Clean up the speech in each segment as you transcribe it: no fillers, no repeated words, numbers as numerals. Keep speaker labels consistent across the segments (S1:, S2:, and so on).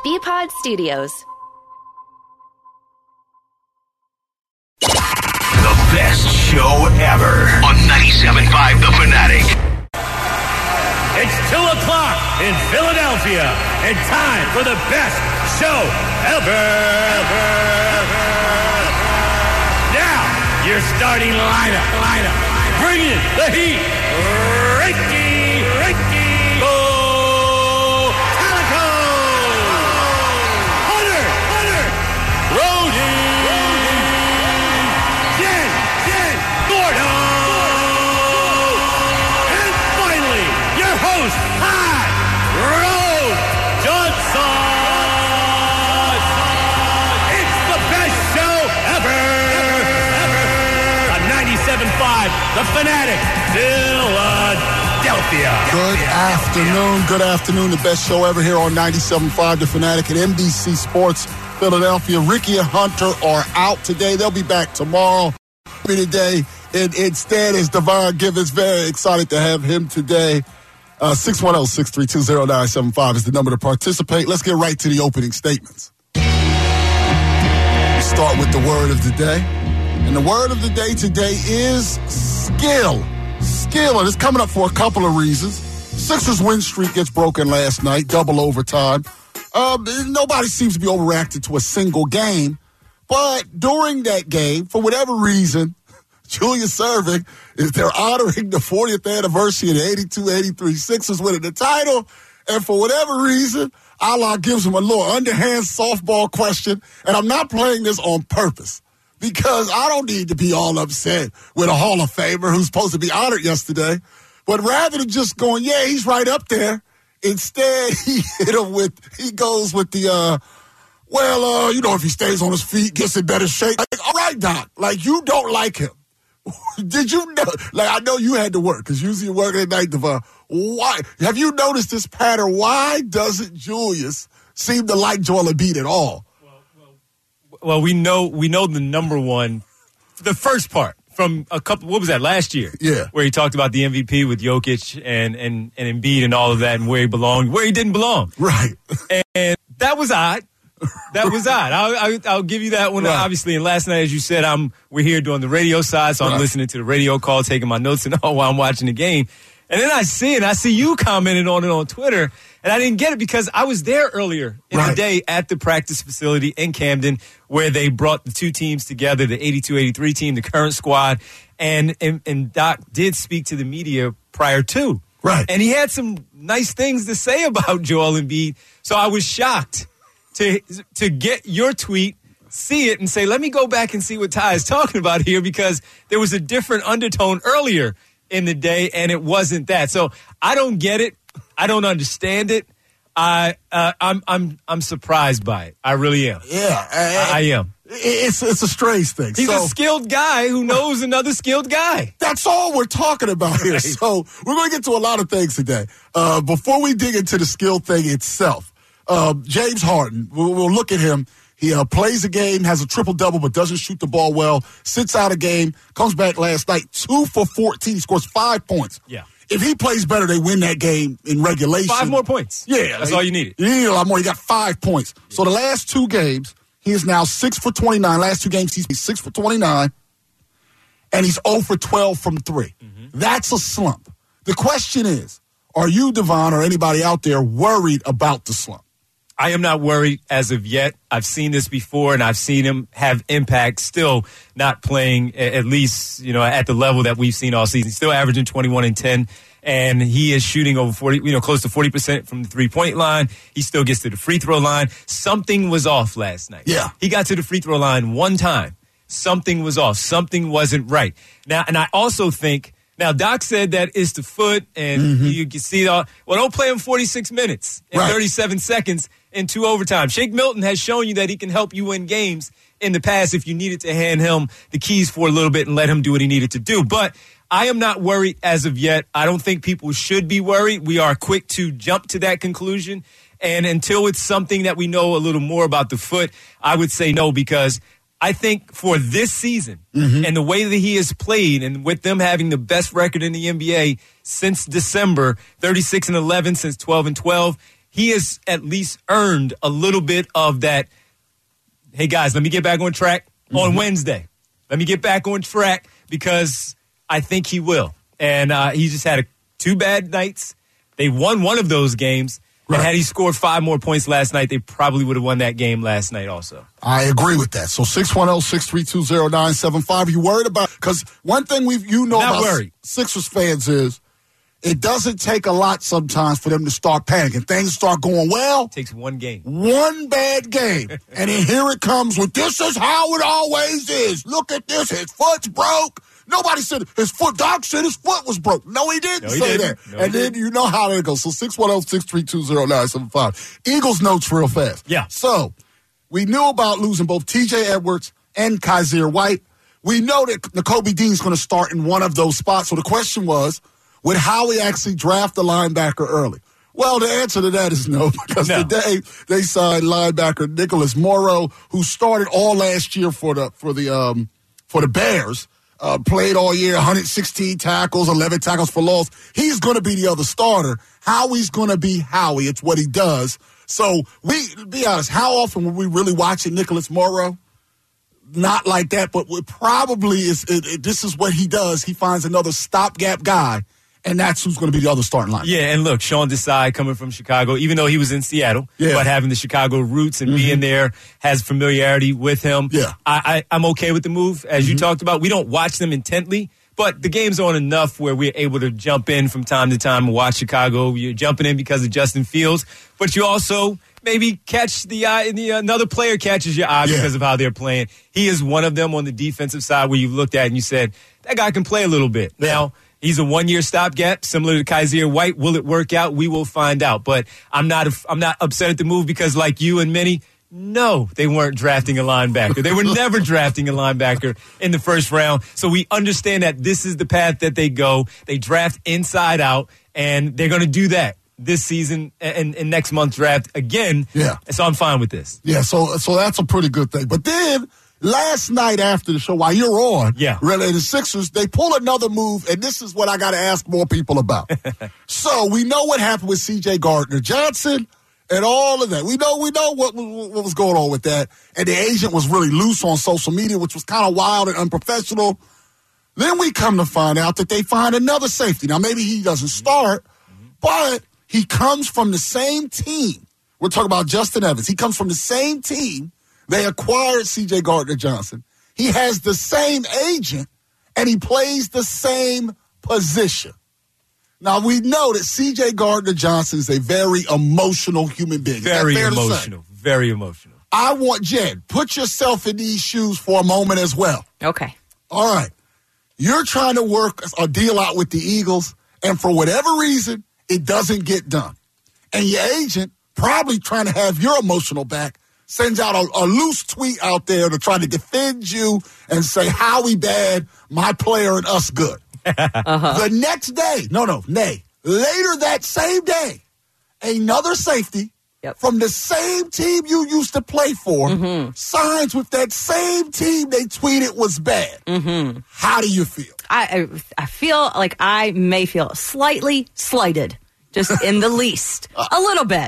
S1: BPod Studios.
S2: The best show ever on 97.5 The Fanatic.
S3: It's 2 o'clock in Philadelphia, and time for the best show ever. Now, your starting lineup. Bring in the heat. Ricky Calico. Hunter. Rody. Jen Gordo. And finally, your host, High Road Johnson. It's the best show ever. On 97.5, The Fanatic, Philadelphia.
S4: Good afternoon. The best show ever here on 97.5 The Fanatic at NBC Sports Philadelphia. Ricky and Hunter are out today. They'll be back tomorrow. Today, instead is Devon Givens. Very excited to have him today. 610-632-0975 is the number to participate. Let's get right to the opening statements. We start with the word of the day. And the word of the day today is skill. Skill, and it's coming up for a couple of reasons. Sixers win streak gets broken last night, double overtime. Nobody seems to be overreacted to a single game. But during that game, for whatever reason, Julius Erving they're honoring the 40th anniversary of the 82-83 Sixers winning the title. And for whatever reason, Allah gives him a little underhand softball question. And I'm not playing this on purpose because I don't need to be all upset with a Hall of Famer who's supposed to be honored yesterday. But rather than just going, yeah, he's right up there, instead he goes with the, if he stays on his feet, gets in better shape. Like, all right, Doc, like you don't like him. Did you know? Like, I know you had to work because usually you work at night, Devon. Why? Have you noticed this pattern? Why doesn't Julius seem to like Joel Embiid at all?
S3: Well, we know the number one, the first part from what was that, last year?
S4: Yeah.
S3: Where he talked about the MVP with Jokic and Embiid and all of that and where he belonged, where he didn't belong.
S4: Right.
S3: And that was odd. I'll give you that one, right. Obviously. And last night, as you said, we're here doing the radio side, so I'm listening to the radio call, taking my notes and all while I'm watching the game. And then I see you commented on it on Twitter, and I didn't get it because I was there earlier in the day at the practice facility in Camden where they brought the two teams together, the 82-83 team, the current squad, and Doc did speak to the media prior to.
S4: Right.
S3: And he had some nice things to say about Joel Embiid, so I was shocked to get your tweet, see it, and say, let me go back and see what Ty is talking about here because there was a different undertone earlier in the day, and it wasn't that. So I don't get it. I don't understand it. I'm surprised by it. I really am.
S4: Yeah,
S3: I am.
S4: It's a strange thing.
S3: He's a skilled guy who knows another skilled guy.
S4: That's all we're talking about here. Right. So we're going to get to a lot of things today. Before we dig into the skill thing itself, James Harden, we'll look at him. He plays a game, has a triple-double, but doesn't shoot the ball well, sits out a game, comes back last night, 2 for 14, scores 5 points.
S3: Yeah.
S4: If he plays better, they win that game in regulation.
S3: 5 more points.
S4: Yeah.
S3: That's all you needed.
S4: You need a lot more. He got 5 points. Yeah. So the last 2 games, he is now 6 for 29. Last 2 games, he's 6 for 29, and he's 0 for 12 from 3. Mm-hmm. That's a slump. The question is, are you, Devon, or anybody out there worried about the slump?
S3: I am not worried as of yet. I've seen this before, and I've seen him have impact, still not playing at least, at the level that we've seen all season. He's still averaging 21 and 10, and he is shooting over 40, close to 40% from the three-point line. He still gets to the free throw line. Something was off last night.
S4: Yeah.
S3: He got to the free throw line one time. Something was off. Something wasn't right. Now, and I also think, now, Doc said that it's the foot, and you can see it all. Well, don't play him 46 minutes and 37 seconds in 2 overtime. Shake Milton has shown you that he can help you win games in the past if you needed to hand him the keys for a little bit and let him do what he needed to do. But I am not worried as of yet. I don't think people should be worried. We are quick to jump to that conclusion. And until it's something that we know a little more about the foot, I would say no, because I think for this season and the way that he has played, and with them having the best record in the NBA since December, 36-11 since 12-12, he has at least earned a little bit of that, hey, guys, let me get back on track on Wednesday. Let me get back on track because I think he will. And he just had 2 bad nights. They won one of those games. Right. And had he scored 5 more points last night, they probably would have won that game last night also.
S4: I agree with that. So 610-632-0975. You worried about – because one thing about Sixers fans is it doesn't take a lot sometimes for them to start panicking. Things start going well.
S3: It takes one game.
S4: One bad game. And then here it comes with this is how it always is. Look at this. His foot's broke. Nobody said his foot. Doc said his foot was broke. No, he didn't say that.
S3: No,
S4: and then you know how it goes. So 610-632-0975. Eagles notes real fast.
S3: Yeah.
S4: So we knew about losing both T.J. Edwards and Kaiser White. We know that Nakobe Dean's going to start in one of those spots. So the question was, would Howie actually draft the linebacker early? Well, the answer to that is no, because today they signed linebacker Nicholas Morrow, who started all last year for the Bears. Played all year, 116 tackles, 11 tackles for loss. He's going to be the other starter. Howie's going to be Howie. It's what he does. So, be honest, how often were we really watching Nicholas Morrow? Not like that, but it probably is. This is what he does. He finds another stopgap guy, and that's who's going to be the other starting line.
S3: Yeah, and look, Sean Desai coming from Chicago, even though he was in Seattle, but having the Chicago roots and being there has familiarity with him.
S4: Yeah.
S3: I'm okay with the move, as you talked about. We don't watch them intently, but the game's on enough where we're able to jump in from time to time and watch Chicago. You're jumping in because of Justin Fields, but you also maybe catch the eye, another player catches your eye because of how they're playing. He is one of them on the defensive side where you looked at and you said, that guy can play a little bit. Now, he's a one-year stopgap, similar to Kaiser White. Will it work out? We will find out. But I'm not upset at the move because, like you and many, no, they weren't drafting a linebacker. They were never drafting a linebacker in the first round. So we understand that this is the path that they go. They draft inside out, and they're going to do that this season and next month's draft again.
S4: Yeah.
S3: So I'm fine with this.
S4: Yeah, so that's a pretty good thing. But then last night after the show, while you're on, really, the Sixers, they pull another move, and this is what I got to ask more people about. So we know what happened with C.J. Gardner-Johnson and all of that. We know what was going on with that. And the agent was really loose on social media, which was kind of wild and unprofessional. Then we come to find out that they find another safety. Now, maybe he doesn't start, but he comes from the same team. We're talking about Justin Evans. He comes from the same team. They acquired C.J. Gardner-Johnson. He has the same agent, and he plays the same position. Now, we know that C.J. Gardner-Johnson is a very emotional human being.
S3: Very emotional. Very emotional.
S4: I want, Jen, put yourself in these shoes for a moment as well.
S1: Okay.
S4: All right. You're trying to work a deal out with the Eagles, and for whatever reason, it doesn't get done. And your agent, probably trying to have your emotional back, sends out a loose tweet out there to try to defend you and say, Howie bad, my player and us good. The next day, later that same day, another safety from the same team you used to play for signs with that same team they tweeted was bad. How do you feel?
S1: I feel like I may feel slightly slighted, just in the least, a little bit.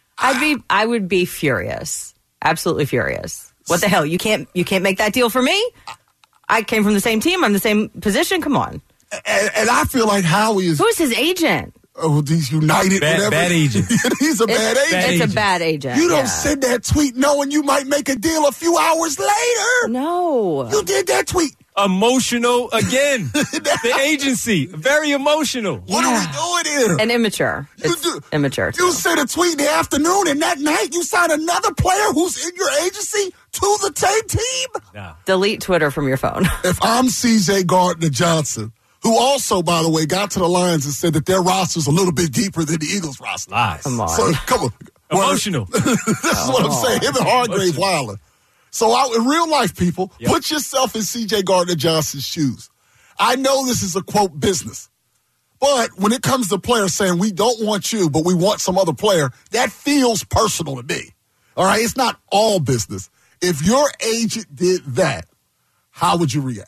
S1: I would be furious. Absolutely furious. What the hell? You can't make that deal for me? I came from the same team. I'm the same position. Come on.
S4: And I feel like Howie is...
S1: Who's his agent?
S4: Oh, these United, whatever.
S3: Bad agent.
S4: He's a bad agent.
S1: It's a bad agent.
S4: You don't send that tweet knowing you might make a deal a few hours later.
S1: No.
S4: You did that tweet.
S3: Emotional again. The agency. Very emotional.
S4: What are we doing here?
S1: And immature. Immature.
S4: You sent a tweet in the afternoon, and that night you signed another player who's in your agency to the same team?
S3: No.
S1: Delete Twitter from your phone.
S4: If I'm C.J. Gardner-Johnson, who also, by the way, got to the Lions and said that their roster's a little bit deeper than the Eagles' roster.
S3: Lies.
S1: Come on.
S4: So, come on.
S3: Emotional.
S4: This is what I'm saying. Him and Hargrave Wilder. So in real life, people, put yourself in C.J. Gardner-Johnson's shoes. I know this is a, quote, business. But when it comes to players saying we don't want you, but we want some other player, that feels personal to me. All right? It's not all business. If your agent did that, how would you react?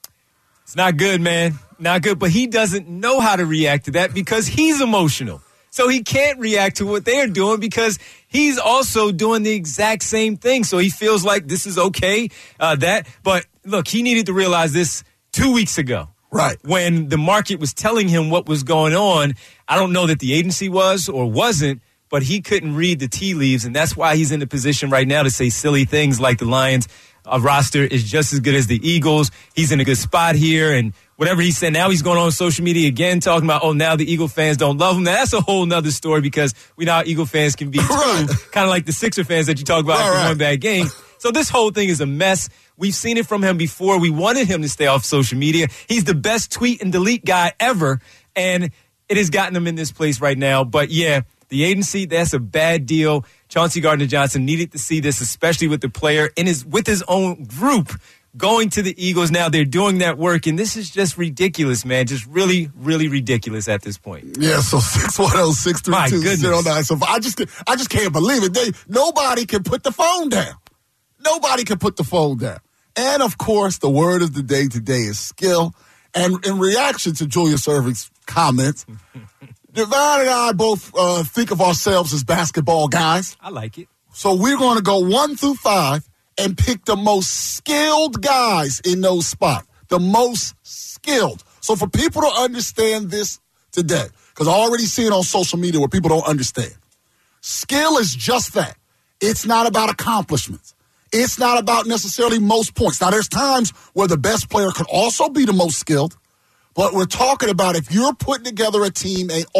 S4: It's
S3: not good, man. Not good. But he doesn't know how to react to that because he's emotional. So he can't react to what they're doing because he's also doing the exact same thing. So he feels like this is okay, But look, he needed to realize this 2 weeks ago.
S4: Right.
S3: When the market was telling him what was going on. I don't know that the agency was or wasn't, but he couldn't read the tea leaves, and that's why he's in the position right now to say silly things like the Lions roster is just as good as the Eagles. He's in a good spot here, and whatever he said, now he's going on social media again talking about, now the Eagle fans don't love him. Now, that's a whole nother story because we know how Eagle fans can be, too, kind of like the Sixer fans that you talk about after one bad game. So this whole thing is a mess. We've seen it from him before. We wanted him to stay off social media. He's the best tweet and delete guy ever, and it has gotten him in this place right now. But, yeah, the agency, that's a bad deal. Chauncey Gardner-Johnson needed to see this, especially with the player with his own group going to the Eagles. Now they're doing that work, and this is just ridiculous, man. Just really, really ridiculous at this point.
S4: Yeah, so 610-632-09. So I just can't believe it. Nobody can put the phone down. Nobody can put the phone down. And, of course, the word of the day today is skill. And in reaction to Julius Erving's comments, Devon and I both think of ourselves as basketball guys.
S3: I like it.
S4: So we're going to go 1 through 5 and pick the most skilled guys in those spots. The most skilled. So for people to understand this today, because I already see it on social media where people don't understand. Skill is just that. It's not about accomplishments. It's not about necessarily most points. Now, there's times where the best player could also be the most skilled, but we're talking about if you're putting together a team, an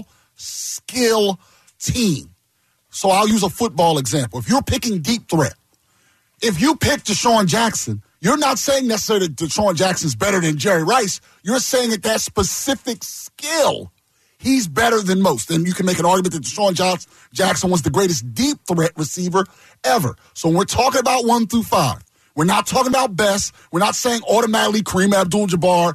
S4: all-skill team. So I'll use a football example. If you're picking deep threat, if you pick Deshaun Jackson, you're not saying necessarily that Deshaun Jackson's better than Jerry Rice. You're saying that specific skill, he's better than most. And you can make an argument that Deshaun Jackson was the greatest deep threat receiver ever. So when we're talking about 1 through 5, we're not talking about best. We're not saying automatically Kareem Abdul-Jabbar.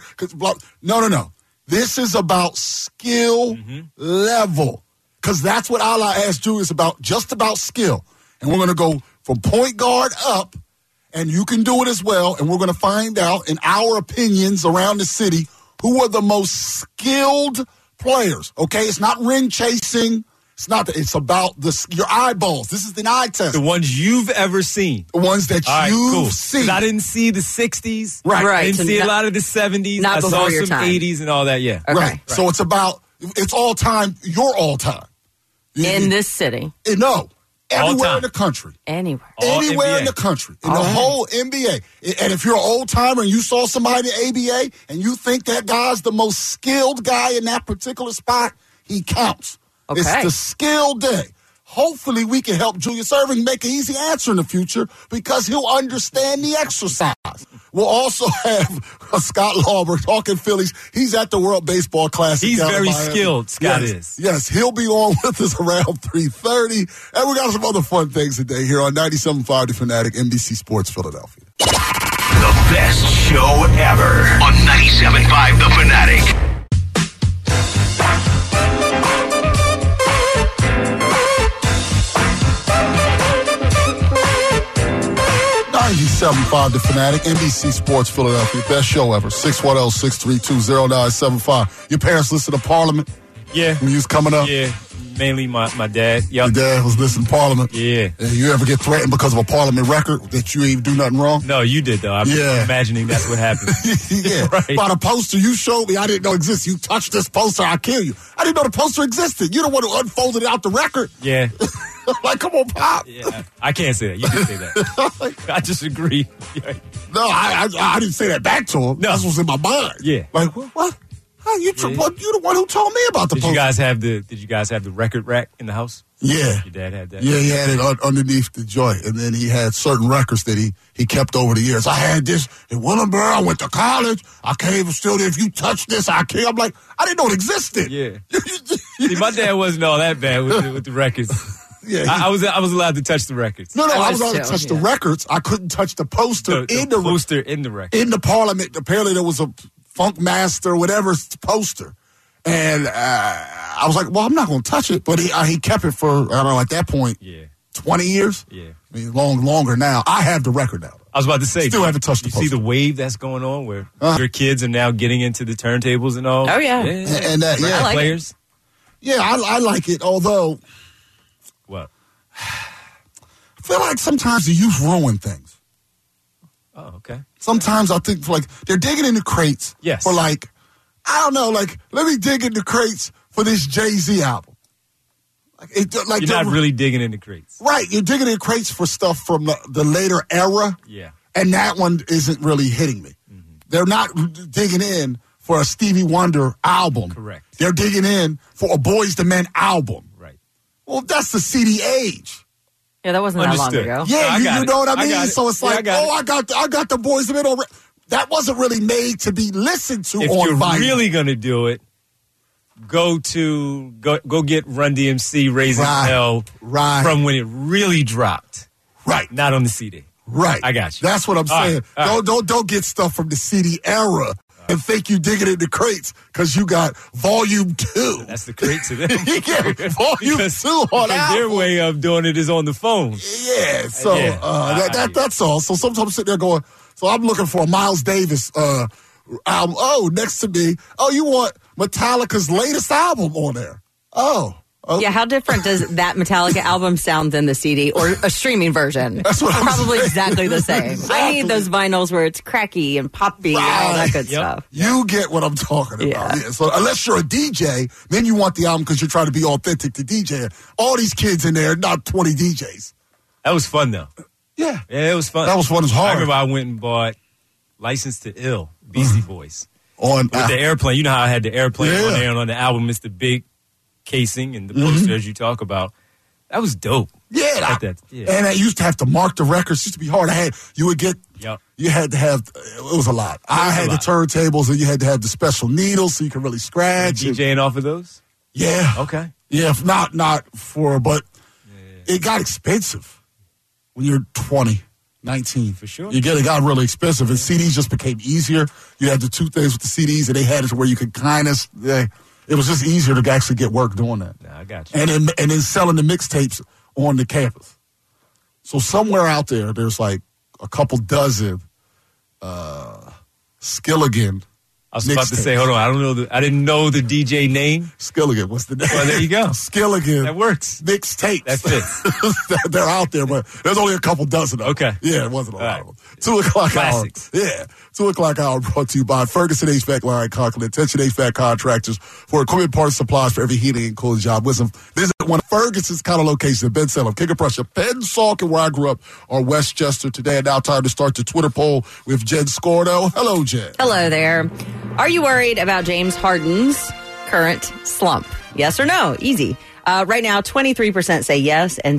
S4: No. This is about skill level. Because that's what Allah asked Julius about, just about skill. And we're going to go from point guard up, and you can do it as well, and we're going to find out, in our opinions around the city, who are the most skilled players, okay? It's not ring chasing. It's about your eyeballs. This is the eye test.
S3: The ones you've ever seen.
S4: The ones that you've seen.
S3: I didn't see the 60s.
S4: Right.
S3: I didn't see a lot of the 70s. I saw some 80s and all that, yeah.
S4: Okay. Right. So it's all time, your all time.
S1: In this city.
S4: No. Everywhere in the country.
S1: Anywhere
S4: in the country. In the whole NBA. And if you're an old timer and you saw somebody in the ABA and you think that guy's the most skilled guy in that particular spot, he counts.
S1: Okay.
S4: It's the skill day. Hopefully we can help Julius Erving make an easy answer in the future because he'll understand the exercise. We'll also have Scott Lauber talking Phillies. He's at the World Baseball Classic.
S3: He's very skilled, Scott is.
S4: Yes, he'll be on with us around 3:30. And we got some other fun things today here on 97.5 The Fanatic, NBC Sports Philadelphia.
S2: The best show ever on 97.5 The Fanatic.
S4: 97.5 The Fanatic, NBC Sports Philadelphia. Best show ever. 610-632-0975. Your parents listen to Parliament?
S3: Yeah.
S4: When you was coming up?
S3: Yeah. Mainly my dad. Yep.
S4: Your dad was listening to Parliament?
S3: Yeah.
S4: And you ever get threatened because of a Parliament record that you ain't do nothing wrong?
S3: No, you did, though. I'm imagining that's what happened.
S4: Yeah.
S3: Right.
S4: By the poster you showed me, I didn't know existed. You touched this poster, I'll kill you. I didn't know the poster existed. You're the one who unfolded it out the record.
S3: Yeah.
S4: Like, come on, Pop.
S3: Yeah. I can't say that. You can say that. I disagree.
S4: No, I didn't say that back to him.
S3: No.
S4: That's what's in my mind.
S3: Yeah.
S4: Like, what? How you the one who told me about the poster.
S3: Did you guys have the record rack in the house?
S4: Yeah.
S3: Your dad had that?
S4: Yeah, he had it underneath the joint. And then he had certain records that he kept over the years. I had this in Willenboro. I went to college. I came still there. If you touch this, I can't. I'm like, I didn't know it existed.
S3: Yeah. See, my dad wasn't all that bad with the records.
S4: Yeah,
S3: I was allowed to touch the records.
S4: No, I was allowed to touch the records. I couldn't touch the poster
S3: in the poster in the record.
S4: In the Parliament, apparently there was a Funk Master, whatever poster. And I was like, well, I'm not going to touch it. But he kept it for, I don't know, at that point, 20 years?
S3: Yeah.
S4: I mean, longer now. I have the record now.
S3: I was about to say.
S4: Still haven't touched the poster.
S3: You see the wave that's going on where your kids are now getting into the turntables and all?
S1: Oh, yeah.
S4: And that,
S3: I like players.
S4: Yeah, I like it, although
S3: What?
S4: I feel like sometimes the youth ruin things.
S3: Oh, okay.
S4: Sometimes I think like they're digging into crates
S3: Yes.
S4: for like, I don't know, like let me dig into crates for this Jay-Z album. Like
S3: You're not really digging into crates.
S4: right. You're digging in crates for stuff from the later era,
S3: Yeah.
S4: and that one isn't really hitting me. They're not digging in for a Stevie Wonder album.
S3: Correct.
S4: They're digging in for a Boyz II Men album.
S3: Right.
S4: Well, that's the CD age.
S1: Yeah, that wasn't
S3: Understood.
S1: that long ago.
S4: Yeah,
S3: I got
S4: you
S3: it.
S4: know what I
S3: I
S4: mean?
S3: got it.
S4: So it's
S3: Yeah,
S4: like,
S3: I got
S4: I got the Boyz II Men already. That wasn't really made to be listened to
S3: If
S4: on
S3: you're
S4: vinyl.
S3: really gonna do it, go get Run DMC Raising
S4: Right.
S3: Hell
S4: Right.
S3: from when it really dropped,
S4: Right.
S3: not on the CD.
S4: Right.
S3: I got you.
S4: That's what I'm
S3: All
S4: saying.
S3: right. All right.
S4: Don't get stuff from the CD era and think you digging into crates because you got volume 2.
S3: That's the crate to them.
S4: You get volume 2 on
S3: because their
S4: album.
S3: way of doing it is on the phone.
S4: Yeah. So
S3: Yeah.
S4: that's all. So sometimes I'm sitting there going, so I'm looking for a Miles Davis album. Oh, next to me. Oh, you want Metallica's latest album on there? Oh.
S1: Yeah, how different does that Metallica album sound than the CD or a streaming version?
S4: That's what I'm
S1: Probably
S4: saying.
S1: exactly the same. I
S4: Exactly.
S1: need those vinyls where it's cracky and poppy and all that good
S3: Yep.
S1: stuff.
S4: You get what I'm talking about.
S1: Yeah.
S4: Yeah. So unless you're a DJ, then you want the album because you're trying to be authentic to DJ. All these kids in there, not 20 DJs.
S3: That was fun though.
S4: Yeah.
S3: Yeah, it was fun.
S4: That was fun as hard.
S3: I remember I went and bought License to Ill, Beastie Boys.
S4: On
S3: With the airplane. You know how I had the airplane
S4: Yeah.
S3: on there, and on the album it's the big casing and the poster as you talk about. That was dope.
S4: yeah,
S3: Like that. Yeah.
S4: And I used to have to mark the records. It used to be hard. You would get.
S3: Yep.
S4: You had to have. It was a lot. I had the turntables, and you had to have the special needles so you could really scratch. and-
S3: DJing off of those?
S4: Yeah.
S3: Okay.
S4: Yeah. If not for, but it got expensive when you're 20. 19.
S3: For sure.
S4: It got really expensive, and CDs just became easier. You had the two things with the CDs, and they had it to where you could kind of. It was just easier to actually get work doing that.
S3: Nah, I got you.
S4: And then selling the mixtapes on the campus. So somewhere out there's like a couple dozen Skilligan.
S3: I was about to
S4: mixtapes.
S3: say, hold on, I didn't know the DJ name.
S4: Skilligan, what's the name?
S3: Well, there you go.
S4: Skilligan.
S3: That works.
S4: Mixtapes.
S3: That fits.
S4: They're out there, but there's only a couple dozen of them.
S3: Okay.
S4: Yeah, it wasn't a lot
S3: All
S4: of them. 2 o'clock
S3: Classics.
S4: hour. Yeah. 2 o'clock hour brought to you by Ferguson HVAC Line Conklin. Attention HVAC contractors for equipment parts supplies for every heating and cooling job. Visit one of Ferguson's kind of locations in Ben Salem, King of Prussia, Pensacola, where I grew up, or Westchester. Today, and now time to start the Twitter poll with Jen Scordo. Hello, Jen.
S1: Hello there. Are you worried about James Harden's current slump? Yes or no? Easy. Right now, 23% say yes and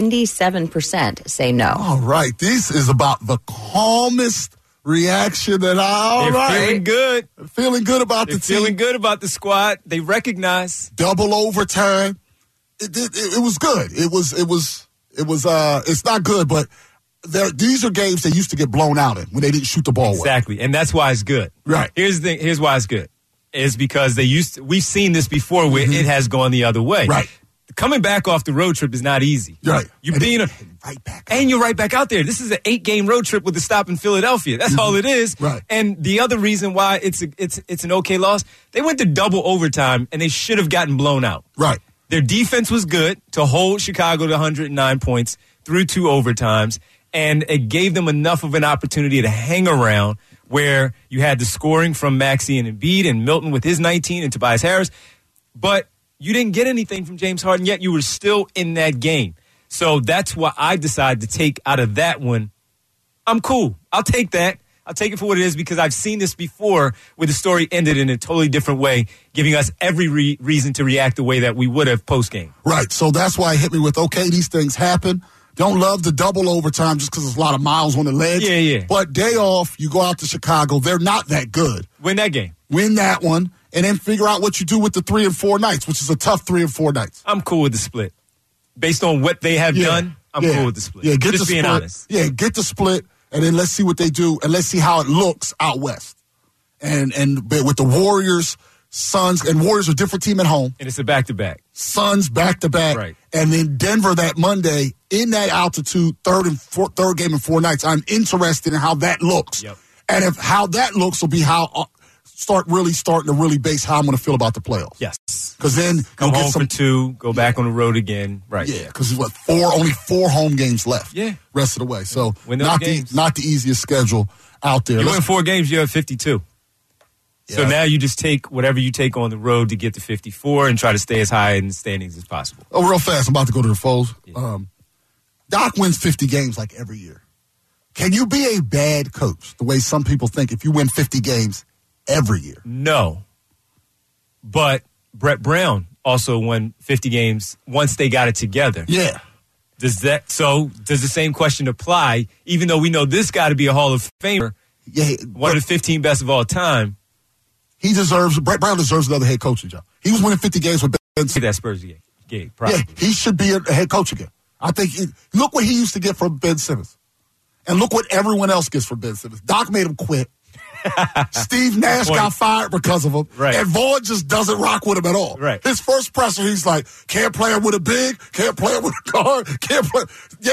S1: 77% say no.
S4: All right. This is about the calmest reaction that
S3: They're feeling good.
S4: Feeling good about
S3: They're
S4: the team.
S3: feeling good about the squad. They recognize.
S4: Double overtime. It was good. It was. It's not good, but these are games they used to get blown out in when they didn't shoot the ball well.
S3: Exactly. And that's why it's good.
S4: Right.
S3: Here's the thing. Here's why it's good. Is because we've seen this before where it has gone the other way.
S4: Right.
S3: Coming back off the road trip is not easy.
S4: Right.
S3: You're being
S4: right back.
S3: and you're right back out there. This is an 8-game road trip with a stop in Philadelphia. That's all it is.
S4: Right.
S3: And the other reason why it's an okay loss, they went to double overtime and they should have gotten blown out.
S4: Right.
S3: Their defense was good to hold Chicago to 109 points through 2 overtimes, and it gave them enough of an opportunity to hang around where you had the scoring from Maxey and Embiid and Milton with his 19 and Tobias Harris, but you didn't get anything from James Harden yet. You were still in that game. So that's why I decided to take out of that one. I'm cool. I'll take that. I'll take it for what it is because I've seen this before where the story ended in a totally different way, giving us every reason to react the way that we would have post-game.
S4: Right. So that's why it hit me with, okay, these things happen. Don't love the double overtime just because there's a lot of miles on the ledge.
S3: Yeah.
S4: But day off, you go out to Chicago. They're not that good.
S3: Win that game.
S4: Win that one, and then figure out what you do with the 3 and 4 nights, which is a tough 3 and 4 nights.
S3: I'm cool with the split. Based on what they have done, I'm cool with the split.
S4: Yeah, get
S3: Just
S4: the
S3: being
S4: split.
S3: honest.
S4: Yeah, get the split, and then let's see what they do, and let's see how it looks out west. But with the Warriors, Suns, and Warriors are a different team at home.
S3: And it's a back-to-back.
S4: Suns back-to-back.
S3: Right.
S4: And then Denver that Monday in that altitude, third game in 4 nights. I'm interested in how that looks.
S3: Yep.
S4: And how that looks will be how starting to really base how I'm going to feel about the playoffs.
S3: Yes.
S4: Because then
S3: come home for 2, go back on the road again. Right.
S4: Yeah, because only 4 home games left.
S3: Yeah.
S4: Rest of the way. So
S3: win those games.
S4: Not the easiest schedule out there.
S3: You win 4 games, you have 52. Yeah. So now you just take whatever you take on the road to get to 54 and try to stay as high in the standings as possible.
S4: Oh, real fast. I'm about to go to the Foles.
S3: Yeah.
S4: Doc wins 50 games like every year. Can you be a bad coach the way some people think if you win 50 games every year?
S3: No. But Brett Brown also won 50 games once they got it together.
S4: Yeah.
S3: Does the same question apply, even though we know this got to be a Hall of Famer, one of the 15 best of all time?
S4: Brett Brown deserves another head coaching job. He was winning 50 games with Ben Simmons.
S3: That Spurs game, probably.
S4: Yeah, he should be a head coach again. I think, look what he used to get from Ben Simmons. And look what everyone else gets from Ben Simmons. Doc made him quit. Steve Nash got fired because of him.
S3: Right.
S4: And Vaughn just doesn't rock with him at all.
S3: Right.
S4: His first presser, he's like, can't play him with a big, can't play him with a guard, can't play.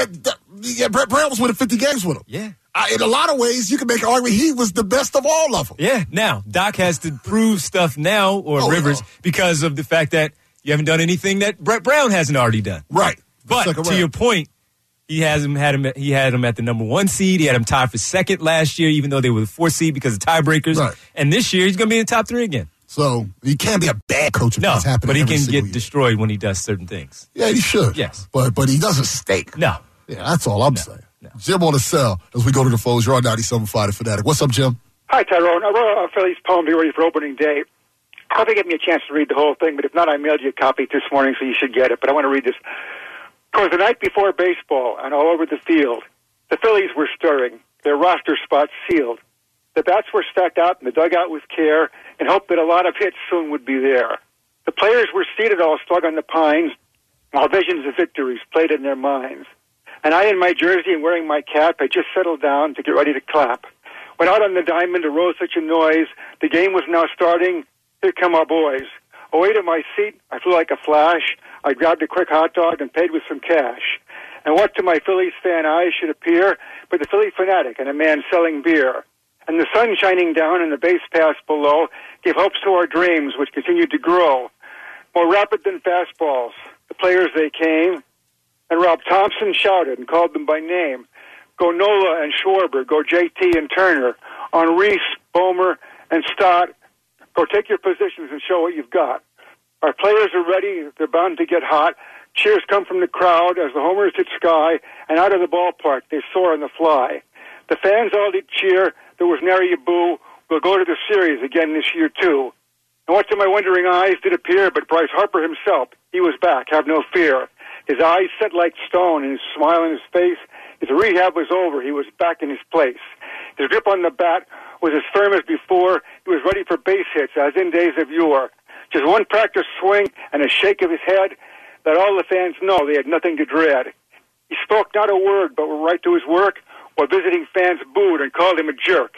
S4: Yeah, Brett Brown was winning 50 games with him.
S3: Yeah.
S4: In a lot of ways, you can make an argument he was the best of all of them.
S3: Yeah. Now, Doc has to prove stuff now, or Rivers, because of the fact that you haven't done anything that Brett Brown hasn't already done.
S4: Right.
S3: But to your point, he had him at the number 1 seed. He had him tied for second last year, even though they were the 4th seed because of tiebreakers.
S4: Right.
S3: And this year, he's going to be in the top 3 again.
S4: So he can't be a bad coach if that's happening.
S3: But he can get
S4: year.
S3: destroyed when he does certain things.
S4: Yeah, he should.
S3: Yes.
S4: But he doesn't stink.
S3: No.
S4: Yeah, that's all I'm saying.
S3: No.
S4: Jim on the cell as we go to the Foles. You're on 97.5 The Fanatic. What's up, Jim?
S5: Hi, Tyrone. I wrote a Phillies poem to be ready for opening day. I hope you give me a chance to read the whole thing, but if not, I mailed you a copy this morning, so you should get it. But I want to read this. Because the night before baseball and all over the field, the Phillies were stirring, their roster spots sealed. The bats were stacked out in the dugout with care and hoped that a lot of hits soon would be there. The players were seated all snug on the pines, while visions of victories played in their minds. And I, in my jersey and wearing my cap, had just settled down to get ready to clap. Went out on the diamond, arose such a noise. The game was now starting. Here come our boys. Away to my seat, I flew like a flash. I grabbed a quick hot dog and paid with some cash. And what to my Phillies fan eyes should appear but the Philly fanatic and a man selling beer. And the sun shining down and the base pass below gave hopes to our dreams, which continued to grow. More rapid than fastballs, the players they came, and Rob Thompson shouted and called them by name. Go Nola and Schwarber, go JT and Turner, on Reese, Bomer, and Stott. Go take your positions and show what you've got. Our players are ready. They're bound to get hot. Cheers come from the crowd as the homers hit sky, and out of the ballpark they soar on the fly. The fans all did cheer. There was nary a boo. We'll go to the series again this year, too. And what to my wondering eyes did appear but Bryce Harper himself. He was back, have no fear. His eyes set like stone and his smile on his face. His rehab was over. He was back in his place. His grip on the bat was as firm as before. He was ready for base hits, as in days of yore. Just one practice swing and a shake of his head, let all the fans know they had nothing to dread. He spoke not a word, but went right to his work, while visiting fans booed and called him a jerk.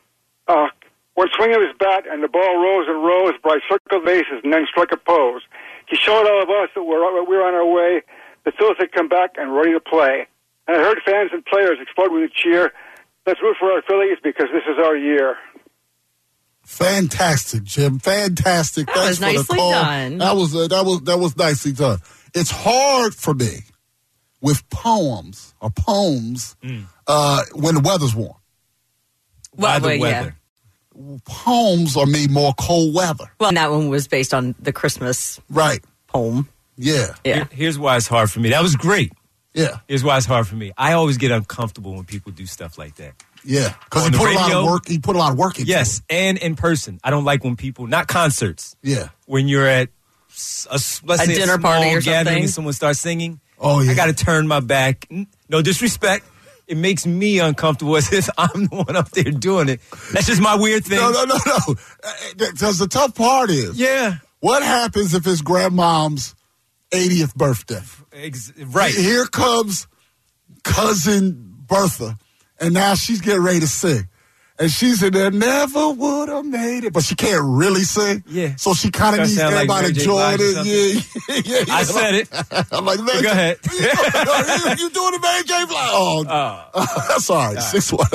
S5: One swing of his bat and the ball rose and rose, Bryce circled bases and then struck a pose. He showed all of us that we were on our way. The Phillies had come back and ready to play. And I heard fans and players explode with a cheer. Let's root for our Phillies because this is our year.
S4: Fantastic, Jim. Fantastic.
S1: That was nicely done.
S4: That was nicely done. It's hard for me with poems when the weather's warm.
S3: Why the weather?
S4: Yeah. Poems are made more cold weather.
S1: Well, and that one was based on the Christmas poem.
S4: Yeah.
S3: Here's why it's hard for me. That was great.
S4: Yeah.
S3: Here's why it's hard for me. I always get uncomfortable when people do stuff like that.
S4: Yeah, because he put a lot of work. He put a lot of work into it.
S3: Yes, and in person. I don't like when people, not concerts.
S4: Yeah.
S3: When you're at let's say
S1: dinner party or
S3: gathering
S1: something,
S3: and someone starts singing.
S4: Oh yeah.
S3: I got to turn my back. No disrespect. It makes me uncomfortable as if I'm the one up there doing it. That's just my weird thing.
S4: No. Because the tough part is, what happens if it's grandmom's 80th birthday?
S3: Right.
S4: Here comes cousin Bertha, and now she's getting ready to sing. And she's in there, never would have made it. But she can't really sing.
S3: Yeah.
S4: So she kind of needs everybody to join it. Yeah.
S3: I said it.
S4: I'm like, man,
S3: go ahead.
S4: you doing the Mary J. Blige? That's all right.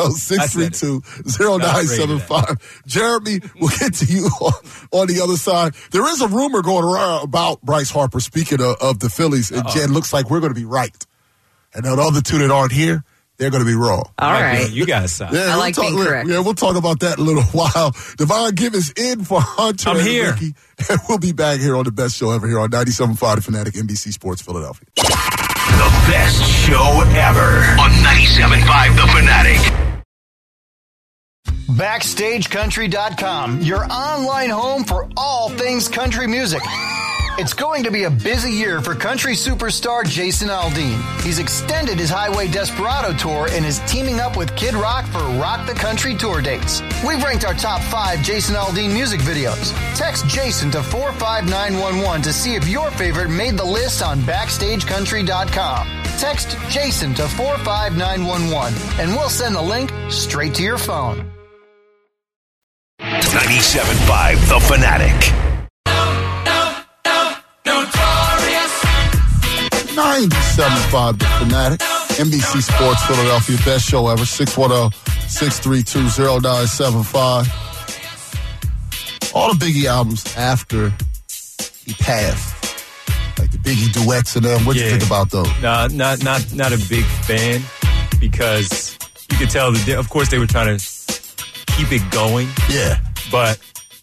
S4: 610-632-0975. Jeremy, we'll get to you on the other side. There is a rumor going around about Bryce Harper, speaking of the Phillies. And Jen, looks like we're going to be right. And the other two that aren't here, they're going to be wrong.
S1: All right.
S3: You guys side.
S4: Yeah,
S1: I like being correct.
S4: Yeah, we'll talk about that in a little while. Devon Gibbons in for Hunter
S3: I'm
S4: and
S3: here.
S4: Ricky. And we'll be back here on the best show ever here on 97.5 The Fanatic, NBC Sports Philadelphia.
S2: The best show ever on 97.5 The Fanatic.
S6: BackstageCountry.com, your online home for all things country music. It's going to be a busy year for country superstar Jason Aldean. He's extended his Highway Desperado tour and is teaming up with Kid Rock for Rock the Country tour dates. We've ranked our top 5 Jason Aldean music videos. Text Jason to 45911 to see if your favorite made the list on BackstageCountry.com. Text Jason to 45911 and we'll send the link straight to your phone.
S2: 97.5 The Fanatic.
S4: 97.5 The Fanatic, NBC Sports Philadelphia, best show ever. 610-632-0975. All the Biggie albums after he passed, like the Biggie duets and them. What do you think about those?
S3: No, not a big fan, because you could tell that of course they were trying to keep it going.
S4: Yeah,
S3: but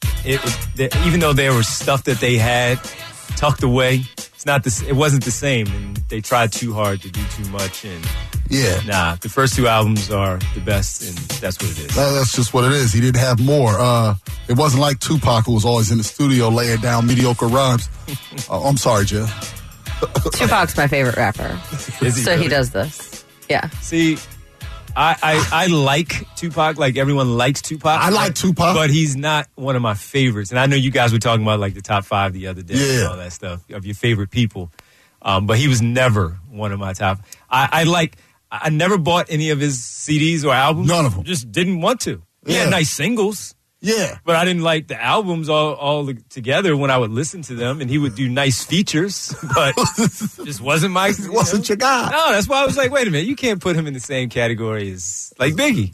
S3: even though there was stuff that they had tucked away, it wasn't the same, and they tried too hard to do too much. And the first 2 albums are the best, and that's what it is.
S4: That's just what it is. He didn't have more. It wasn't like Tupac, who was always in the studio laying down mediocre rhymes. I'm sorry, Jeff.
S1: Tupac's my favorite rapper.
S3: Is he
S1: so
S3: really?
S1: he does this. Yeah.
S3: See, I like Tupac. Like, everyone likes Tupac.
S4: I like Tupac.
S3: But he's not one of my favorites. And I know you guys were talking about, like, the top 5 the other day and
S4: Yeah.
S3: all that stuff of your favorite people. But he was never one of my top. I never bought any of his CDs or albums.
S4: None of them.
S3: Just didn't want to. He had nice singles.
S4: Yeah.
S3: But I didn't like the albums all together when I would listen to them, and he would do nice features, but just wasn't my...
S4: Wasn't your guy.
S3: No, that's why I was like, wait a minute, you can't put him in the same category as, like, Biggie.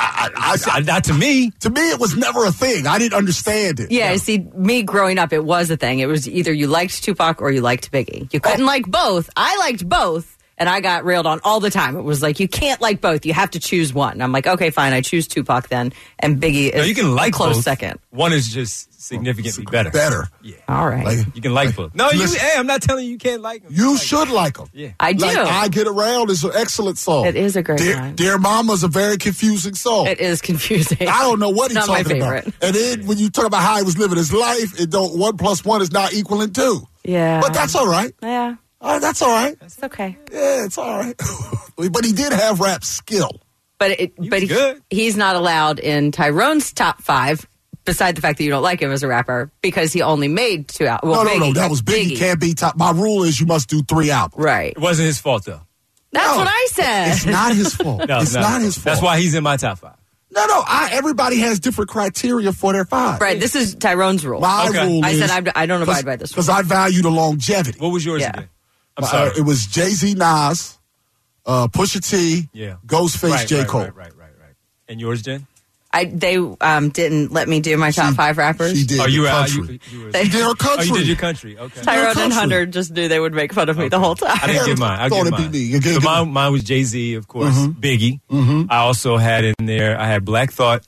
S3: Not to me.
S4: To me, it was never a thing. I didn't understand it.
S1: Yeah, see, me growing up, it was a thing. It was either you liked Tupac or you liked Biggie. You couldn't like both. I liked both, and I got railed on all the time. It was like, you can't like both. You have to choose one. And I'm like, okay, fine, I choose Tupac then, and Biggie is
S3: You can like
S1: a close
S3: both.
S1: second.
S3: One is just significantly better.
S4: Better.
S3: Yeah.
S1: All right.
S4: Like,
S3: You can like both. No,
S4: listen,
S3: hey, I'm not telling you can't like them.
S4: you should like them.
S3: Yeah.
S1: I do.
S4: Like, I Get Around is an excellent song.
S1: It is a great song.
S4: Dear Mama's a very confusing song.
S1: It is confusing.
S4: I don't know what he's
S1: Not my
S4: talking about.
S1: favorite.
S4: And then when you talk about how he was living his life, 1 + 1 is not equaling 2.
S1: Yeah.
S4: But that's all right.
S1: Yeah,
S4: That's all right.
S1: it's okay.
S4: Yeah, it's all right. But he did have rap skill.
S1: But
S3: good.
S1: he's not allowed in Tyrone's top 5, beside the fact that you don't like him as a rapper, because he only made 2 albums. Well,
S4: No. That was Biggie. Can't be top. My rule is you must do 3 albums.
S1: Right.
S3: It wasn't his fault, though.
S1: That's
S4: No,
S1: what I said.
S4: It's not his fault.
S3: No,
S4: it's not his fault.
S3: That's why he's in my top 5.
S4: No. Everybody has different criteria for their 5.
S1: Right, this is Tyrone's rule.
S4: My
S3: Okay.
S4: rule
S1: I
S4: is...
S1: said I don't abide by this rule.
S4: Because I value the longevity.
S3: What was yours
S1: Yeah.
S3: again? I'm sorry.
S4: It was Jay-Z, Nas, Pusha T,
S3: Yeah.
S4: Ghostface, J. Cole.
S3: Right. And yours, Jen?
S1: They didn't let me do my top 5 rappers.
S4: She did
S3: Oh, you
S4: the
S3: were
S4: country.
S3: you were.
S1: They-
S4: She did her
S3: Oh,
S4: country.
S3: you did your country. Okay.
S1: Tyrone and
S4: country.
S1: Hunter just knew they would make fun of me the whole time.
S3: I didn't get mine. I
S4: Thought
S3: get
S4: it'd be
S3: mine.
S4: me. You get-
S3: So mine was Jay-Z, of course. Biggie. I also had in there, I had Black Thought,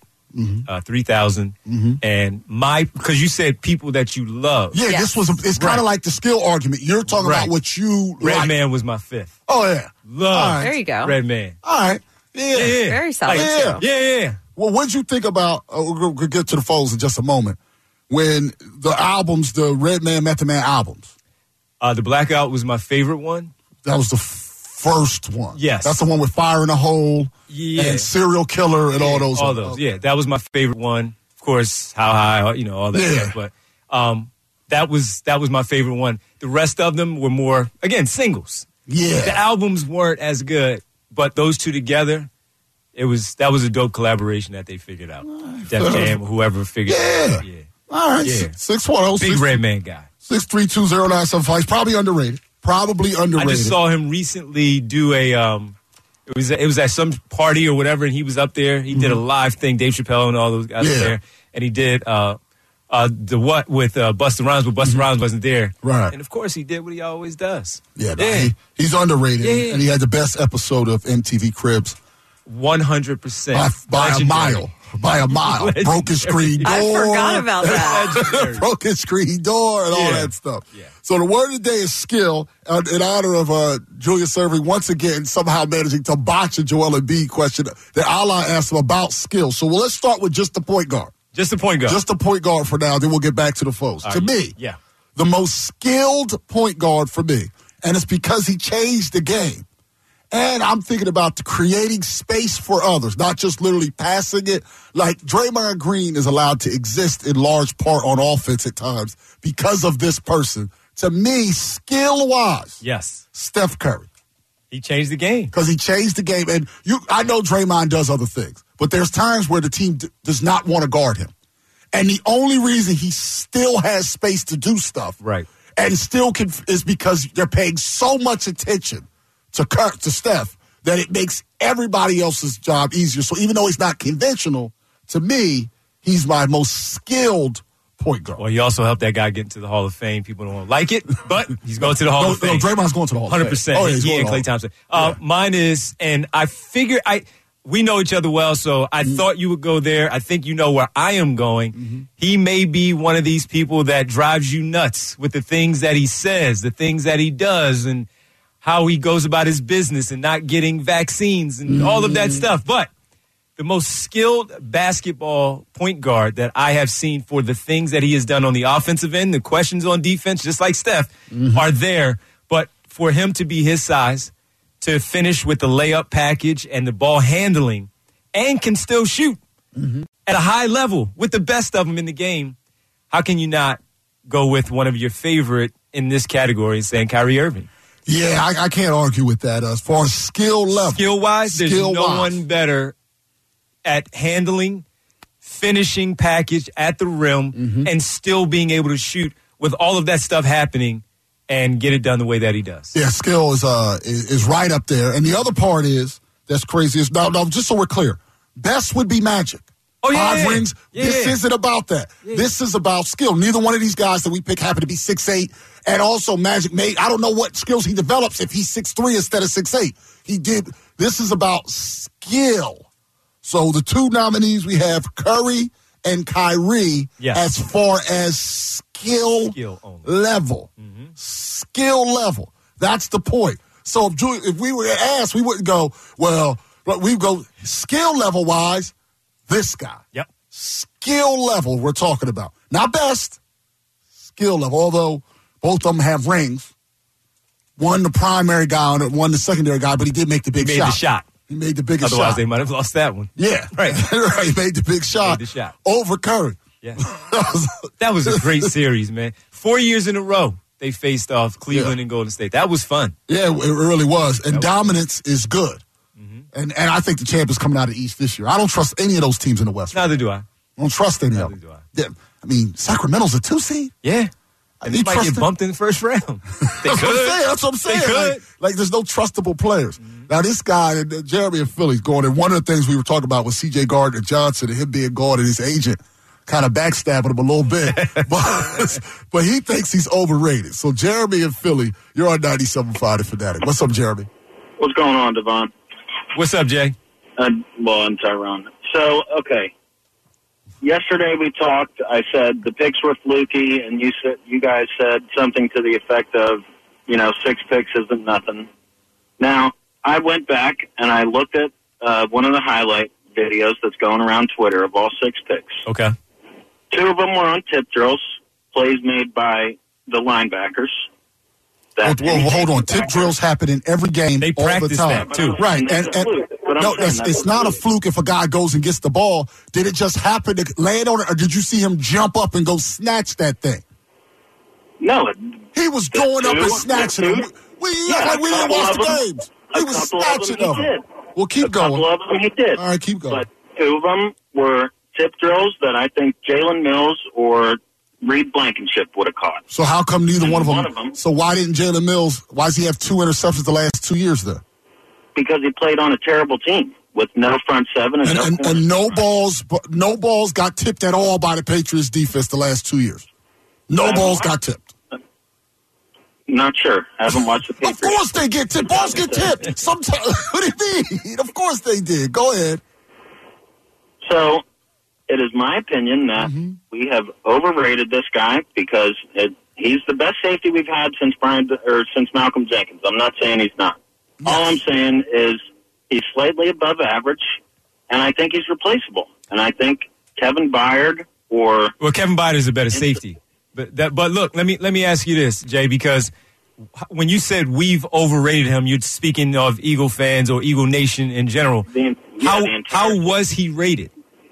S3: 3000, and because you said people that you love.
S4: Yeah,
S1: Yes.
S4: it's kind of like the skill argument. You're talking
S3: Right.
S4: about what you like.
S3: Redman was my 5th.
S4: Oh, yeah.
S3: Love.
S4: All right.
S1: There you go.
S3: Redman.
S4: All right. Yeah.
S3: Yeah.
S1: Very solid,
S3: Like,
S1: too.
S3: Yeah.
S4: Well, what'd you think about, we'll get to the foes in just a moment, when the albums, the Redman, Method Man albums,
S3: The Blackout was my favorite one.
S4: that was the first one.
S3: Yes.
S4: That's the one with Fire in the Hole and Serial Killer and all those.
S3: All those. Yeah, that was my favorite one. Of course, How High, all that
S4: Yeah.
S3: stuff. But that was my favorite one. The rest of them were more, again, singles.
S4: Yeah.
S3: The albums weren't as good, but those two together, that was a dope collaboration that they figured out. Def Jam, whoever figured it out. Yeah.
S4: All right.
S3: Yeah.
S4: 610
S3: Big Red Man guy.
S4: 6320975. He's probably underrated.
S3: I just saw him recently do it was at some party or whatever, and he was up there. He did a live thing. Dave Chappelle and all those guys were there, and he did the what with Busta Rhymes, but Busta Rhymes wasn't there.
S4: Right.
S3: And of course, he did what he always does.
S4: Yeah, he's underrated, and he had the best episode of MTV Cribs.
S3: 100%.
S4: By a mile. Broken screen door.
S1: I forgot about that.
S4: Broken screen door and all that stuff.
S3: Yeah.
S4: So the word of the day is skill, in honor of Julius Erving once again somehow managing to botch a Joel Embiid question that Allah asked him about skill. So let's start with just the point guard.
S3: Just the point guard.
S4: Just the point guard for now, then we'll get back to the foes. To me, the most skilled point guard for me, and it's because he changed the game. And I'm thinking about creating space for others, not just literally passing it. Like Draymond Green is allowed to exist in large part on offense at times because of this person. To me, skill-wise,
S3: yes,
S4: Steph Curry.
S3: He changed the game.
S4: Because he changed the game. And I know Draymond does other things, but there's times where the team does not want to guard him. And the only reason he still has space to do stuff and still is because they're paying so much attention to Steph that it makes everybody else's job easier. So even though he's not conventional, to me, he's my most skilled point guard.
S3: Well, he also helped that guy get into the Hall of Fame. People don't like it, but he's going to the Hall of Fame.
S4: No, Draymond's going to the Hall of Fame.
S3: 100%.
S4: Oh,
S3: he and Klay Thompson. Mine is, and I figure we know each other well, so I thought you would go there. I think you know where I am going. He may be one of these people that drives you nuts with the things that he says, the things that he does, and how he goes about his business and not getting vaccines and all of that stuff. But the most skilled basketball point guard that I have seen for the things that he has done on the offensive end, the questions on defense, just like Steph, are there. But for him to be his size, to finish with the layup package and the ball handling, and can still shoot at a high level with the best of them in the game, how can you not go with one of your favorite in this category and saying Kyrie Irving?
S4: Yeah, I can't argue with that. As far as skill level.
S3: Skill-wise, there's no one better at handling, finishing package at the rim, and still being able to shoot with all of that stuff happening and get it done the way that he does.
S4: Yeah, skill is right up there. And the other part that's crazy is, now just so we're clear, best would be Magic.
S3: Oh, yeah.
S4: 5 rings. This isn't about that. This is about skill. Neither one of these guys that we pick happen to be 6'8". And also Magic I don't know what skills he develops if he's 6'3" instead of 6'8". This is about skill. So the two nominees we have, Curry and Kyrie, as far as skill level. Skill level. That's the point. So if we were asked, we wouldn't go, well, we'd go skill level wise, this guy.
S3: Yep.
S4: Skill level we're talking about. Not best. Skill level. Although both of them have rings. One the primary guy and one the secondary guy, but he did make the big shot. He made the biggest shot.
S3: Otherwise, they might have lost that one.
S4: Yeah. Right. Right. He made the big shot.
S3: Made the shot.
S4: Over Curry.
S3: Yeah. That was a great series, man. 4 years in a row, they faced off Cleveland and Golden State. That was fun.
S4: Yeah, it really was. And dominance is good. And I think the champ is coming out of the East this year. I don't trust any of those teams in the West.
S3: Neither do I.
S4: I don't trust any of them.
S3: Do I.
S4: Yeah, I mean, Sacramento's a 2 seed.
S3: Yeah. And they might get bumped in the first round. They could.
S4: That's what I'm saying.
S3: They could.
S4: Like there's no trustable players. Now, this guy, Jeremy in Philly's going, and one of the things we were talking about was C.J. Gardner-Johnson and him being gone and his agent kind of backstabbing him a little bit. but he thinks he's overrated. So, Jeremy in Philly, you're on 97.5 The Fanatic. What's up, Jeremy?
S7: What's going on, Devon?
S3: What's up, Jay?
S7: I'm Tyrone. So, okay. Yesterday we talked. I said the picks were fluky, and you guys said something to the effect of, 6 picks isn't nothing. Now, I went back and I looked at one of the highlight videos that's going around Twitter of all 6 picks.
S3: Okay.
S7: 2 of them were on tip drills, plays made by the linebackers.
S4: Well, hold on. Tip drills happen in every game
S3: they
S4: all the time.
S3: That too.
S4: Right. It's not a fluke if a guy goes and gets the ball. Did it just happen to land on it, or did you see him jump up and go snatch that thing?
S7: No.
S4: He was going up and snatching it. We didn't watch the games. He was snatching them. Well, keep going.
S7: A couple of them he did.
S4: All right, keep going.
S7: But 2 of them were tip drills that I think Jalen Mills or Reed Blankenship would have caught.
S4: So how come neither one of them?
S7: One of them.
S4: So why didn't Jalen Mills? Why does he have 2 interceptions the last 2 years there?
S7: Because he played on a terrible team with no front seven
S4: And no balls got tipped at all by the Patriots defense the last 2 years. No balls got tipped.
S7: Not sure. I haven't watched the Patriots.
S4: Of course they get tipped. Balls get tipped. Sometimes. What do you mean? Of course they did. Go ahead.
S7: So it is my opinion that we have overrated this guy because he's the best safety we've had since Malcolm Jenkins. I'm not saying he's not. Yes. All I'm saying is he's slightly above average, and I think he's replaceable. And I think Kevin Byard
S3: Kevin Byard is a better safety. But look, let me ask you this, Jay, because when you said we've overrated him, you're speaking of Eagle fans or Eagle Nation in general. How was he rated?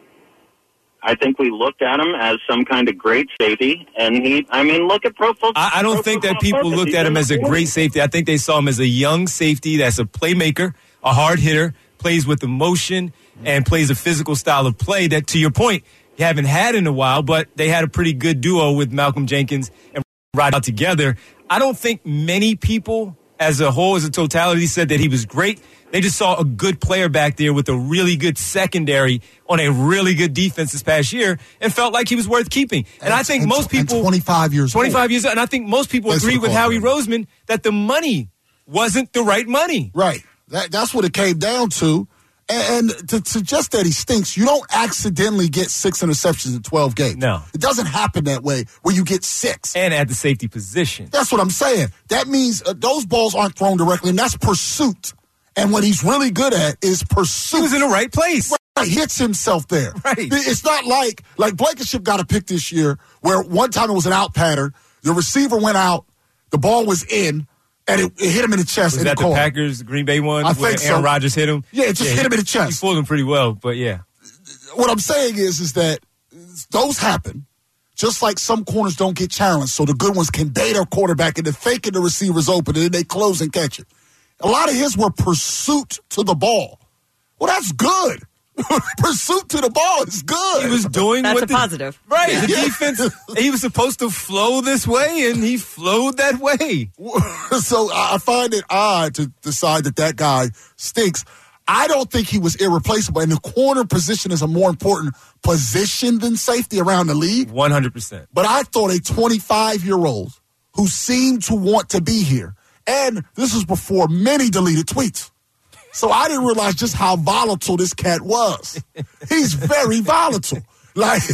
S7: I think we looked at him as some kind of great safety, and look at Pro Football.
S3: I don't think that people looked at him as a great safety. I think they saw him as a young safety that's a playmaker, a hard hitter, plays with emotion, and plays a physical style of play that, to your point, you haven't had in a while, but they had a pretty good duo with Malcolm Jenkins and Rod out together. I don't think many people as a whole, as a totality, said that he was great. They just saw a good player back there with a really good secondary on a really good defense this past year and felt like he was worth keeping. And I think most people...
S4: 25 years old.
S3: And I think most people agree with Howie Roseman that the money wasn't the right money.
S4: Right. That's what it came down to. And to suggest that he stinks, you don't accidentally get 6 interceptions in 12 games.
S3: No.
S4: It doesn't happen that way where you get 6.
S3: And at the safety position.
S4: That's what I'm saying. That means those balls aren't thrown directly, and that's pursuit. And what he's really good at is pursuit.
S3: He was in the right place.
S4: Right. He hits himself there.
S3: Right.
S4: It's not like Blankenship got a pick this year where one time it was an out pattern. The receiver went out, the ball was in, and it hit him in the chest.
S3: Was that the Packers, Green Bay one?
S4: I think
S3: Aaron Rodgers hit him?
S4: Yeah, it just hit him in the chest.
S3: He fooled him pretty well, but yeah.
S4: What I'm saying is that those happen. Just like some corners don't get challenged, so the good ones can bait their quarterback into faking the receivers open, and then they close and catch it. A lot of his were pursuit to the ball. Well, that's good. Pursuit to the ball is good.
S3: He was doing
S1: that's positive.
S3: Right. Yeah. The defense, he was supposed to flow this way, and he flowed that way.
S4: So I find it odd to decide that guy stinks. I don't think he was irreplaceable, and the corner position is a more important position than safety around the league.
S3: 100%.
S4: But I thought a 25-year-old who seemed to want to be here, and this was before many deleted tweets. So I didn't realize just how volatile this cat was. He's very volatile. Like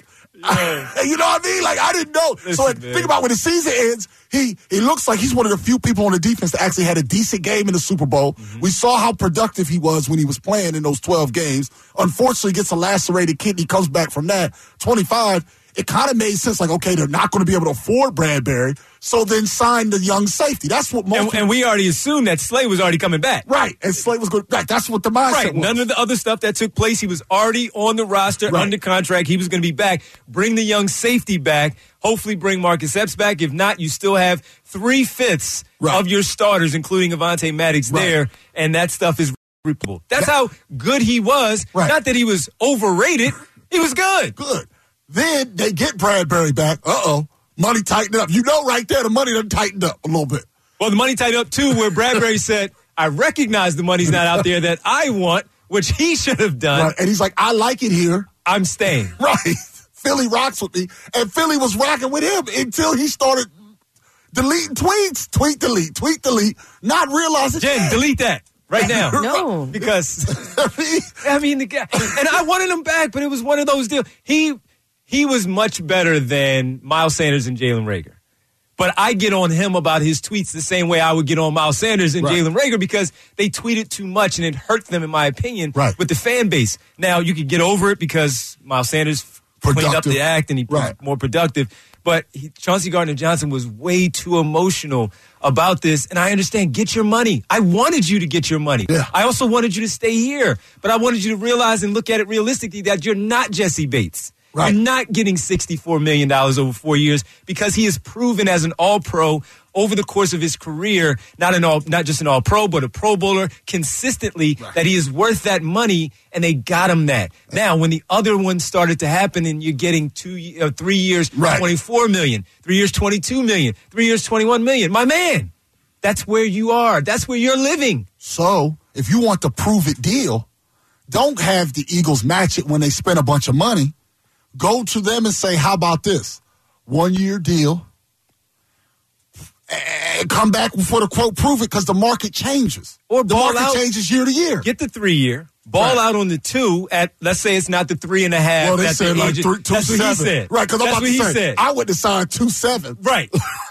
S4: yeah. You know what I mean? Like, I didn't know. Listen, think about when the season ends, he looks like he's one of the few people on the defense that actually had a decent game in the Super Bowl. Mm-hmm. We saw how productive he was when he was playing in those 12 games. Unfortunately, gets a lacerated kidney, comes back from that. 25, it kind of made sense, like, okay, they're not going to be able to afford Bradbury, so then sign the young safety. That's what most
S3: and we already assumed that Slay was already coming back.
S4: Right, and Slay was going back. That's what the mindset was.
S3: None of the other stuff that took place. He was already on the roster, under contract. He was going to be back. Bring the young safety back. Hopefully bring Marcus Epps back. If not, you still have 3/5 of your starters, including Avonte Maddox there, and that stuff is replaceable. That's how good he was. Right. Not that he was overrated. He was good.
S4: Good. Then they get Bradbury back. Money tightened up. You know right there the money done tightened up a little bit.
S3: Well, the money tightened up, too, where Bradbury said, I recognize the money's not out there that I want, which he should have done.
S4: Right. And he's like, I like it here.
S3: I'm staying.
S4: Right. Philly rocks with me. And Philly was rocking with him until he started deleting tweets. Tweet, delete. Not realizing.
S3: Jen, delete that. Right now.
S1: No.
S3: Because, I mean, the guy, and I wanted him back, but it was one of those deals. He was much better than Miles Sanders and Jalen Reagor. But I get on him about his tweets the same way I would get on Miles Sanders and Jalen Reagor because they tweeted too much and it hurt them, in my opinion, with the fan base. Now, you could get over it because Miles Sanders cleaned up the act and he was more productive. But Chauncey Gardner-Johnson was way too emotional about this. And I understand, get your money. I wanted you to get your money. Yeah. I also wanted you to stay here. But I wanted you to realize and look at it realistically that you're not Jesse Bates. Right. You're not getting $64 million over 4 years because he is proven as an all-pro, over the course of his career, not just an All-Pro, but a Pro Bowler consistently, that he is worth that money, and they got him that. Now, when the other ones started to happen and you're getting 3 years, $24 million, 3 years, $22 million, 3 years, $21 million, my man, that's where you are. That's where you're living.
S4: So, if you want the prove-it deal, don't have the Eagles match it when they spend a bunch of money. Go to them and say, how about this? 1 year deal. And come back for the quote, prove it, because the market changes.
S3: Or
S4: the market changes year to year.
S3: Get the 3 year. Ball out on the 2 at, let's say it's not the 3.5.
S4: Well, they said like 2.7.
S3: That's what he said.
S4: Right, because I'm about to say, I wouldn't have signed 2.7.
S3: Right.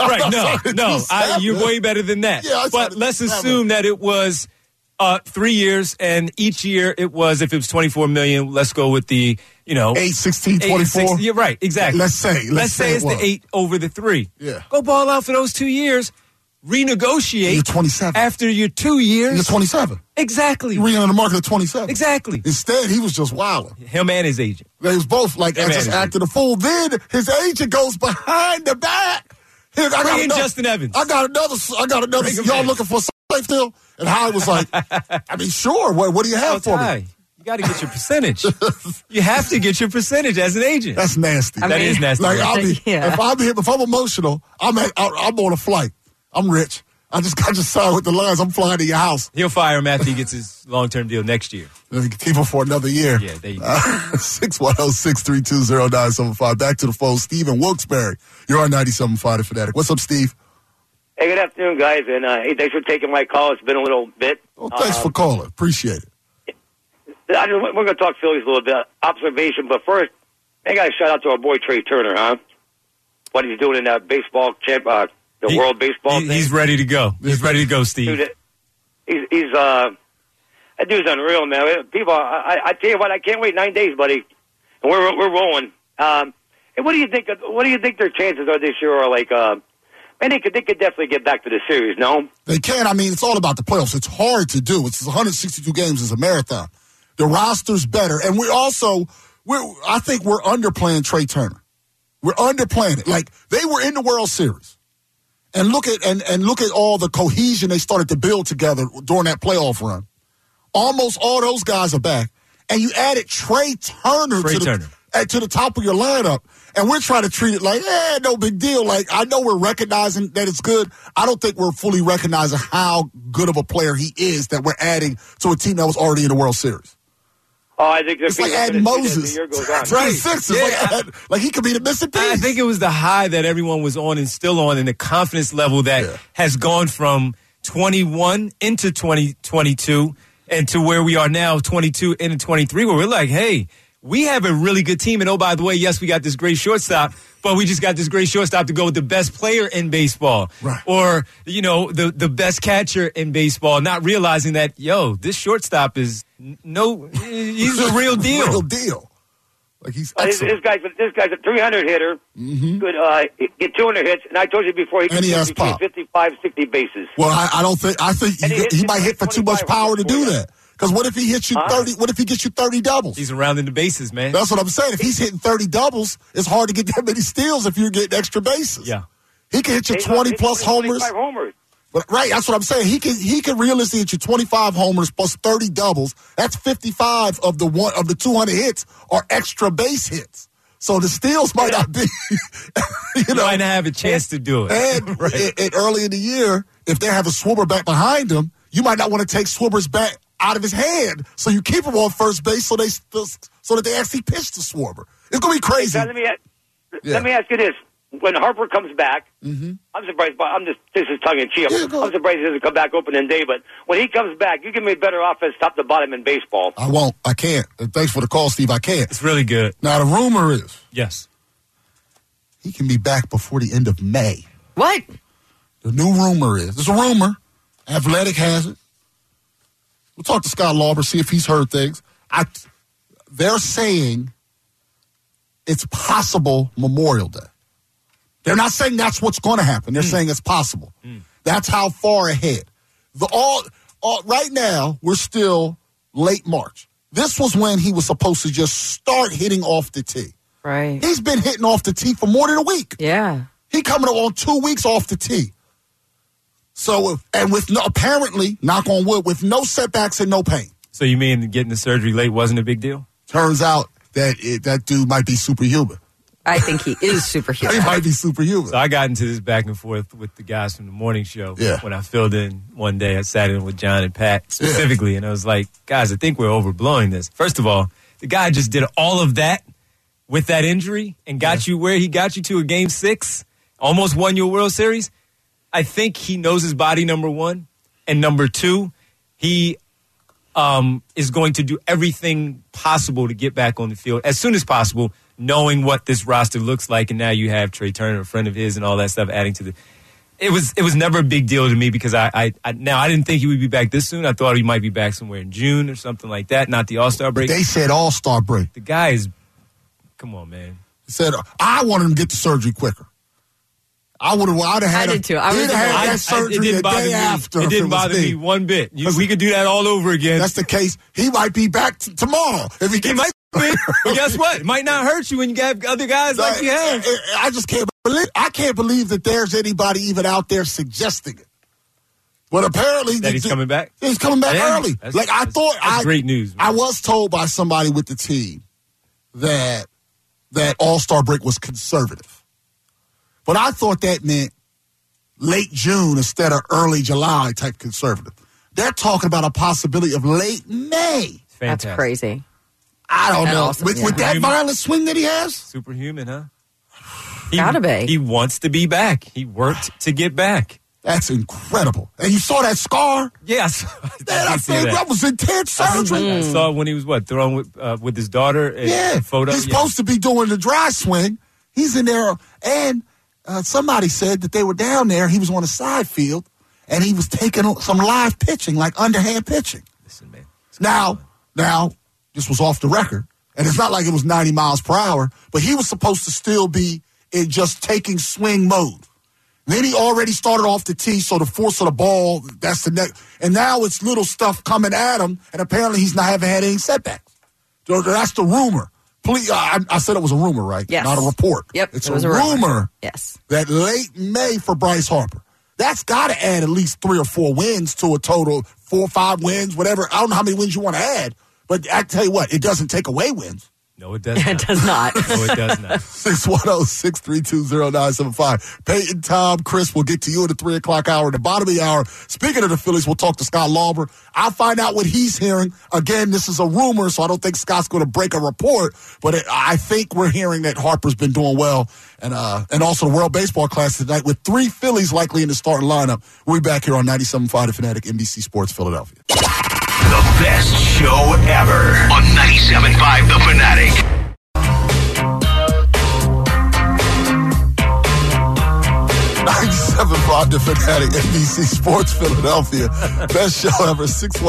S3: No. You're way better than that.
S4: Yeah,
S3: but let's assume that it was 3 years, and each year it was, if it was $24 million, let's go with the,
S4: 8, 16, 24.
S3: Yeah, right, exactly.
S4: Let's say
S3: it's the 8 over the 3.
S4: Yeah.
S3: Go ball out for those 2 years. Renegotiate.
S4: You're 27.
S3: After your 2 years.
S4: You're 27.
S3: Exactly.
S4: You're on the market at 27.
S3: Exactly.
S4: Instead, he was just wilding.
S3: Him and his agent.
S4: They was both like, I just acted a fool. Then his agent goes behind the back.
S3: Bring in Justin Evans.
S4: I got another. Y'all looking for something still? And Howard was like, I mean, sure. What do you have for me?
S3: You got to get your percentage. You have to get your percentage as an agent.
S4: That's nasty.
S3: That is nasty.
S4: Like, if I'm emotional, I'm on a flight. I'm rich. I just signed with the Lions. I'm flying to your house.
S3: He'll fire him after he gets his long-term deal next year.
S4: Keep him for another year.
S3: Yeah, there you go.
S4: 610-632-0975. Back to the phone. Steve in Wilkes-Barre. You're on 97.5 The Fanatic. What's up, Steve?
S8: Hey, good afternoon, guys. And hey, thanks for taking my call. It's been a little bit.
S4: Well, thanks for calling. Appreciate it.
S8: We're going to talk Phillies a little bit. Observation. But first, I got to shout out to our boy Trey Turner, huh? What he's doing in that baseball World Baseball thing.
S3: He's ready to go. He's ready to go, Steve.
S8: Dude, that dude's unreal, man. People, I tell you what, I can't wait 9 days, buddy. And we're rolling. And what do you think? What do you think their chances are this year? Or like, man, they could definitely get back to the series. No,
S4: they can. I mean, it's all about the playoffs. It's hard to do. It's 162 games is a marathon. The roster's better, and I think we're underplaying Trey Turner. We're underplaying it. Like, they were in the World Series. And look at all the cohesion they started to build together during that playoff run. Almost all those guys are back. And you added Trey Turner to the top of your lineup. And we're trying to treat it like, no big deal. Like, I know we're recognizing that it's good. I don't think we're fully recognizing how good of a player he is that we're adding to a team that was already in the World Series.
S8: Oh, I think
S4: it's like adding Moses.
S8: The year goes on.
S4: Right. Like he could be the missing piece.
S3: I think it was the high that everyone was on and still on, and the confidence level that has gone from 21 into 2022 and to where we are now, 22 into 23, where we're like, hey, we have a really good team. And oh, by the way, yes, we got this great shortstop, but we just got this great shortstop to go with the best player in baseball.
S4: Right.
S3: Or, the best catcher in baseball, not realizing that, this shortstop is he's a real deal.
S4: Real deal. Like, he's excellent.
S8: This guy's a 300 hitter.
S4: Mm-hmm.
S8: Could get 200 hits. And I told you before, he can
S4: has
S8: between
S4: pop.
S8: 55, 60 bases.
S4: Well, I think he might hit for too much power to do that. Because what if he hits you 30? What if he gets you 30 doubles?
S3: He's rounding the bases, man.
S4: That's what I'm saying. If he's hitting 30 doubles, it's hard to get that many steals if you're getting extra bases.
S3: Yeah,
S4: he can hit you 20 plus homers.
S8: 25 homers.
S4: But, right, that's what I'm saying. He can realistically hit you 25 homers plus 30 doubles. That's 55 of the 200 hits are extra base hits. So the steals might not be.
S3: You might not have a chance to do it.
S4: And early in the year, if they have a Schwarber back behind him, you might not want to take Schwarber's bat out of his hand, so you keep him on first base so that they actually pitch to Schwarber. It's gonna be crazy.
S8: Let me ask you this: when Harper comes back,
S4: mm-hmm.
S8: I'm surprised. This is tongue in cheek. I'm surprised he doesn't come back opening day. But when he comes back, you give me a better offense top to bottom in baseball.
S4: I won't. I can't. Thanks for the call, Steve. I can't.
S3: It's really good.
S4: Now the rumor is,
S3: yes,
S4: he can be back before the end of May.
S1: What?
S4: The new rumor is, it's a rumor. Athletic has it. We'll talk to Scott Lauber, see if he's heard things. They're saying it's possible Memorial Day. They're not saying that's what's going to happen. They're saying it's possible. That's how far ahead. Right now, we're still late March. This was when he was supposed to just start hitting off the tee.
S1: Right.
S4: He's been hitting off the tee for more than a week.
S1: Yeah.
S4: He coming up on 2 weeks off the tee. So, and with no, apparently, knock on wood, with no setbacks and no pain.
S3: So you mean getting the surgery late wasn't a big deal?
S4: Turns out that that dude might be superhuman.
S1: I think he is superhuman.
S4: He might be superhuman.
S3: So I got into this back and forth with the guys from the morning show when I filled in one day. I sat in with John and Pat specifically, and I was like, guys, I think we're overblowing this. First of all, the guy just did all of that with that injury and got you where he got you to a Game 6, almost won you a World Series. I think he knows his body, number one. And number two, he is going to do everything possible to get back on the field as soon as possible, knowing what this roster looks like. And now you have Trey Turner, a friend of his, and all that stuff adding to the. It was never a big deal to me because I didn't think he would be back this soon. I thought he might be back somewhere in June or something like that, not the All-Star break.
S4: They said All-Star break.
S3: The guy is, come on, man.
S4: He said, I wanted him to get the surgery quicker. I'd have had
S1: I did too. I would
S4: have had that surgery the day after.
S3: It didn't bother me one bit. We could do that all over again.
S4: That's the case. He might be back tomorrow. If he
S3: might be. But guess what? It might not hurt you when you have other guys like you have.
S4: I just can't believe. I can't believe that there's anybody even out there suggesting it. But apparently
S3: that he's coming back.
S4: He's coming back early. That's
S3: great news. Man.
S4: I was told by somebody with the team that All-Star break was conservative. But I thought that meant late June instead of early July type conservative. They're talking about a possibility of late May.
S3: Fantastic.
S1: That's crazy.
S4: I don't know. Awesome, with that violent swing that he has?
S3: Superhuman, huh?
S1: Gotta be.
S3: He wants to be back. He worked to get back.
S4: That's incredible. And you saw that scar?
S3: Yes.
S4: That was intense surgery.
S3: I saw it when he was, throwing with his daughter? Photo?
S4: He's supposed to be doing the dry swing. He's in there, and somebody said that they were down there. He was on a side field, and he was taking some live pitching, like underhand pitching.
S3: Listen, man.
S4: Now, this was off the record, and it's not like it was 90 miles per hour, but he was supposed to still be in just taking swing mode. Then he already started off the tee, so the force of the ball, that's the next. And now it's little stuff coming at him, and apparently he's not having had any setbacks. So that's the rumor. Please, I said it was a rumor, right?
S1: Yes.
S4: Not a report.
S1: Yep.
S4: It's a rumor.
S1: Yes.
S4: That late May for Bryce Harper. That's got to add at least 3 or 4 wins to a total 4 or 5 wins, whatever. I don't know how many wins you want to add, but I tell you what, it doesn't take away wins.
S3: No, it does not.
S1: It does not.
S3: No, it does not.
S4: 610-632-0975. Peyton, Tom, Chris will get to you in the 3 o'clock hour. At the bottom of the hour, speaking of the Phillies, we'll talk to Scott Lauber. I'll find out what he's hearing. Again, this is a rumor, so I don't think Scott's going to break a report, but I think we're hearing that Harper's been doing well. And also the World Baseball Classic tonight with 3 Phillies likely in the starting lineup. We'll be back here on 97.5 The Fanatic, NBC Sports Philadelphia.
S2: The best show ever on 97.5 The Fanatic.
S4: The Fanatic, NBC Sports Philadelphia. Best show ever,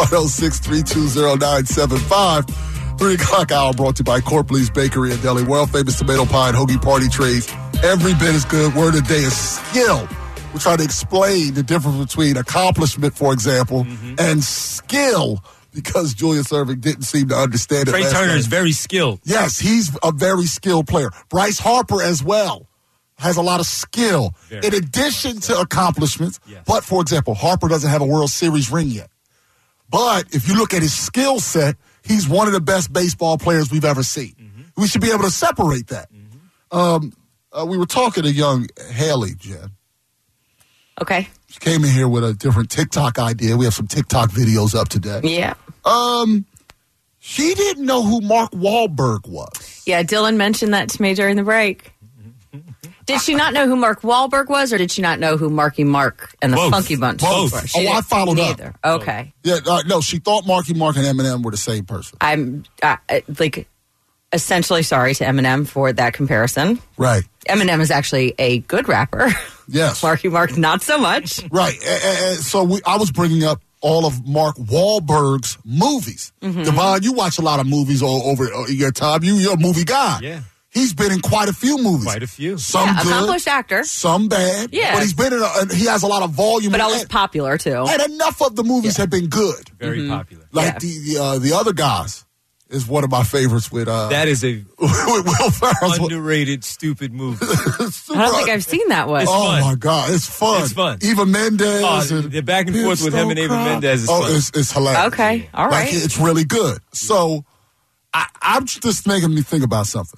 S4: 610-632-0975. 3 o'clock hour brought to you by Corpley's Bakery and Deli. World famous tomato pie and hoagie party trays. Every bit as good. Word of the day is skill. We're trying to explain the difference between accomplishment, for example, and skill, because Julius Erving didn't seem to understand it.
S3: Trey Turner is very skilled.
S4: Yes, he's a very skilled player. Bryce Harper as well has a lot of skill in addition to accomplishments.
S3: Yes.
S4: But, for example, Harper doesn't have a World Series ring yet. But if you look at his skill set, he's one of the best baseball players we've ever seen. We should be able to separate that. We were talking to young Haley, Jen.
S1: Okay.
S4: She came in here with a different TikTok idea. We have some TikTok videos up today.
S1: Yeah.
S4: She didn't know who Mark Wahlberg was.
S1: Yeah, Dylan mentioned that to me during the break. Did she not know who Mark Wahlberg was, or did she not know who Marky Mark and the Funky Bunch
S4: Both.
S1: were?
S4: I followed up.
S1: Neither. Okay.
S4: Yeah, no, she thought Marky Mark and Eminem were the same person.
S1: I'm essentially sorry to Eminem for that comparison.
S4: Right.
S1: Eminem is actually a good rapper.
S4: Yes.
S1: Marky Mark, not so much.
S4: Right. So I was bringing up all of Mark Wahlberg's movies. Devon, you watch a lot of movies over your time. You're a movie guy.
S3: Yeah.
S4: He's been in quite a few movies.
S3: Quite a few.
S4: Some good,
S1: accomplished actor.
S4: some bad.
S1: Yeah.
S4: But he's been he has a lot of volume.
S1: But always popular, too.
S4: And enough of the movies have been good.
S3: Very popular.
S4: Like the other guys. is one of my favorites with
S3: That is a
S4: with Will Ferrell.
S3: underrated, stupid movie.
S1: I don't think I've seen that one.
S3: It's
S4: Oh
S3: fun.
S4: my God, it's fun.
S3: It's fun.
S4: Eva Mendes.
S3: Oh,
S4: and
S3: the back and forth with him and Eva Mendes is fun.
S4: it's hilarious.
S1: Okay, all
S4: Like,
S1: right.
S4: it's really good. So I'm just making me think about something.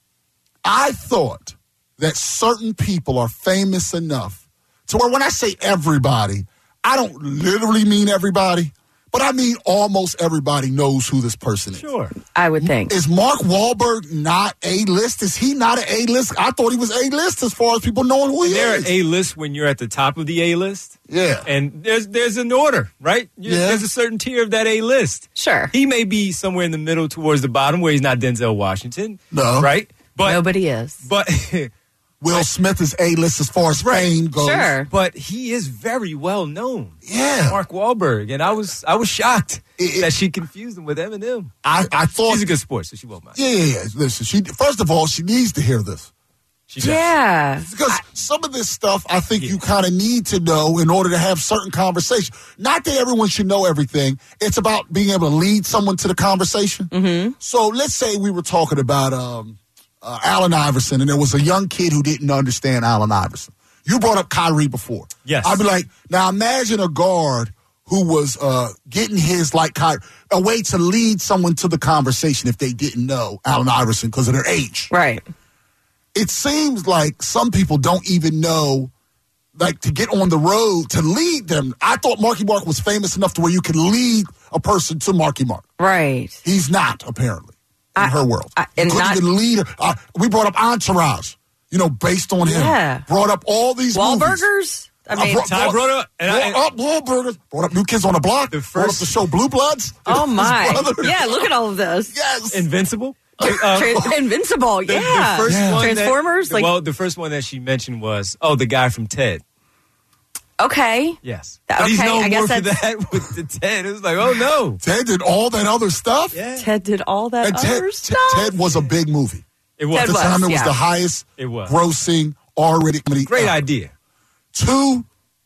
S4: I thought that certain people are famous enough to where when I say everybody, I don't literally mean everybody, but I mean almost everybody knows who this person is.
S3: Sure.
S1: I would think.
S4: Is Mark Wahlberg not A-list? Is he not an A-list? I thought he was A-list as far as people knowing who he
S3: They're
S4: is.
S3: A-list when you're at the top of the A-list.
S4: Yeah.
S3: And there's an order, right?
S4: Yeah.
S3: There's a certain tier of that A-list.
S1: Sure.
S3: He may be somewhere in the middle towards the bottom where he's not Denzel Washington.
S4: No.
S3: Right? But
S1: Nobody is.
S3: But
S4: Will Smith is A-list as far as fame goes.
S1: Sure.
S3: but he is very well known.
S4: Yeah.
S3: Mark Wahlberg. And I was shocked
S4: It-
S3: that she confused him with Eminem.
S4: I thought...
S3: She's a good sport, so she won't mind.
S4: Yeah. Listen, first of all, she needs to hear this.
S3: She does.
S1: Yeah.
S4: Because some of this stuff, I think you kind of need to know in order to have certain conversation. Not that everyone should know everything. It's about being able to lead someone to the conversation. Mm-hmm. So let's say we were talking about Allen Iverson, and there was a young kid who didn't understand Allen Iverson. You brought up Kyrie before.
S3: Yes.
S4: I'd be like, now imagine a guard who was getting his, like Kyrie, a way to lead someone to the conversation if they didn't know Allen Iverson because of their age.
S1: Right.
S4: It seems like some people don't even know, like, to get on the road to lead them. I thought Marky Mark was famous enough to where you could lead a person to Marky Mark.
S1: Right.
S4: He's not, apparently, in her world.
S1: and
S4: You couldn't
S1: not-
S4: even lead her. We brought up Entourage, based on him.
S1: Yeah.
S4: Brought up all these movies.
S1: Wahlburgers? I mean,
S3: Ty brought up, and
S4: Brought up Wahlburgers. Brought up New Kids on the Block. Brought up the show Blue Bloods.
S1: oh my.
S4: His brother.
S1: Yeah, look at all of this.
S4: Yes.
S3: Invincible.
S1: Invincible,
S3: The
S1: yeah.
S3: first one
S1: Transformers?
S3: the first one that she mentioned was, the guy from Ted.
S1: Okay.
S3: Yes.
S1: Okay,
S3: But he's known
S1: I guess
S3: more for
S1: that's-
S3: that with the Ted. It was like, oh no.
S4: Ted did all that other stuff.
S3: Yeah.
S1: Ted did all that
S4: And
S1: other stuff.
S4: Ted was a big movie.
S3: It was.
S4: At the
S1: was,
S4: time, it was
S1: yeah.
S4: the highest
S3: It was.
S4: grossing R-rated comedy.
S3: Great
S4: ever.
S3: idea.
S4: 2,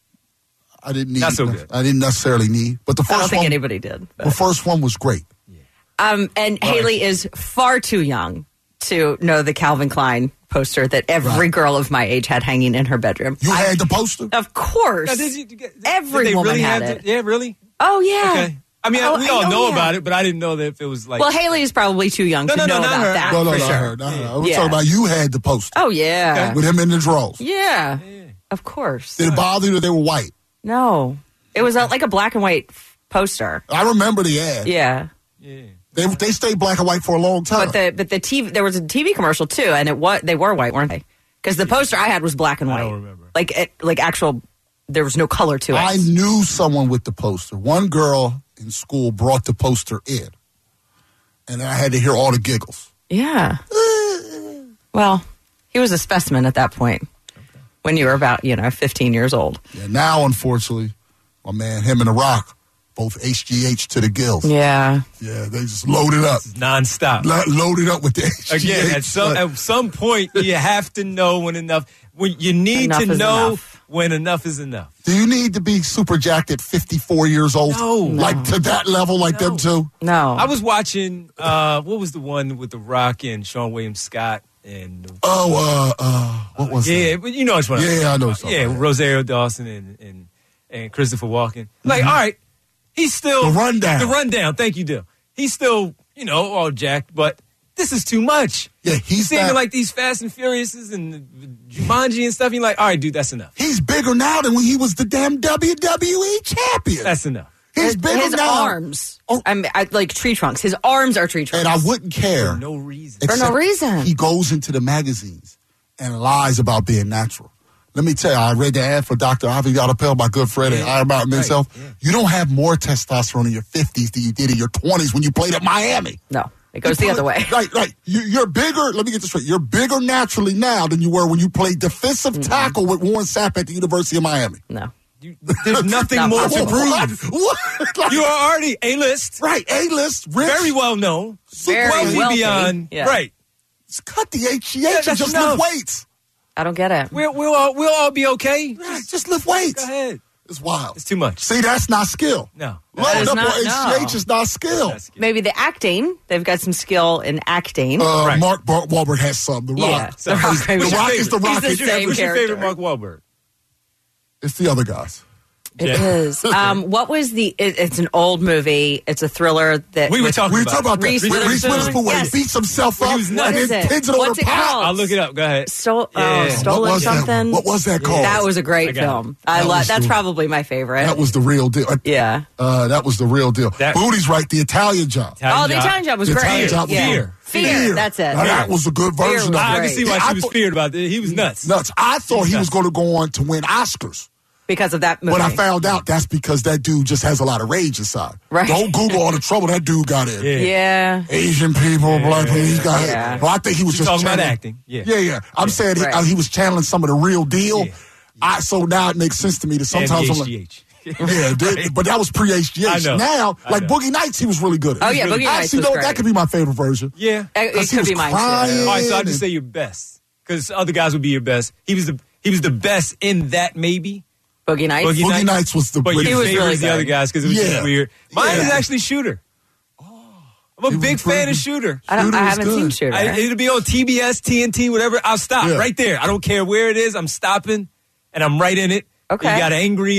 S4: I didn't need.
S3: Not so good.
S4: I didn't necessarily need. But the
S1: I don't
S4: first
S1: think
S4: one,
S1: anybody did.
S4: the first one was great.
S1: And Haley is far too young to know the Calvin Klein poster that every girl of my age had hanging in her bedroom.
S4: You had the poster?
S1: Of course.
S3: Now, did
S1: Every
S3: they
S1: woman
S3: really
S1: had
S3: have
S1: it.
S3: Yeah, really?
S1: Oh, yeah.
S3: Okay. I mean, we all know about it, but I didn't know that if it was like.
S1: Well, Haley is probably too young to know
S3: not
S1: about
S3: her.
S1: that,
S4: No,
S1: for
S4: not
S1: sure.
S4: her. No. We're
S1: Yeah.
S4: talking about you had the poster
S1: Oh, yeah.
S4: with him in the drawers.
S1: Yeah. Of course.
S4: Did it bother you that they were white?
S1: No. It was like a black and white poster.
S4: I remember the ad.
S1: Yeah.
S3: Yeah.
S4: They stayed black and white for a long time.
S1: But the TV, there was a TV commercial too, and they were white, weren't they? Because the poster I had was black and white.
S3: I don't remember.
S1: Like actual, there was no color to it.
S4: I knew someone with the poster. One girl in school brought the poster in, and I had to hear all the giggles.
S1: Yeah. Well, he was a specimen at that point when you were about 15 years old.
S4: Yeah, now, unfortunately, my man, him and The Rock, both HGH to the gills.
S1: Yeah.
S4: Yeah, they just loaded up.
S3: Nonstop.
S4: Loaded up with the HGH.
S3: Again, at some point, you have to know when you need
S1: Enough
S3: to
S1: is
S3: know
S1: enough.
S3: when enough is enough.
S4: Do you need to be super jacked at 54 years old?
S3: No.
S4: Like to that level, like them two?
S1: No.
S3: I was watching, what was the one with The Rock and Sean William Scott? And
S4: What was
S3: yeah,
S4: that?
S3: but you know which one.
S4: Yeah, I know something.
S3: Yeah, Rosario Dawson and Christopher Walken. Like, all right, he's still
S4: The Rundown.
S3: The Rundown. Thank you, Dill. He's still, all jacked, but this is too much.
S4: Yeah, he's
S3: seeing
S4: not-
S3: like these Fast and Furiouses and Jumanji and stuff. You're like, all right, dude, that's enough.
S4: He's bigger now than when he was the damn WWE champion.
S3: That's enough.
S4: He's bigger
S1: his
S4: now.
S1: arms.
S4: Oh.
S1: Like tree trunks. His arms are tree trunks.
S4: And I wouldn't care.
S3: For no reason.
S1: For no
S4: except
S1: reason.
S4: He goes into the magazines and lies about being natural. Let me tell you, I read the ad for Dr. Avi Yadapel, my good friend at Iron Mountain Men's Health.
S3: Yeah.
S4: You don't have more testosterone in your 50s than you did in your 20s when you played at Miami.
S1: No. It goes the other way.
S4: Right. You're bigger. Let me get this straight. You're bigger naturally now than you were when you played defensive tackle with Warren Sapp at the University of Miami.
S1: No.
S3: There's nothing
S1: Not
S3: more to
S1: possible.
S3: prove.
S4: What? Like,
S3: You are already A-list.
S4: right. A-list, rich.
S3: Very well known.
S1: Very
S3: Wealthy
S1: wealthy.
S3: beyond.
S1: Yeah.
S3: Right.
S4: Just cut the HGH
S3: that's
S4: and just
S3: enough.
S4: lift weights.
S1: I don't get it.
S3: We'll all be okay.
S4: Right. Just lift weights.
S3: Go ahead.
S4: It's wild.
S3: It's too much.
S4: See, that's not skill.
S3: No.
S4: Loading
S1: is
S4: up
S1: not-
S4: on
S1: no.
S4: HGH is not skill.
S3: That's good.
S1: Maybe the acting. They've got some skill in acting.
S3: Right.
S4: Mark Wahlberg has some. The
S1: yeah.
S4: Rock.
S1: The Rock.
S3: What's your
S4: The Rock is the
S3: favorite?
S4: Rock.
S1: He's the same
S3: What's your favorite
S1: character.
S3: Mark Wahlberg?
S4: It's the other guys.
S1: It
S3: Yeah.
S1: is. What was it's an old movie. It's a thriller that
S3: We were
S1: with-
S3: talking
S4: We were talking about that.
S1: Reese
S4: Reese
S1: Witherspoon.
S4: Witherspoon when
S1: Yes.
S4: he beats himself up
S3: He was nuts.
S4: and
S1: What is
S4: then
S1: it?
S4: pins it on
S1: What's
S4: a
S1: it
S4: pot.
S1: called?
S3: I'll look it up. Go ahead.
S1: Stolen
S3: Yeah.
S1: stolen
S4: What was that?
S1: something.
S4: What was that called?
S1: That was a
S3: I
S1: great
S3: got
S1: film.
S3: it.
S1: I
S4: That
S1: love.
S4: was
S1: That's
S4: the-
S1: probably my favorite.
S4: That was the real deal.
S1: yeah.
S4: That was the real deal.
S3: That-
S4: Booty's right. The Italian Job.
S1: Oh, the Italian Job was
S4: The
S1: great.
S4: Italian Job was
S1: yeah.
S4: good.
S1: Fear. That's it.
S4: Now, that was a good
S1: Fear
S4: version
S1: was
S4: of
S3: I
S4: it.
S3: can see why
S4: I
S3: she was
S4: thought-
S3: feared about it. He was nuts.
S4: Nuts. I thought he was
S3: nuts.
S4: going to go on to win Oscars.
S1: Because of that movie.
S4: But I found out that's because that dude just has a lot of rage inside.
S1: Right.
S4: Don't Google all the trouble that dude got in.
S3: Yeah.
S1: Yeah.
S4: Asian people, black people, he's got
S1: Yeah.
S4: Well, I think he was
S3: She's
S4: just
S3: talking about
S4: channeling-
S3: acting. Yeah.
S4: Yeah. I'm saying
S1: Right.
S4: he was channeling some of the real deal.
S3: Yeah.
S4: So now it makes sense to me that
S3: And
S4: sometimes I'm
S3: the
S4: like,
S3: HGH.
S4: but that was pre-HGH.
S3: I know.
S4: Now,
S3: I
S4: like
S3: know.
S4: Boogie Nights, he was really good at.
S1: Oh, yeah, Boogie Nights
S4: Actually,
S1: was
S4: no,
S1: great.
S4: that could be my favorite version.
S3: Yeah.
S1: It
S4: 'Cause he
S1: could
S4: was
S1: be mine
S4: crying.
S1: too.
S3: All right, so I'll
S4: and-
S3: just say your best. Because other guys would be your best. He was the best in that maybe.
S1: Boogie Nights.
S4: Boogie Nights was the.
S3: But your
S1: He was
S3: favorite
S1: really
S3: is the
S1: good.
S3: other guys because it was
S4: Yeah.
S3: just weird. Mine is
S4: Yeah.
S3: actually Shooter. I'm a
S4: He was
S3: big fan of
S4: pretty-
S3: Shooter.
S1: I
S4: Shooter was
S1: haven't
S4: good.
S1: seen Shooter.
S3: It'll be on TBS, TNT, whatever. I'll stop
S4: Yeah.
S3: right there. I don't care where it is. I'm stopping, and I'm right in it.
S1: Okay.
S3: You got angry.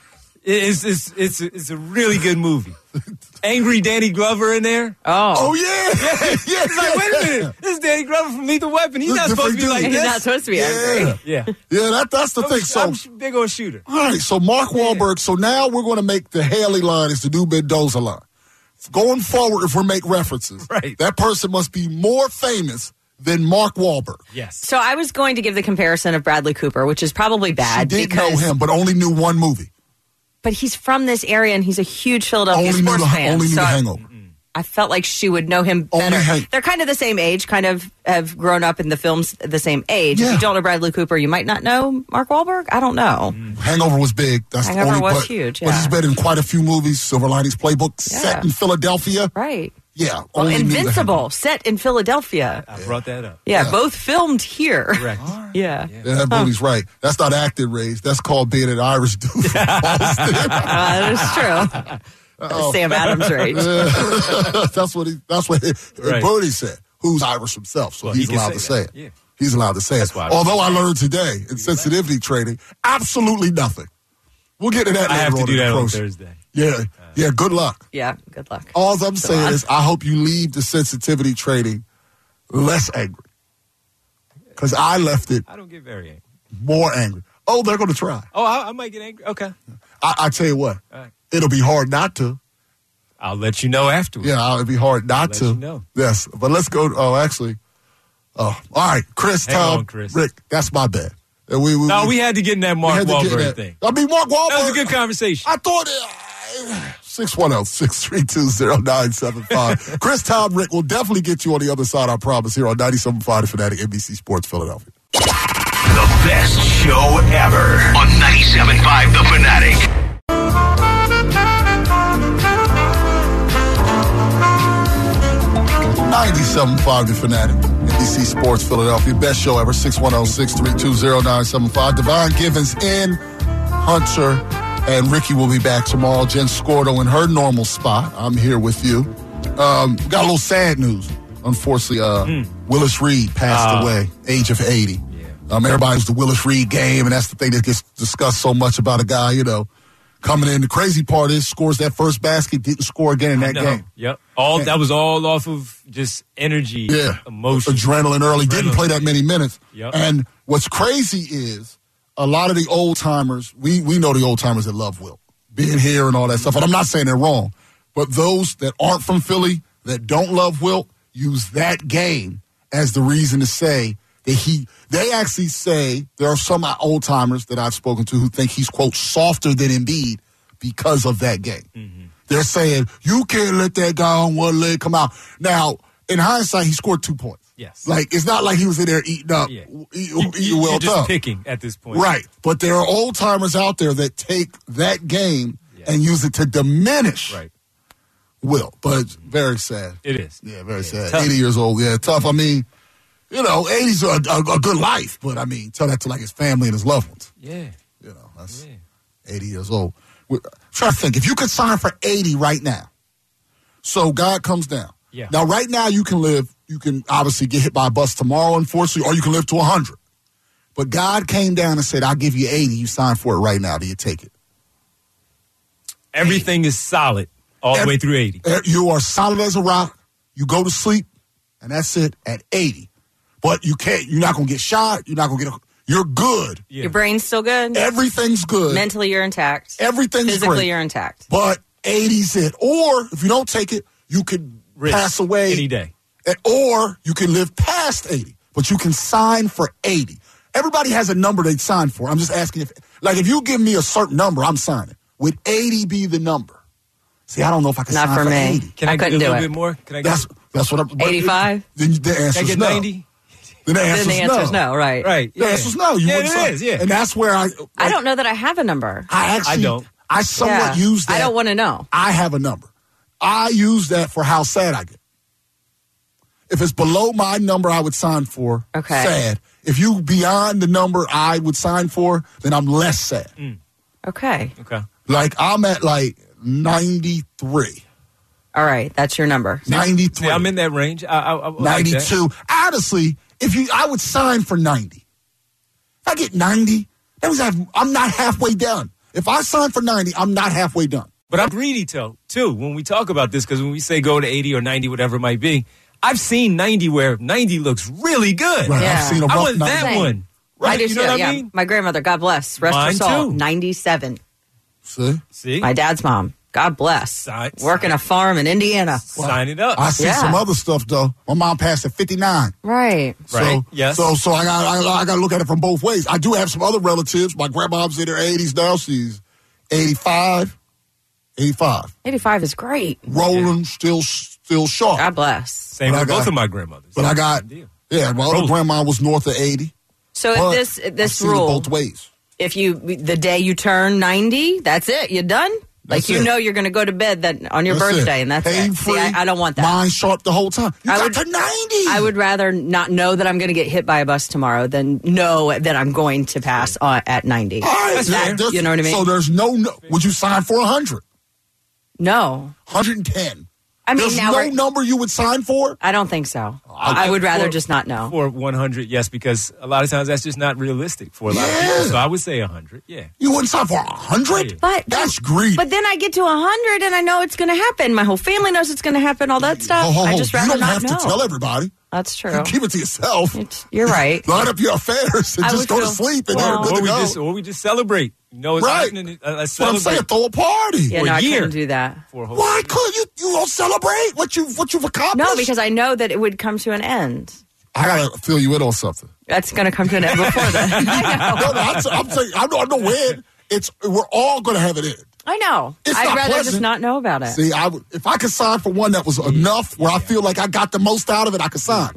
S3: It's a really good movie. Angry Danny Glover in there.
S4: Oh yeah, yeah.
S3: It's like, wait a minute, this is Danny Glover from Lethal Weapon. He's
S4: This
S3: not supposed to be
S4: different
S3: like
S4: dude.
S1: He's
S3: this.
S1: not supposed to be angry.
S3: Yeah,
S4: Yeah, that's the thing. So,
S3: I'm big on Shooter.
S4: all right. So Mark Wahlberg. So now we're going to make the Haley line is the new Mendoza line. Going forward, if we make references,
S3: Right.
S4: that person must be more famous than Mark Wahlberg.
S3: Yes.
S1: So I was going to give the comparison of Bradley Cooper, which is probably
S4: She
S1: bad
S4: did know
S1: because,
S4: him, but only knew one movie.
S1: but he's from this area and he's a huge Philadelphia
S4: Only knew
S1: sports fan.
S4: the
S1: So
S4: Hangover.
S1: I felt like she would know him
S4: Only
S1: better. They're kind of the same age, kind of have grown up in the films the same age.
S4: Yeah.
S1: If you don't know Bradley Cooper, you might not know Mark Wahlberg. I don't know.
S4: Hangover was big. That's
S1: Hangover
S4: the only.
S1: was
S4: but,
S1: huge,
S4: But
S1: yeah.
S4: he's been in quite a few movies. Silver Linings Playbook, set in Philadelphia.
S1: Right.
S4: Yeah.
S1: Well,
S4: only knew the
S1: Invincible,
S4: Hangover.
S1: set in Philadelphia.
S3: I brought that up.
S1: Yeah, both filmed here.
S3: Correct.
S1: Yeah.
S4: Yeah, that movie's right. That's not acting, Rays. That's called being an Irish dude from Boston.
S1: That is true. Sam Adams rage.
S4: that's what
S3: Right.
S4: Bernie said. Who's Irish himself, so
S3: Well,
S4: he's
S3: he can
S4: allowed to
S3: say
S4: say
S3: that.
S4: it.
S3: Yeah.
S4: He's allowed to say
S3: That's
S4: it.
S3: why I-
S4: Although I learned today in sensitivity training, absolutely nothing. We'll get to that
S3: I
S4: later
S3: have to
S4: on
S3: do
S4: in the
S3: that on
S4: program.
S3: Thursday.
S4: Yeah. Good luck.
S1: Yeah, good luck.
S4: All I'm saying is, I hope you leave the sensitivity training less angry, because I left it
S3: I don't get very angry.
S4: more angry. Oh, they're going to try.
S3: Oh, I might get angry. Okay.
S4: I tell you what,
S3: All right.
S4: it'll be hard not to.
S3: I'll let you know afterwards.
S4: Yeah, it'll be hard not
S3: Let
S4: to.
S3: you know.
S4: Yes, but let's go. Oh, actually, all right, Chris,
S3: Hang
S4: Tom,
S3: on, Chris.
S4: Rick. That's my bad.
S3: No, we had to get in that Mark
S4: had to get
S3: Wahlberg
S4: that.
S3: thing.
S4: I mean, Mark Wahlberg.
S3: That was a good conversation.
S4: I thought 610-632-0975. Chris, Tom, Rick will definitely get you on the other side, I promise, here on 97.5 The Fanatic, NBC Sports Philadelphia.
S2: The best show ever on 97.5 The Fanatic.
S4: $97.5 The Fanatic, NBC Sports Philadelphia. Best show ever, 610-632-0975. Devon Givens in, Hunter and Ricky will be back tomorrow. Jen Scordo in her normal spot. I'm here with you. We got a little sad news. Unfortunately, Willis Reed passed away, age of 80. Everybody's the Willis Reed game, and that's the thing that gets discussed so much about a guy, coming in. The crazy part is, scores that first basket, didn't score again in that game.
S3: Yep. That was all off of just energy, emotion.
S4: Adrenaline early. Didn't play that many minutes.
S3: Yep.
S4: And what's crazy is a lot of the old timers, we know the old timers that love Wilt, being here and all that stuff. And I'm not saying they're wrong, but those that aren't from Philly, that don't love Wilt, use that game as the reason to say that they actually say, there are some old timers that I've spoken to who think he's, quote, softer than Embiid because of that game. Mm-hmm. They're saying, you can't let that guy on one leg come out. Now, in hindsight, he scored 2 points.
S3: Yes.
S4: Like, it's not like he was in there eating up,
S3: You're
S4: Wilt
S3: just
S4: up.
S3: picking at this point.
S4: Right. But there are old timers out there that take that game and use it to diminish Wilt. But it's very sad.
S3: It is.
S4: Yeah, very sad.
S3: Tough.
S4: 80 years old. Yeah, tough. I mean, 80's a good life, but I mean, tell that to like his family and his loved ones.
S3: Yeah.
S4: That's 80 years old. Try to think. If you could sign for 80 right now, so God comes down.
S3: Yeah.
S4: Now, right now, you can obviously get hit by a bus tomorrow, unfortunately, or you can live to 100. But God came down and said, I'll give you 80. You sign for it right now. Do you take it?
S3: Everything is solid all the way through 80.
S4: You are solid as a rock. You go to sleep, and that's it at 80. But you're not going to get shot. You're good.
S1: Your brain's still good.
S4: Everything's good.
S1: Mentally, you're intact.
S4: Everything's
S1: Physically,
S4: great.
S1: you're intact.
S4: But 80's it. Or if you don't take it, you could pass away
S3: any day.
S4: Or you can live past 80, but you can sign for 80. Everybody has a number they sign for. I'm just asking if you give me a certain number, I'm signing. Would 80 be the number? See, I don't know if I can sign for 80.
S3: Can I get a little bit more? Can I get
S4: that's what I'm
S1: 85?
S4: Then the answer's
S3: Can I get
S4: no.
S3: 90?
S4: Then the answer's
S1: no, right.
S3: Right.
S4: The answer's no. You wouldn't sign.
S3: It is, yeah.
S4: And that's where I
S1: don't know that I have a number.
S4: I don't. I somewhat use that.
S1: I don't want to know.
S4: I have a number. I use that for how sad I get. If it's below my number I would sign for, sad. If you beyond the number I would sign for, then I'm less sad.
S1: Okay.
S4: Like I'm at 93.
S1: All right, that's your number.
S4: 93.
S3: See, I'm in that range. I
S4: 92.
S3: Like that.
S4: Honestly, I would sign for 90. If I get 90, that means I'm not halfway done. If I sign for 90, I'm not halfway done.
S3: But I'm greedy, too, when we talk about this, because when we say go to 80 or 90, whatever it might be, I've seen 90 where 90 looks really good.
S4: Right,
S1: Yeah.
S4: I've seen a rough
S3: I want
S4: 90.
S3: that one. Right,
S1: I do
S3: you know
S1: too,
S3: what I mean?
S1: My grandmother, God bless, rest her
S3: Mine
S1: soul,
S3: too.
S1: 97.
S4: See?
S1: My dad's mom, God bless, working a farm in Indiana.
S3: Sign it up.
S4: I see some other stuff, though. My mom passed at 59.
S1: Right.
S3: Right. Yes.
S4: So I got to look at it from both ways. I do have some other relatives. My grandma's in her 80s now. She's 85.
S1: 85 is great.
S4: Rolling, still sharp.
S1: God bless.
S3: Same with both of my grandmothers.
S4: But I got, my other grandma was north of 80.
S1: So
S4: but
S1: if this
S4: I've seen it
S1: rule,
S4: both ways.
S1: if the day you turn 90, that's it. You're done.
S4: That's
S1: you
S4: it.
S1: know you're going to go to bed on your
S4: That's
S1: birthday,
S4: it.
S1: and that's it.
S4: Pain-free,
S1: See, I don't want that.
S4: Mind sharp the whole time. You got to 90.
S1: I would rather not know that I'm going to get hit by a bus tomorrow than know that I'm going to pass at 90.
S4: All right,
S1: You know what I mean?
S4: So there's no. Would you sign for 100?
S1: No.
S4: 110.
S1: I mean,
S4: there's
S1: now
S4: no number you would sign for?
S1: I don't think so. I would rather just not know.
S3: For 100, yes, because a lot of times that's just not realistic for a lot of people. So I would say 100, yeah.
S4: You wouldn't sign for 100?
S1: But
S4: that's greedy.
S1: But then I get to 100 and I know it's going to happen. My whole family knows it's going to happen, all that stuff. I just rather
S4: you don't
S1: not
S4: have
S1: know.
S4: to tell everybody.
S1: That's true.
S4: You keep it to yourself.
S1: You're right.
S4: Line up your affairs and
S1: I
S4: just
S1: would
S4: go to
S1: feel-
S4: sleep and
S1: well,
S4: they're good to go.
S3: Or we just celebrate. You know it's
S4: Right.
S3: happening. Let's
S4: That's what I'm
S3: celebrate.
S4: saying. Throw a party.
S1: Yeah,
S3: For
S1: no,
S3: a
S1: I
S3: year.
S1: couldn't do that.
S3: For a whole
S4: Why could you don't celebrate what you've accomplished?
S1: No, because I know that it would come to an end.
S4: I gotta fill you in on something.
S1: That's going to come to an end before then. I know.
S4: No, I'm saying I know when. We're all gonna have it in.
S1: I know.
S4: It's
S1: I'd
S4: not
S1: rather
S4: pleasant.
S1: just not know about it.
S4: See, if I could sign for one that was enough where I feel like I got the most out of it, I could sign.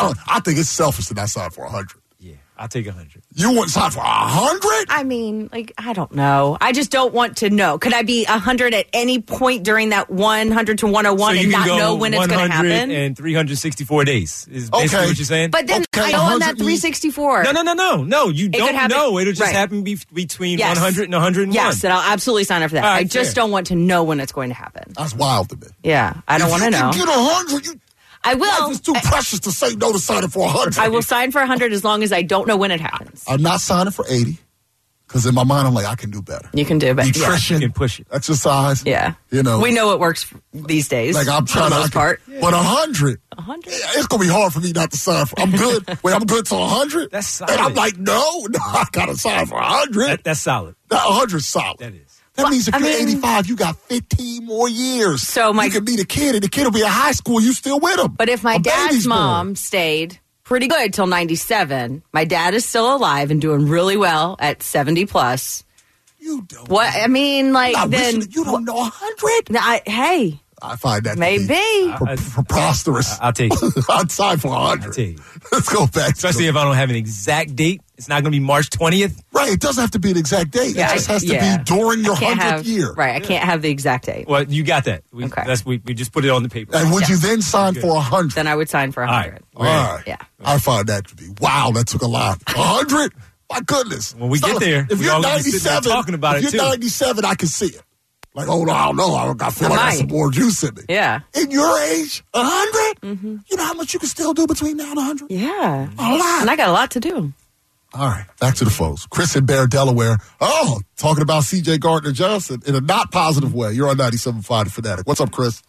S4: I think it's selfish to not sign for 100.
S3: Yeah, I'll take 100.
S4: You wouldn't sign for 100?
S1: I mean, I don't know. I just don't want to know. Could I be 100 at any point during that 100 to 101
S3: so
S1: and
S3: you can
S1: not
S3: go
S1: know when it's going to
S3: 100
S1: happen?
S3: and 364 days is basically what you're saying?
S1: But then
S4: Okay,
S1: I go on that
S4: 100 means-
S1: 364.
S3: No. You
S1: could
S3: don't
S1: happen-
S3: know. It'll just
S1: right.
S3: happen between
S1: Yes.
S3: 100 and 101.
S1: Yes, and I'll absolutely sign up for that.
S3: All right,
S1: I just
S3: fair.
S1: don't want to know when it's going to happen.
S4: That's wild to me.
S1: Yeah, I don't want to know.
S4: If you get 100,
S1: I will.
S4: life is too precious to say no to signing for 100.
S1: I will sign for 100 as long as I don't know when it happens.
S4: I'm not signing for 80 because in my mind I'm like, I can do better.
S1: You can do better.
S4: Nutrition,
S3: You can push it.
S4: exercise.
S1: Yeah.
S4: You know.
S1: We know what works these days.
S4: Like I'm trying
S1: for the
S4: to
S1: most part.
S4: But 100.
S1: 100.
S4: It's gonna be hard for me not to sign for. I'm good. Wait, I'm good to 100.
S3: That's solid.
S4: And I'm like, no, I gotta sign for 100.
S3: That's solid.
S4: That 100's solid.
S3: That is.
S4: That means if
S1: I
S4: you're
S1: mean-
S4: 85, you got 15 more years.
S1: So
S4: you can be the kid, and the kid will be in high school. You still with him.
S1: But if my
S4: A
S1: dad's
S4: baby's born.
S1: mom stayed pretty good till 97, my dad is still alive and doing really well at 70 plus.
S4: You don't.
S1: What I mean, like
S4: I'm not
S1: then
S4: wishing that you don't know 100.
S1: Hey,
S4: I find that
S1: maybe.
S4: to be preposterous.
S3: I'll take it.
S4: I'd sign for 100.
S3: I'll take it.
S4: Let's go back.
S3: Especially if I don't have an exact date. It's not going to be March 20th.
S4: Right, it doesn't have to be an exact date.
S1: Yeah,
S4: it just has to
S1: yeah.
S4: be during your
S1: I can't
S4: 100th
S1: have,
S4: year.
S1: Right, I can't have the exact date.
S3: Well, you got that. We just put it on the paper.
S4: And would you then sign for 100?
S1: Then I would sign for 100.
S4: All right.
S1: Yeah.
S4: I find that to be, wow, that took a lot. 100? My goodness.
S3: When we
S4: It's
S3: get
S4: not
S3: there,
S4: if
S3: we
S4: you're
S3: all gonna be sitting there
S4: 97,
S3: talking about
S4: if
S3: it,
S4: you're
S3: too.
S4: 97, I can see it. Like, oh, no, I don't know. I feel like I got some more juice in me.
S1: Yeah.
S4: In your age, 100? You know how much you can still do between now and 100?
S1: Yeah.
S4: A lot.
S1: And I got a lot to do.
S4: All right, back to the folks. Chris in Bear, Delaware. Oh, talking about C.J. Gardner-Johnson in a not positive way. You're on 97.5 The Fanatic. What's up, Chris?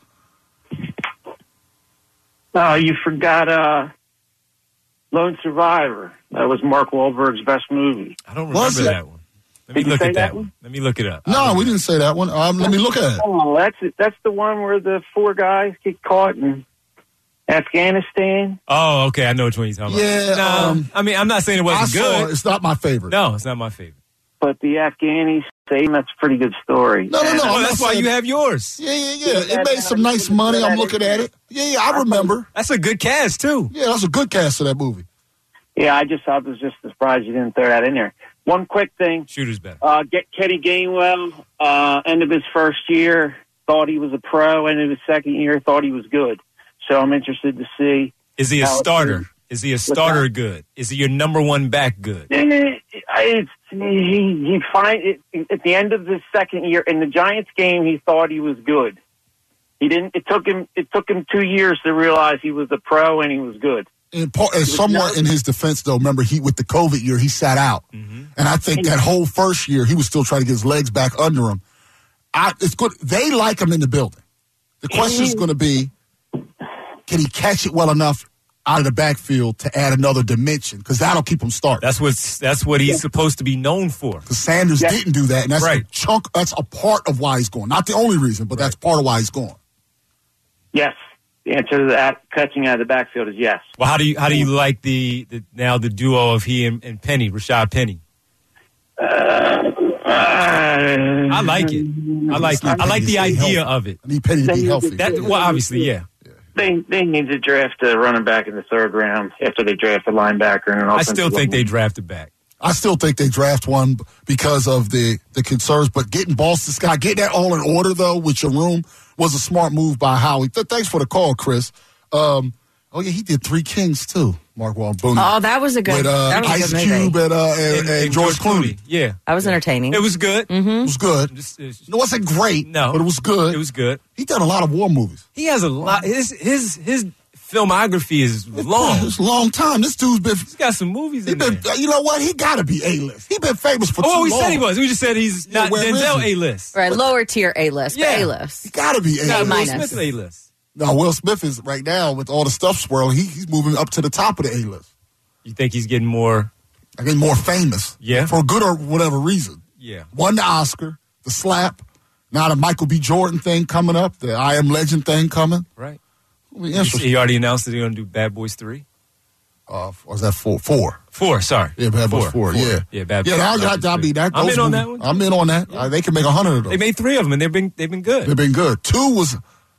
S9: Oh, you forgot Lone Survivor. That was Mark Wahlberg's best movie.
S3: I don't
S4: Was
S3: remember
S4: it?
S3: that one. Let me
S9: Did you
S3: look
S9: say
S3: at
S9: that
S3: that one. Let me look it up.
S4: No, we didn't say that one. Let me look at it.
S9: Oh, that's the one where the 4 guys get caught in Afghanistan.
S3: Oh, okay. I know which one you're talking
S4: Yeah,
S3: about. No, I mean, I'm not saying it
S4: I
S3: wasn't
S4: saw
S3: good.
S4: it. It's not my favorite.
S3: No, it's not my favorite.
S9: But the Afghanis saying that's a pretty good story.
S4: No.
S3: Oh,
S4: I'm
S3: that's
S4: not
S3: why
S4: saying-
S3: you have yours.
S4: Yeah. It made some nice money. I'm looking at it. Yeah, I remember.
S3: That's a good cast, too.
S4: Yeah, that's a good cast of that movie.
S9: Yeah, I was just surprised you didn't throw that in there. One quick thing.
S3: Shooter's better.
S9: Get Kenny Gainwell, end of his first year, thought he was a pro. End of his second year, thought he was good. So I'm interested to see.
S3: Is he a
S9: how it
S3: starter?
S9: goes.
S3: Is he a starter
S9: that?
S3: good? Is he your number one back good?
S9: He find at the end of his second year in the Giants game, he thought he was good. He didn't. It took him 2 years to realize he was a pro and he was good.
S4: And somewhat in his defense, though, remember, with the COVID year, he sat out. And I think that whole first year, he was still trying to get his legs back under him. It's good. They like him in the building. The question is going to be, can he catch it well enough out of the backfield to add another dimension? Because that'll keep him starting.
S3: That's what he's supposed to be known for.
S4: Because Sanders didn't do that, and that's
S3: Right.
S4: a chunk. That's a part of why he's going. Not the only reason, but that's part of why he's going.
S9: Yes, the answer to that, catching out of the backfield, is yes.
S3: Well, how do you like the duo of he and Penny, Rashad Penny? I like it. I like the idea of it.
S4: I need Penny to be healthy.
S3: Well, obviously, yeah.
S9: They need to draft a running back in the 3rd round after they draft a linebacker and an
S3: I
S9: offensive
S3: still think they
S9: lineman.
S3: drafted back.
S4: I still think they draft one because of the concerns, but getting Boston Scott, getting that all in order, though, with your room was a smart move by Howie. Thanks for the call, Chris. He did 3 Kings, too, Mark Wahlberg.
S1: Oh, that was a good,
S4: With
S1: that was a
S4: Ice
S1: good movie.
S4: Cube and George Clooney.
S3: Yeah.
S1: That was entertaining.
S3: It was good.
S4: It was good. It wasn't great, but it was good.
S3: It was good.
S4: He done a lot of war movies.
S3: He has a lot. His filmography is long.
S4: It's a long time. This dude's been.
S3: He's got some movies in there.
S4: You know what? He got to be A-list. He been famous for too long.
S3: Oh, we said he was. We just said he's not
S4: where is
S3: Denzel
S4: he?
S3: A-list.
S1: Right, lower tier A-list, but
S3: Yeah.
S1: A-list.
S4: He got to be A-list.
S3: Got Will
S1: minus.
S3: Smith A-list.
S4: No, Will Smith is right now with all the stuff swirling. He's moving up to the top of the A-list.
S3: You think he's getting more?
S4: I think more famous.
S3: Yeah.
S4: For good or whatever reason.
S3: Yeah.
S4: Won the Oscar, the Slap. Now the Michael B. Jordan thing coming up, the I Am Legend thing coming.
S3: Right.
S4: It'll be interesting.
S3: He already announced that they're going to do Bad Boys 3.
S4: Or is that 4? 4.
S3: 4, sorry.
S4: Yeah, Bad Boys 4. Yeah.
S3: Yeah, Bad
S4: Yeah,
S3: Boys.
S4: I mean, that.
S3: I'm
S4: those
S3: in on
S4: movies-
S3: that one.
S4: I'm in on that. They can make 100 of those.
S3: They made 3 of them, and they've been good.
S4: They've been good. 2 was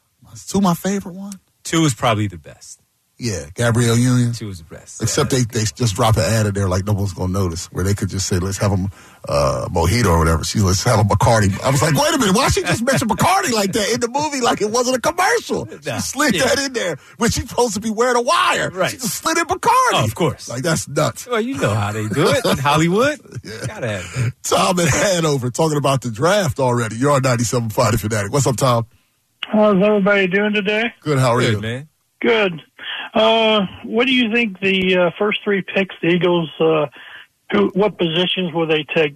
S4: my favorite one.
S3: 2 is probably the best.
S4: Yeah, Gabrielle Union.
S3: 2 is the best.
S4: Except they just drop an ad in there like no one's going to notice, where they could just say, let's have a mojito or whatever. Let's have a Bacardi. I was like, wait a minute, why she just mention Bacardi like that in the movie like it wasn't a commercial? She slid that in there when she's supposed to be wearing a wire.
S3: Right.
S4: She just slid in Bacardi.
S3: Oh, of course.
S4: Like, that's nuts.
S3: Well, you know how they do it in Hollywood. Gotta have it.
S4: Tom in Hanover talking about the draft already. You're on 97.5 The Fanatic. What's up, Tom?
S10: How's everybody doing today?
S4: Good, how are you?
S3: Good, man.
S10: Good. What do you think the first 3 picks, the Eagles, what positions will they take?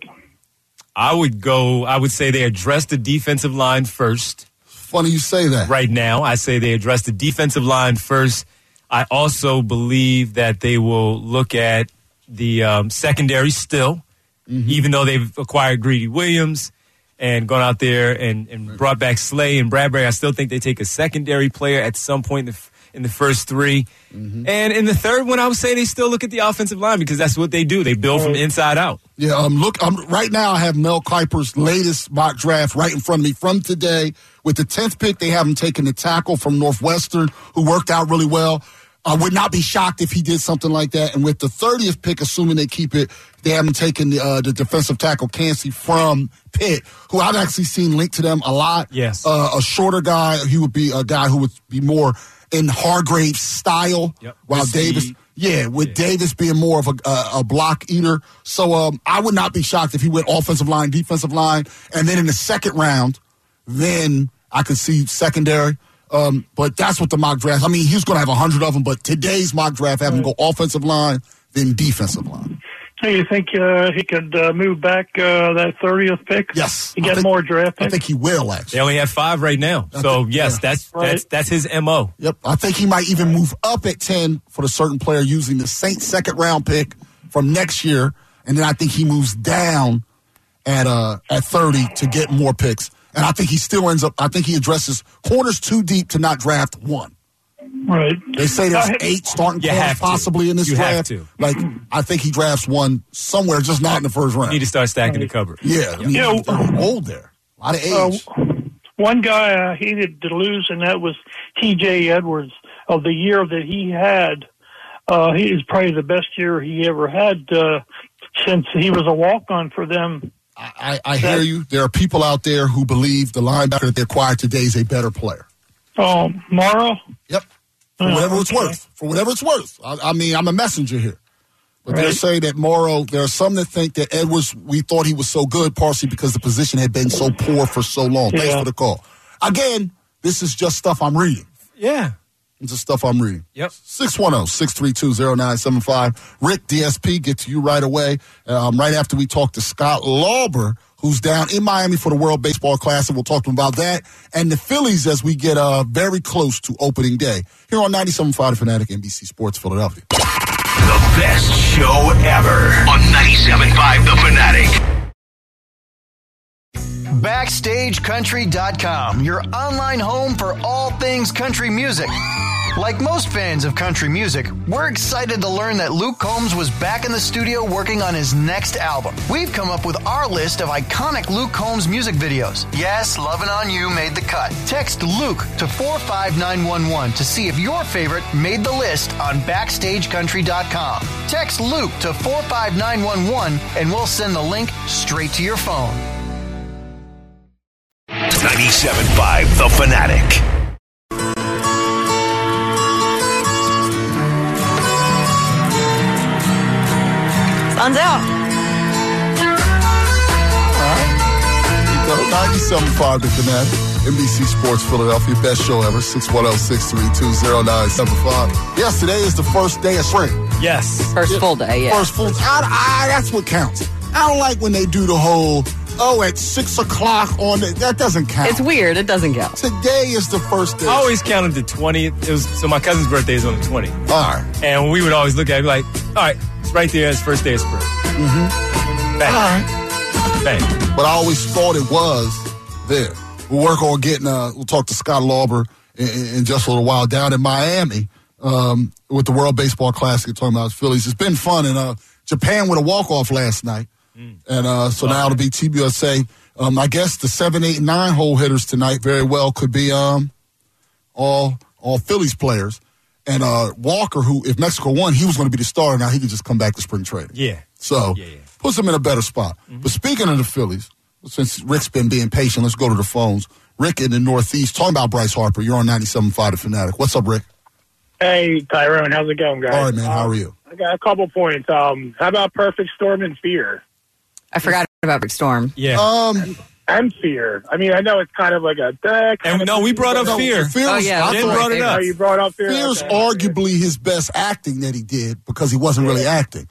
S3: I would say they address the defensive line first.
S4: Funny you say that.
S3: Right now, I say they address the defensive line first. I also believe that they will look at the secondary still, even though they've acquired Greedy Williams and gone out there and brought back Slay and Bradbury. I still think they take a secondary player at some point in the first 3. And in the third one, I would say they still look at the offensive line because that's what they do. They build from inside out.
S4: Yeah, right now I have Mel Kiper's latest mock draft right in front of me from today. With the 10th pick, they have him taking the tackle from Northwestern, who worked out really well. I would not be shocked if he did something like that. And with the 30th pick, assuming they keep it, they have him taking the defensive tackle, Cansey, from Pitt, who I've actually seen linked to them a lot.
S3: Yes.
S4: A shorter guy. He would be a guy who would be more in Hargrave's style, while
S3: With
S4: Davis...
S3: speed.
S4: Yeah, with Davis being more of a block eater. So I would not be shocked if he went offensive line, defensive line, and then in the second round, then I could see secondary. But that's what the mock draft. I mean, he's going to have 100 of them, but today's mock draft have him go offensive line, then defensive line.
S10: So you think he could move back that 30th pick?
S4: Yes.
S10: To get more draft picks?
S4: I think he will, actually.
S3: They only have 5 right now. That's his MO.
S4: Yep. I think he might even move up at 10 for the certain player using the Saints second round pick from next year. And then I think he moves down at 30 to get more picks. And I think he still ends up, I think he addresses corners too deep to not draft 1.
S10: Right.
S4: They say there's 8 starting corners possibly in this draft.
S3: You have to.
S4: Like, I think he drafts 1 somewhere, just not in the first round.
S3: You need to start stacking the cupboard.
S4: Yeah. I mean, they're old there. A lot of age.
S10: One guy I hated to lose, and that was T.J. Edwards. Of the year that he had, he is probably the best year he ever had since he was a walk-on for them.
S4: I hear you. There are people out there who believe the linebacker that they acquired today is a better player.
S10: Oh, Morrow?
S4: Yep. For whatever it's worth. For whatever it's worth. I mean, I'm a messenger here. But they're saying that Morrow, there are some that think that Edwards, we thought he was so good, partially because the position had been so poor for so long. Thanks for the call. Again, this is just stuff I'm reading.
S3: Yeah.
S4: It's just stuff I'm reading.
S3: Yep.
S4: 610-632-0975. Rick, DSP, get to you right away. Right after we talk to Scott Lauber, who's down in Miami for the World Baseball Classic. We'll talk to him about that. And the Phillies as we get very close to opening day. Here on 97.5 The Fanatic, NBC Sports Philadelphia.
S2: The best show ever on 97.5 The Fanatic.
S6: BackstageCountry.com, your online home for all things country music. Like most fans of country music, we're excited to learn that Luke Combs was back in the studio working on his next album. We've come up with our list of iconic Luke Combs music videos. Yes, Lovin' On You made the cut. Text Luke to 45911 to see if your favorite made the list on BackstageCountry.com. Text Luke to 45911 and we'll send the link straight to your phone.
S2: 97.5 The Fanatic.
S1: Sun's out.
S4: All right. 97.5 The Fanatic. NBC Sports Philadelphia. Best show ever. 610-632-0975. Yes, today is the first day of spring.
S3: Yes.
S1: First full day, yeah.
S4: First full day. That's what counts. I don't like when they do the whole, at 6 o'clock on the, that doesn't count.
S1: It's weird. It doesn't count.
S4: Today is the first day.
S3: I always counted the 20th. So my cousin's birthday is on the 20th.
S4: All right.
S3: And we would always look at it like, all right, it's right there. It's first day of spring.
S4: Mm-hmm.
S3: Bang.
S4: All right.
S3: Bang.
S4: But I always thought it was there. We'll work on getting, we'll talk to Scott Lauber in just a little while down in Miami with the World Baseball Classic, talking about his Phillies. It's been fun. And Japan with a walk-off last night. And so now it'll be TBUSA. I guess the 7, 8, and 9 hole hitters tonight very well could be all Phillies players. And Walker, who, if Mexico won, he was going to be the starter. Now he can just come back to spring training.
S3: Yeah.
S4: So puts him in a better spot. Mm-hmm. But speaking of the Phillies, since Rick's been being patient, let's go to the phones. Rick in the Northeast, talking about Bryce Harper. You're on 97.5 The Fanatic. What's up, Rick?
S11: Hey, Tyrone. How's it going, guys?
S4: All right, man. How are you?
S11: I got a couple points. How about Perfect Storm and Fear?
S1: I forgot about Big Storm.
S3: Yeah.
S11: And Fear. I mean, I know it's kind of like a...
S3: we brought up Fear.
S4: Jen
S3: brought it up.
S11: You brought up Fear?
S4: Fear's arguably his best acting that he did because he wasn't really acting.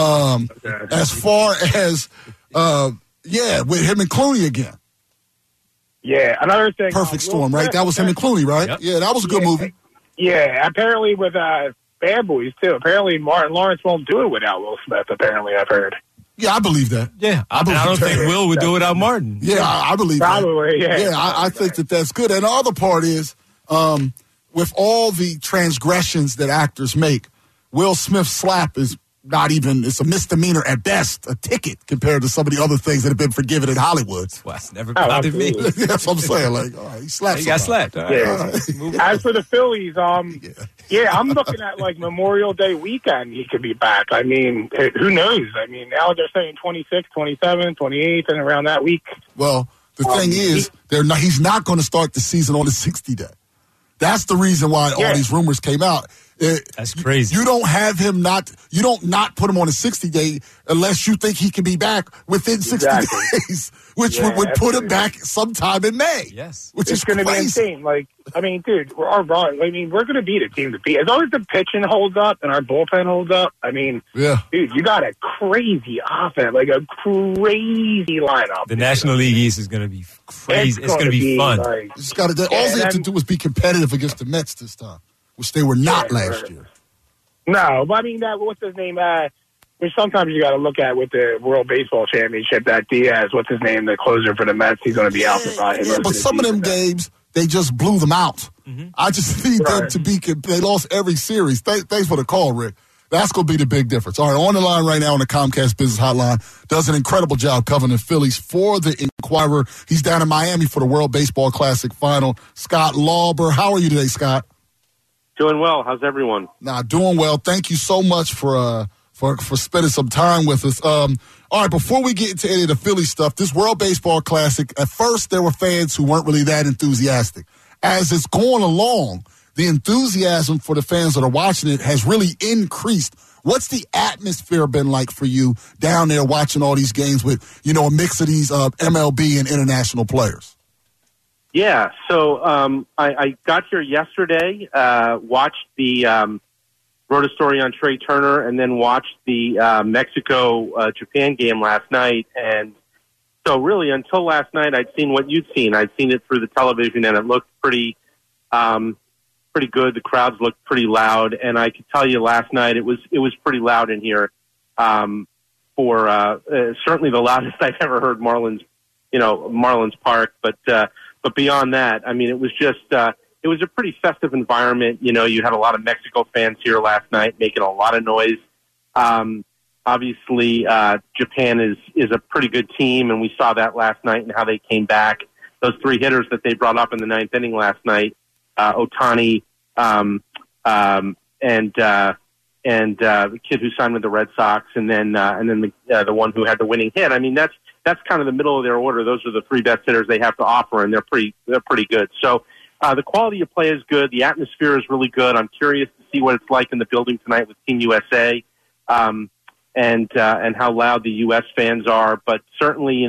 S4: As far as, with him and Clooney again.
S11: Yeah, another thing.
S4: Perfect Storm, right? That was him and Clooney, right? Yep. Yeah, that was a good movie.
S11: Yeah, apparently with Bad Boys, too. Apparently Martin Lawrence won't do it without Will Smith, apparently, I've heard.
S4: Yeah, I believe that.
S3: Yeah, I don't think Will would do it without Martin.
S4: Yeah, I believe
S11: Probably,
S4: that.
S11: yeah.
S4: Yeah, I think that's good. And the other part is, with all the transgressions that actors make, Will Smith's slap is not even, it's a misdemeanor at best, a ticket compared to some of the other things that have been forgiven in Hollywood.
S3: Well, it's never bothered me.
S4: That's what I'm saying. Like, he slapped
S3: He got slapped. All right.
S11: Yeah. As for the Phillies, I'm looking at like Memorial Day weekend he could be back. I mean, who knows? I mean, now they're saying 26, 27, 28, and around that week.
S4: Well, the thing is, he's not going to start the season on the 60 day. That's the reason why all these rumors came out.
S3: That's crazy.
S4: You don't have him you don't put him on a 60-day unless you think he can be back within 60 days, which would put him back sometime in May.
S3: Yes.
S4: Which is
S11: going to be insane. Like, I mean, dude, we're going to beat a team to beat. As long as the pitching holds up and our bullpen holds up, I mean, dude, you got a crazy offense, like a crazy lineup.
S3: The National League East is going to be crazy. It's going to be fun.
S4: All they have to do is be competitive against the Mets this time, which they were not last year.
S11: No, but I mean, what's his name? Which sometimes you got to look at with the World Baseball Championship, that Diaz, what's his name, the closer for the Mets, he's going to be out.
S4: But some of them games, they just blew them out.
S3: Mm-hmm.
S4: I just need them to be, they lost every series. Thanks for the call, Rick. That's going to be the big difference. All right, on the line right now on the Comcast Business Hotline, does an incredible job covering the Phillies for the Inquirer. He's down in Miami for the World Baseball Classic Final. Scott Lauber, how are you today, Scott?
S12: Doing well. How's everyone?
S4: Doing well. Thank you so much for spending some time with us. All right, before we get into any of the Philly stuff, this World Baseball Classic, at first there were fans who weren't really that enthusiastic. As it's going along, the enthusiasm for the fans that are watching it has really increased. What's the atmosphere been like for you down there watching all these games with, a mix of these MLB and international players?
S12: Yeah, so I got here yesterday, watched the wrote a story on Trey Turner, and then watched the Mexico-Japan game last night. And so really until last night, I'd seen what you'd seen. I'd seen it through the television, and it looked pretty good. The crowds looked pretty loud, and I could tell you last night it was pretty loud in here. For certainly the loudest I've ever heard Marlins Park, but beyond that, I mean, it was just it was a pretty festive environment. You had a lot of Mexico fans here last night making a lot of noise. Obviously, Japan is a pretty good team, and we saw that last night and how they came back. Those three hitters that they brought up in the ninth inning last night, Ohtani, and the kid who signed with the Red Sox, and then the one who had the winning hit. I mean, that's kind of the middle of their order. Those are the three best hitters they have to offer, and they're pretty good. So the quality of play is good. The atmosphere is really good. I'm curious to see what it's like in the building tonight with Team USA, and how loud the U.S. fans are. But certainly,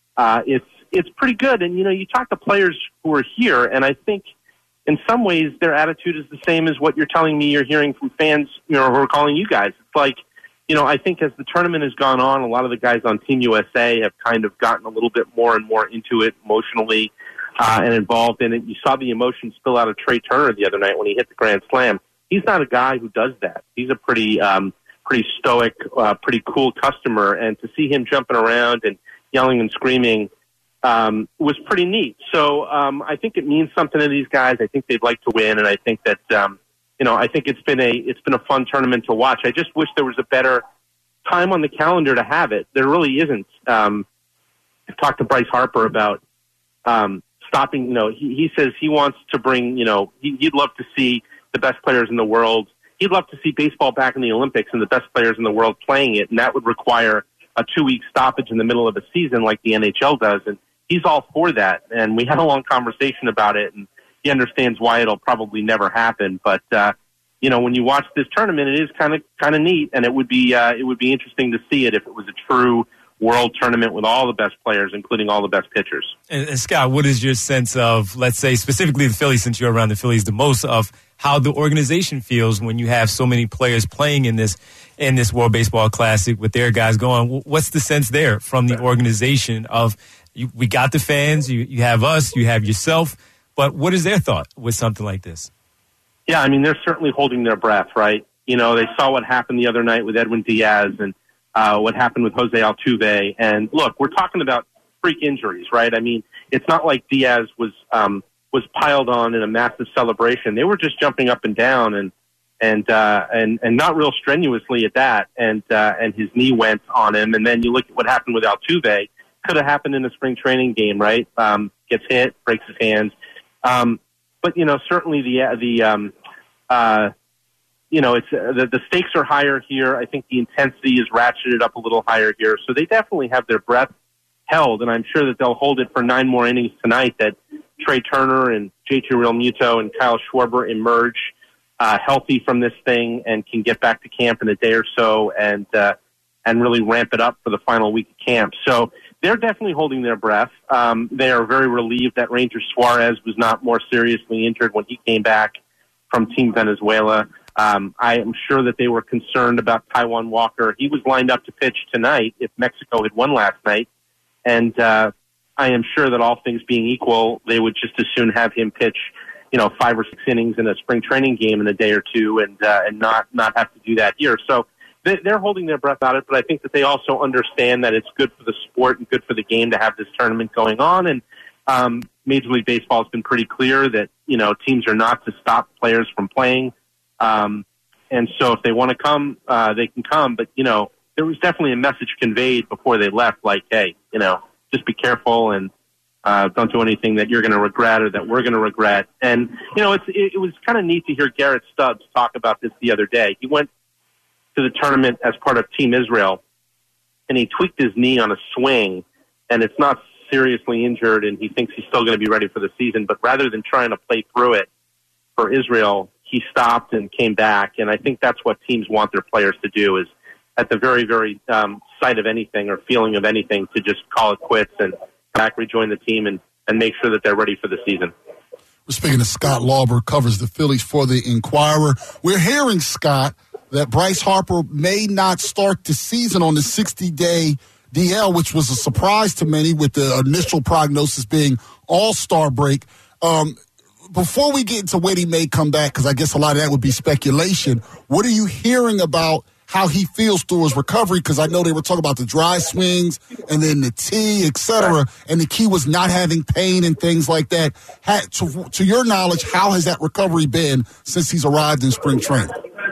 S12: it's pretty good. And you talk to players who are here, and I think in some ways their attitude is the same as what you're telling me you're hearing from fans, who are calling you guys. It's like, I think as the tournament has gone on, a lot of the guys on Team USA have kind of gotten a little bit more and more into it emotionally and involved in it. You saw the emotion spill out of Trey Turner the other night when he hit the grand slam. He's not a guy who does that. He's a pretty stoic, pretty cool customer, and to see him jumping around and yelling and screaming was pretty neat. So I think it means something to these guys. I think they'd like to win, and I think that I think it's been a fun tournament to watch. I just wish there was a better time on the calendar to have it. There really isn't. I've talked to Bryce Harper about stopping. He says he wants to bring. He'd love to see the best players in the world. He'd love to see baseball back in the Olympics and the best players in the world playing it, and that would require a 2-week stoppage in the middle of a season like the NHL does. And he's all for that. And we had a long conversation about it, and he understands why it'll probably never happen. But when you watch this tournament, it is kind of neat, and it would be interesting to see it if it was a true world tournament with all the best players, including all the best pitchers. And
S3: Scott, what is your sense of, let's say, specifically the Phillies, since you're around the Phillies the most, of how the organization feels when you have so many players playing in this World Baseball Classic with their guys going? What's the sense there from the organization of, we got the fans, you have us, you have yourself, but what is their thought with something like this?
S12: Yeah, I mean, they're certainly holding their breath, right? They saw what happened the other night with Edwin Diaz and what happened with Jose Altuve. And look, we're talking about freak injuries, right? I mean, it's not like Diaz was piled on in a massive celebration. They were just jumping up and down and not real strenuously at that. And his knee went on him. And then you look at what happened with Altuve. Could have happened in a spring training game, right? Gets hit, breaks his hands. But certainly the stakes are higher here. I think the intensity is ratcheted up a little higher here. So they definitely have their breath held, and I'm sure that they'll hold it for 9 more innings tonight, that Trey Turner and JT Realmuto and Kyle Schwarber emerge healthy from this thing and can get back to camp in a day or so and really ramp it up for the final week of camp. So they're definitely holding their breath. They are very relieved that Ranger Suarez was not more seriously injured when he came back from Team Venezuela. I am sure that they were concerned about Taijuan Walker. He was lined up to pitch tonight if Mexico had won last night. And I am sure that all things being equal, they would just as soon have him pitch, 5 or 6 innings in a spring training game in a day or two and not have to do that here. So they're holding their breath about it, but I think that they also understand that it's good for the sport and good for the game to have this tournament going on. And Major League Baseball has been pretty clear that, teams are not to stop players from playing. And so if they want to come, they can come. But, there was definitely a message conveyed before they left, like, hey, just be careful and don't do anything that you're going to regret or that we're going to regret. And, it was kind of neat to hear Garrett Stubbs talk about this the other day. He went to the tournament as part of Team Israel, and he tweaked his knee on a swing, and it's not seriously injured, and he thinks he's still going to be ready for the season. But rather than trying to play through it for Israel, he stopped and came back, and I think that's what teams want their players to do is at the very, very sight of anything or feeling of anything to just call it quits and back, rejoin the team, and make sure that they're ready for the season.
S4: We're speaking to Scott Lauber, covers the Phillies for the Inquirer. We're hearing, Scott, that Bryce Harper may not start the season on the 60-day DL, which was a surprise to many with the initial prognosis being all-star break. Before we get into when he may come back, because I guess a lot of that would be speculation, what are you hearing about how he feels through his recovery? Because I know they were talking about the dry swings and then the tee, et cetera, and the key was not having pain and things like that. To your knowledge, how has that recovery been since he's arrived in spring training?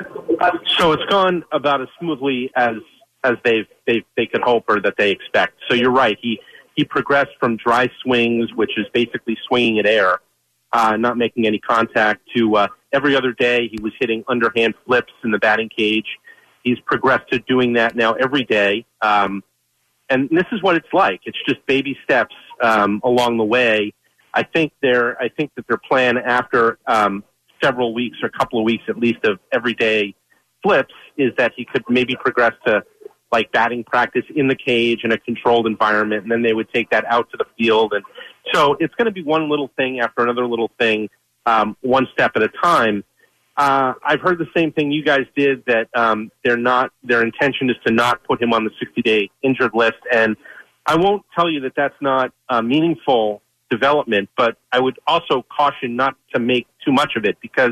S12: So it's gone about as smoothly as they could hope or that they expect. So you're right. He progressed from dry swings, which is basically swinging at air, not making any contact, to every other day he was hitting underhand flips in the batting cage. He's progressed to doing that now every day. And this is what it's like. It's just baby steps along the way. I think that their plan after several weeks or a couple of weeks at least of everyday flips is that he could maybe progress to like batting practice in the cage in a controlled environment, and then they would take that out to the field. And so it's going to be one little thing after another little thing, one step at a time. I've heard the same thing you guys did, that their intention is to not put him on the 60-day injured list. And I won't tell you that that's not a meaningful development, but I would also caution not to make too much of it, because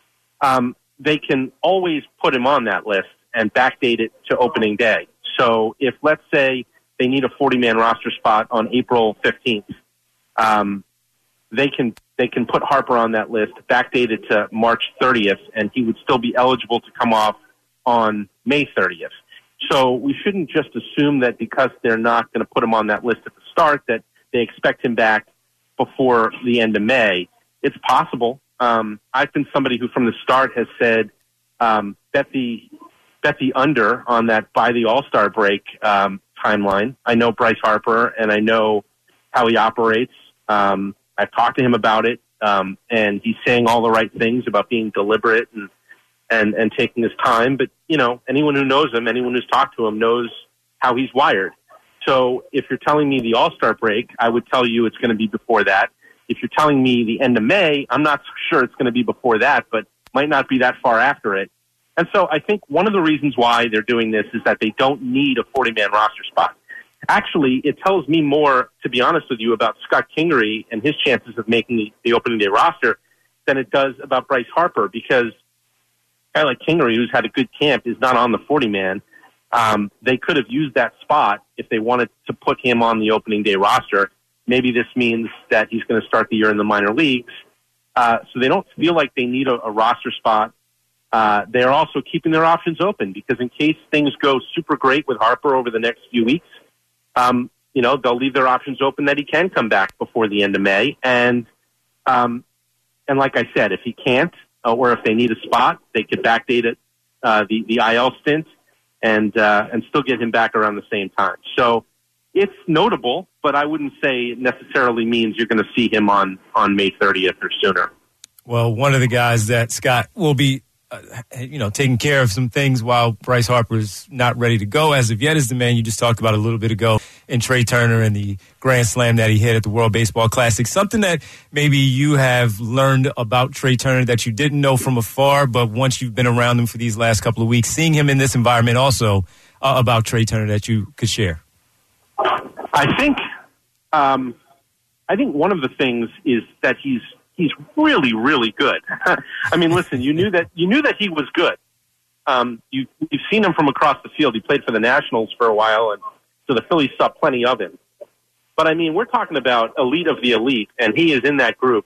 S12: they can always put him on that list and backdate it to opening day. So if, let's say, they need a 40-man roster spot on April 15th, they can put Harper on that list, backdate it to March 30th, and he would still be eligible to come off on May 30th. So we shouldn't just assume that because they're not going to put him on that list at the start that they expect him back before the end of May. It's possible. I've been somebody who from the start has said bet the under on that by the All-Star break timeline. I know Bryce Harper, and I know how he operates. I've talked to him about it, and he's saying all the right things about being deliberate and taking his time. But, anyone who knows him, anyone who's talked to him knows how he's wired. So if you're telling me the All-Star break, I would tell you it's going to be before that. If you're telling me the end of May, I'm not sure it's going to be before that, but might not be that far after it. And so I think one of the reasons why they're doing this is that they don't need a 40-man roster spot. Actually, it tells me more, to be honest with you, about Scott Kingery and his chances of making the opening day roster than it does about Bryce Harper, because a guy like Kingery, who's had a good camp, is not on the 40-man. They could have used that spot if they wanted to put him on the opening day roster. Maybe this means that he's going to start the year in the minor leagues. So they don't feel like they need a roster spot. They're also keeping their options open, because in case things go super great with Harper over the next few weeks, they'll leave their options open that he can come back before the end of May. And like I said, if he can't, or if they need a spot, they could backdate it, the IL stint, and still get him back around the same time. So it's notable, but I wouldn't say it necessarily means you're going to see him on May 30th or sooner.
S3: Well, one of the guys that Scott will be, taking care of some things while Bryce Harper's not ready to go as of yet is the man you just talked about a little bit ago in Trey Turner and the grand slam that he hit at the World Baseball Classic. Something that maybe you have learned about Trey Turner that you didn't know from afar, but once you've been around him for these last couple of weeks, seeing him in this environment also about Trey Turner that you could share.
S12: I think one of the things is that he's really, really good. I mean, listen, you knew that he was good. You've seen him from across the field. He played for the Nationals for a while, and so the Phillies saw plenty of him. But I mean, we're talking about elite of the elite, and he is in that group.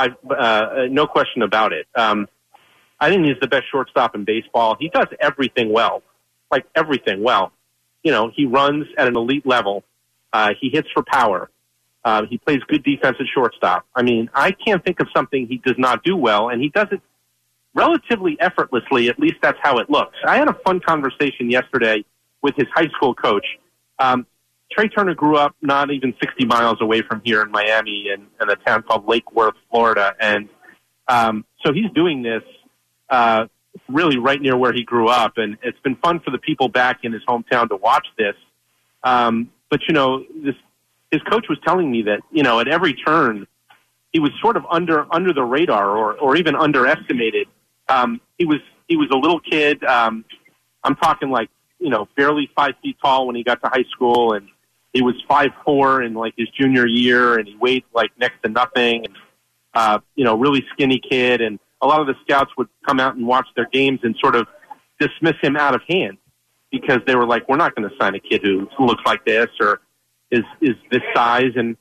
S12: No question about it. I think he's the best shortstop in baseball. He does everything well, like everything well. He runs at an elite level. He hits for power. He plays good defense at shortstop. I mean, I can't think of something he does not do well, and he does it relatively effortlessly. At least that's how it looks. I had a fun conversation yesterday with his high school coach. Trey Turner grew up not even 60 miles away from here in Miami in a town called Lake Worth, Florida. And so he's doing this really right near where he grew up, and it's been fun for the people back in his hometown to watch this. But, his coach was telling me that, at every turn, he was sort of under the radar or even underestimated. He was a little kid. I'm talking like, barely 5 feet tall when he got to high school, and he was 5'4" in like his junior year, and he weighed like next to nothing, and, really skinny kid. And a lot of the scouts would come out and watch their games and sort of dismiss him out of hand because they were like, we're not going to sign a kid who looks like this or is this size. And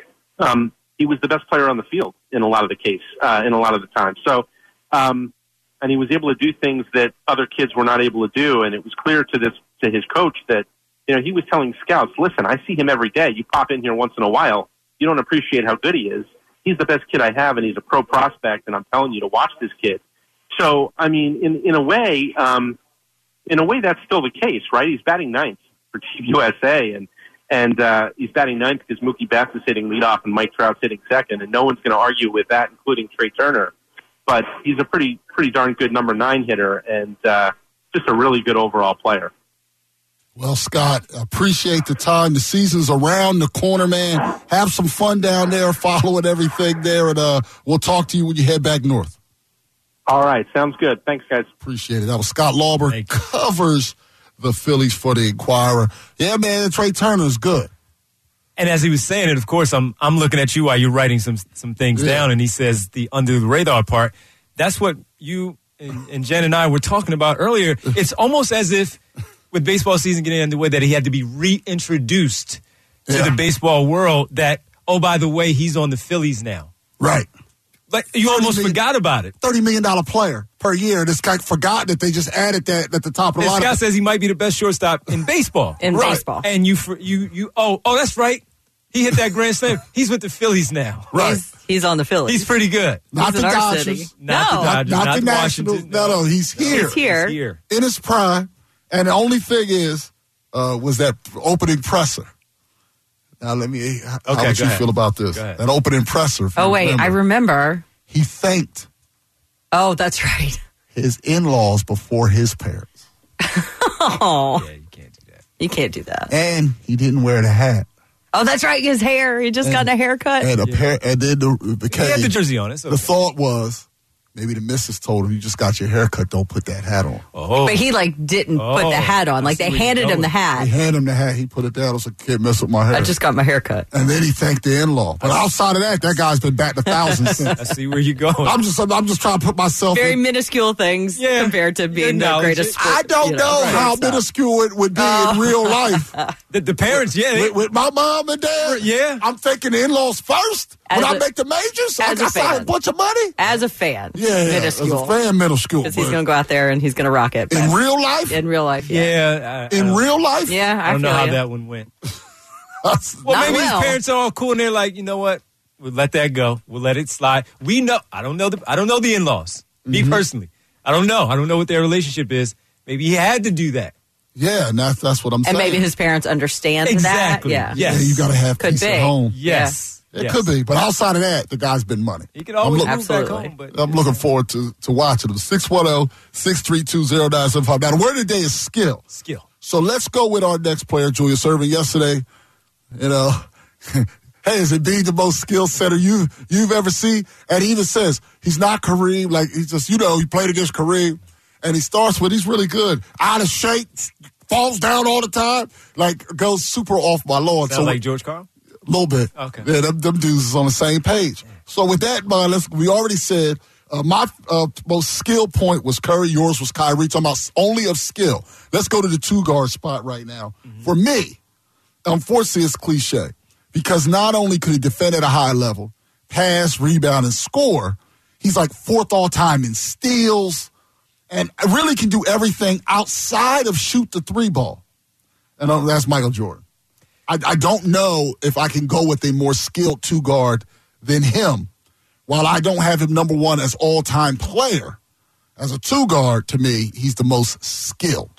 S12: he was the best player on the field in a lot of the time. So, and he was able to do things that other kids were not able to do. And it was clear to his coach that, he was telling scouts, listen, I see him every day. You pop in here once in a while. You don't appreciate how good he is. He's the best kid I have, and he's a pro prospect, and I'm telling you to watch this kid. So, I mean, in a way, that's still the case, right? He's batting ninth for Team USA, and he's batting ninth because Mookie Betts is hitting leadoff and Mike Trout's hitting second, and no one's going to argue with that, including Trey Turner. But he's a pretty darn good number 9 hitter, and just a really good overall player.
S4: Well, Scott, appreciate the time. The season's around the corner, man. Have some fun down there, following everything there, and we'll talk to you when you head back north.
S12: All right, sounds good. Thanks, guys.
S4: Appreciate it. That was Scott Lauber, covers the Phillies for the Inquirer. Yeah, man, Trey Turner's good.
S3: And as he was saying it, of course, I'm looking at you while you're writing some things down, and he says the under the radar part. That's what you and Jen and I were talking about earlier. It's almost as if with baseball season getting underway that he had to be reintroduced to the baseball world that, oh, by the way, he's on the Phillies now.
S4: Right.
S3: Like you almost forgot about it.
S4: $30 million player per year. This guy forgot that they just added that at the top of the lineup.
S3: Scott says he might be the best shortstop in baseball.
S1: Baseball.
S3: And you that's right. He hit that grand slam. He's with the Phillies now.
S4: Right.
S1: He's on the Phillies.
S3: He's pretty good.
S4: Not the Dodgers.
S3: Not the Dodgers.
S4: Not the Nationals. No, he's here.
S1: He's here.
S4: In his prime. And the only thing is, was that opening presser. Now, how would you feel about this? That opening presser.
S1: Oh, wait, I remember.
S4: He thanked.
S1: Oh, that's right.
S4: His in-laws before his parents.
S1: Oh.
S3: Yeah, you can't do that.
S1: You can't do that.
S4: And he didn't wear the hat.
S1: Oh, that's right. His hair. He just got a haircut.
S4: And then
S3: he had the jersey on.
S4: The thought was, maybe the missus told him, you just got your haircut, don't put that hat on.
S3: Oh.
S1: But he didn't put the hat on. Like they handed him the hat.
S4: They handed him the hat. He put it down. I was like, can't mess with my hair.
S1: I just got my haircut.
S4: And then he thanked the in-law. But outside of that guy's been batting 1,000 since.
S3: I see where you're going.
S4: I'm just trying to put myself
S1: very minuscule things compared to being the greatest sport.
S4: I don't know how minuscule it would be in real life.
S3: The parents,
S4: with my mom and dad, I'm thinking the in-laws first. When I make the majors, I got a bunch of money.
S1: As a fan,
S4: minuscule. As a fan, minuscule.
S1: Because he's going to go out there and he's going to rock it.
S4: In real life?
S1: In real life,
S4: in real life?
S1: Yeah,
S3: I don't know how that one went. Maybe his parents are all cool and they're like, you know what? We'll let that go. We'll let it slide. We know. I don't know the in-laws. Me personally, I don't know. I don't know what their relationship is. Maybe he had to do that.
S4: Yeah, and that's what I'm saying.
S1: And maybe his parents understand
S3: that.
S1: Yeah.
S4: Yeah, you got to have peace at home.
S3: Yes.
S4: It could be, but outside of that, the guy's been money.
S3: He can always move back home. But
S4: I'm looking forward to watching him. 610-632-0975. Now, the word of the day is skill.
S3: Skill.
S4: So let's go with our next player, Julius Erving. Yesterday, hey, is Embiid the most skill setter you've ever seen? And he even says he's not Kareem. Like, he's just, he played against Kareem. And he starts with, he's really good. Out of shape, falls down all the time. Like, goes super off my lawn.
S3: Sound like George Karl?
S4: A little bit.
S3: Okay.
S4: Yeah, them dudes is on the same page. So with that in mind, we already said my most skill point was Curry. Yours was Kyrie. Talking about only of skill. Let's go to the 2-guard spot right now. Mm-hmm. For me, unfortunately, it's cliche. Because not only could he defend at a high level, pass, rebound, and score, he's like 4th all-time in steals, and really can do everything outside of shoot the 3 ball. And that's Michael Jordan. I don't know if I can go with a more skilled 2-guard than him. While I don't have him number 1 as all-time player, as a 2-guard, to me, he's the most skilled.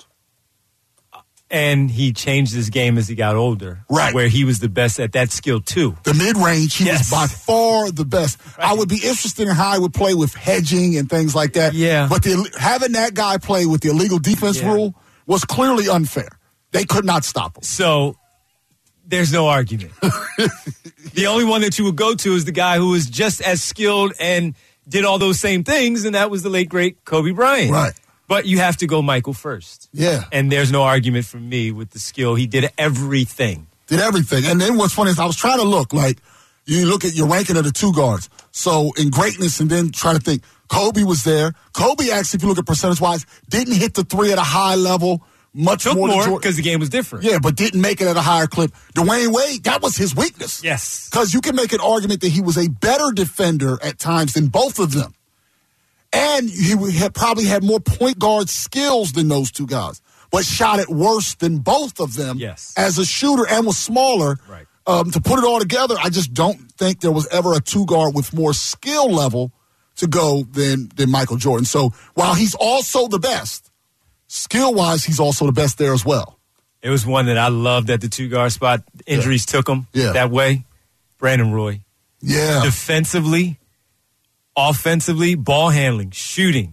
S3: And he changed his game as he got older.
S4: Right.
S3: Where he was the best at that skill, too.
S4: The mid-range, he was by far the best. Right. I would be interested in how he would play with hedging and things like that.
S3: Yeah.
S4: But having that guy play with the illegal defense rule was clearly unfair. They could not stop him.
S3: So there's no argument. The only one that you would go to is the guy who was just as skilled and did all those same things, and that was the late, great Kobe Bryant.
S4: Right.
S3: But you have to go Michael first.
S4: Yeah.
S3: And there's no argument from me with the skill. He did everything.
S4: And then what's funny is I was trying to look, like, you look at your ranking of the 2 guards. So in greatness, and then try to think, Kobe was there. Kobe actually, if you look at percentage-wise, didn't hit the 3 at a high level. Took more
S3: because the game was different.
S4: Yeah, but didn't make it at a higher clip. Dwayne Wade, that was his weakness.
S3: Yes.
S4: Because you can make an argument that he was a better defender at times than both of them. And he probably had more point guard skills than those 2 guys, but shot it worse than both of them as a shooter and was smaller.
S3: Right.
S4: To put it all together, I just don't think there was ever a 2-guard with more skill level to go than Michael Jordan. So while he's also the best, skill-wise, he's also the best there as well.
S3: It was one that I loved at the 2-guard spot. Injuries took him that way. Brandon Roy.
S4: Yeah.
S3: Defensively, offensively, ball handling, shooting,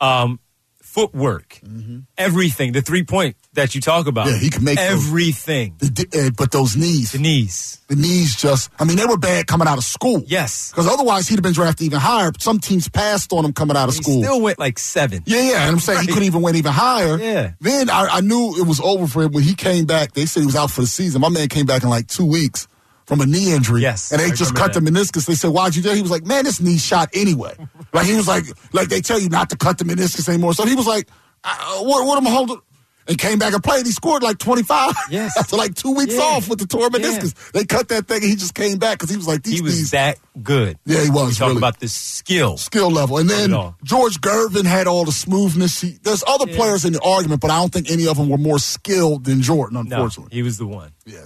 S3: footwork, everything. The 3-point that you talk about.
S4: Yeah, he can make
S3: everything.
S4: But those knees.
S3: The knees
S4: just, they were bad coming out of school.
S3: Yes.
S4: Because otherwise he'd have been drafted even higher. Some teams passed on him coming out of school.
S3: He still went like 7.
S4: Yeah. And I'm saying he couldn't even went even higher.
S3: Yeah.
S4: Then I knew it was over for him when he came back. They said he was out for the season. My man came back in like 2 weeks from a knee injury.
S3: Yes.
S4: And they just cut the meniscus. They said, why'd you do it? He was like, man, this knee shot anyway. Like, he was like they tell you not to cut the meniscus anymore. So he was like, what am I holding? And came back and played. He scored like 25.
S3: Yes.
S4: After like 2 weeks off with the torn meniscus. They cut that thing and he just came back because he was like,
S3: he was that good.
S4: Yeah, he was.
S3: We talk about the skill
S4: level. And then George Gervin had all the smoothness. There's other players in the argument, but I don't think any of them were more skilled than Jordan, unfortunately.
S3: No, he was the one.
S4: Yeah,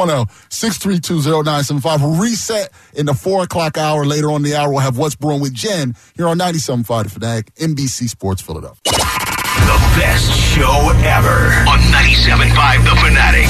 S4: 610-632-0975. We'll reset in the 4 o'clock hour. Later on in the hour, we'll have What's Brewing with Jen here on 97.5 The Fanatic, NBC Sports Philadelphia.
S2: The best show ever on 97.5 The Fanatic.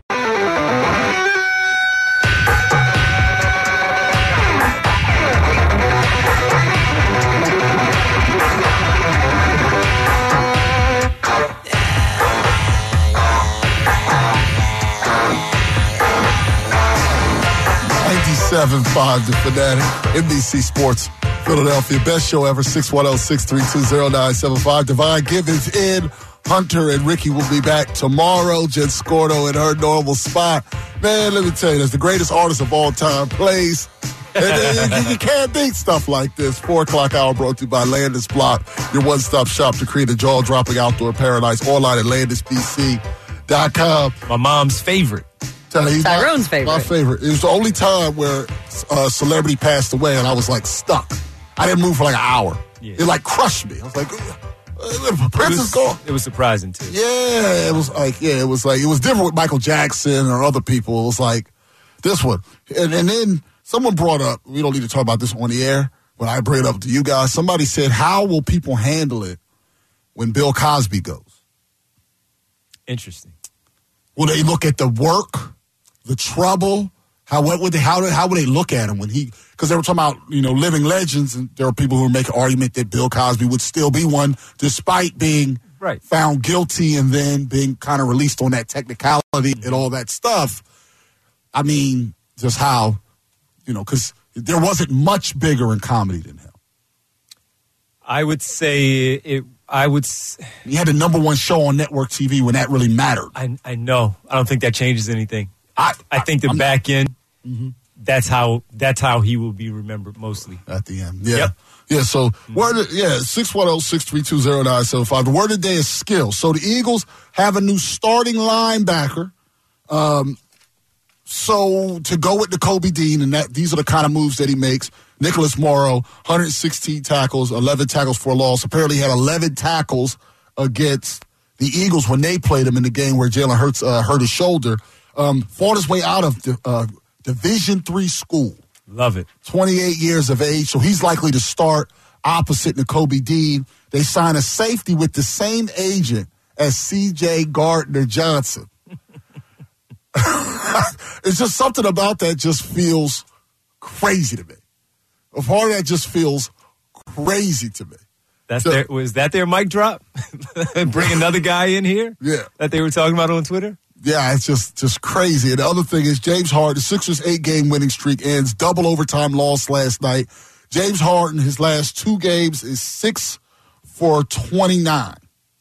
S4: The Fanatic, NBC Sports Philadelphia. Best show ever, 610-632-0975. Divine Givens in. Hunter and Ricky will be back tomorrow. Jen Scordo in her normal spot. Man, let me tell you, that's the greatest artist of all time plays. And you can't beat stuff like this. 4 o'clock hour brought to you by Landis Block, your one-stop shop to create a jaw-dropping outdoor paradise. Online at landisbc.com.
S3: My mom's favorite.
S1: Tyrone's favorite.
S4: My favorite. It was the only time where a celebrity passed away and I was like stuck. I didn't move for like an hour. Yeah. It like crushed me. I was like, Prince is gone.
S3: It was surprising too.
S4: Yeah, it was different with Michael Jackson or other people. It was like this one. And then someone brought up, we don't need to talk about this on the air, but I bring it up to you guys. Somebody said, how will people handle it when Bill Cosby goes?
S3: Interesting.
S4: Will they look at the work, the trouble, How would they look at him when because they were talking about, living legends, and there are people who make an argument that Bill Cosby would still be one despite being found guilty and then being kind of released on that technicality and all that stuff. I mean, just how, because there wasn't much bigger in comedy than him.
S3: I would say he had
S4: the number one show on network TV when that really mattered.
S3: I know. I don't think that changes anything. I think the back end, that's how he will be remembered mostly.
S4: At the end. Yeah. Yep. Yeah, so 610-632-0975. The word of the day is skill. So the Eagles have a new starting linebacker. So to go with the Kobe Dean, and these are the kind of moves that he makes. Nicholas Morrow, 116 tackles, 11 tackles for a loss. Apparently he had 11 tackles against the Eagles when they played him in the game where Jalen Hurts hurt his shoulder. Fought his way out of Division III school.
S3: Love it.
S4: 28 years of age, so he's likely to start opposite Nakobe Dean. They signed a safety with the same agent as C.J. Gardner-Johnson. It's just something about that just feels crazy to me. A part of that just feels crazy to me.
S3: Was that their mic drop? Bring another guy in here?
S4: Yeah.
S3: That they were talking about on Twitter?
S4: Yeah, it's just crazy. And the other thing is James Harden, the Sixers' 8-game winning streak ends. Double overtime loss last night. James Harden, his last 2 games is 6 for 29.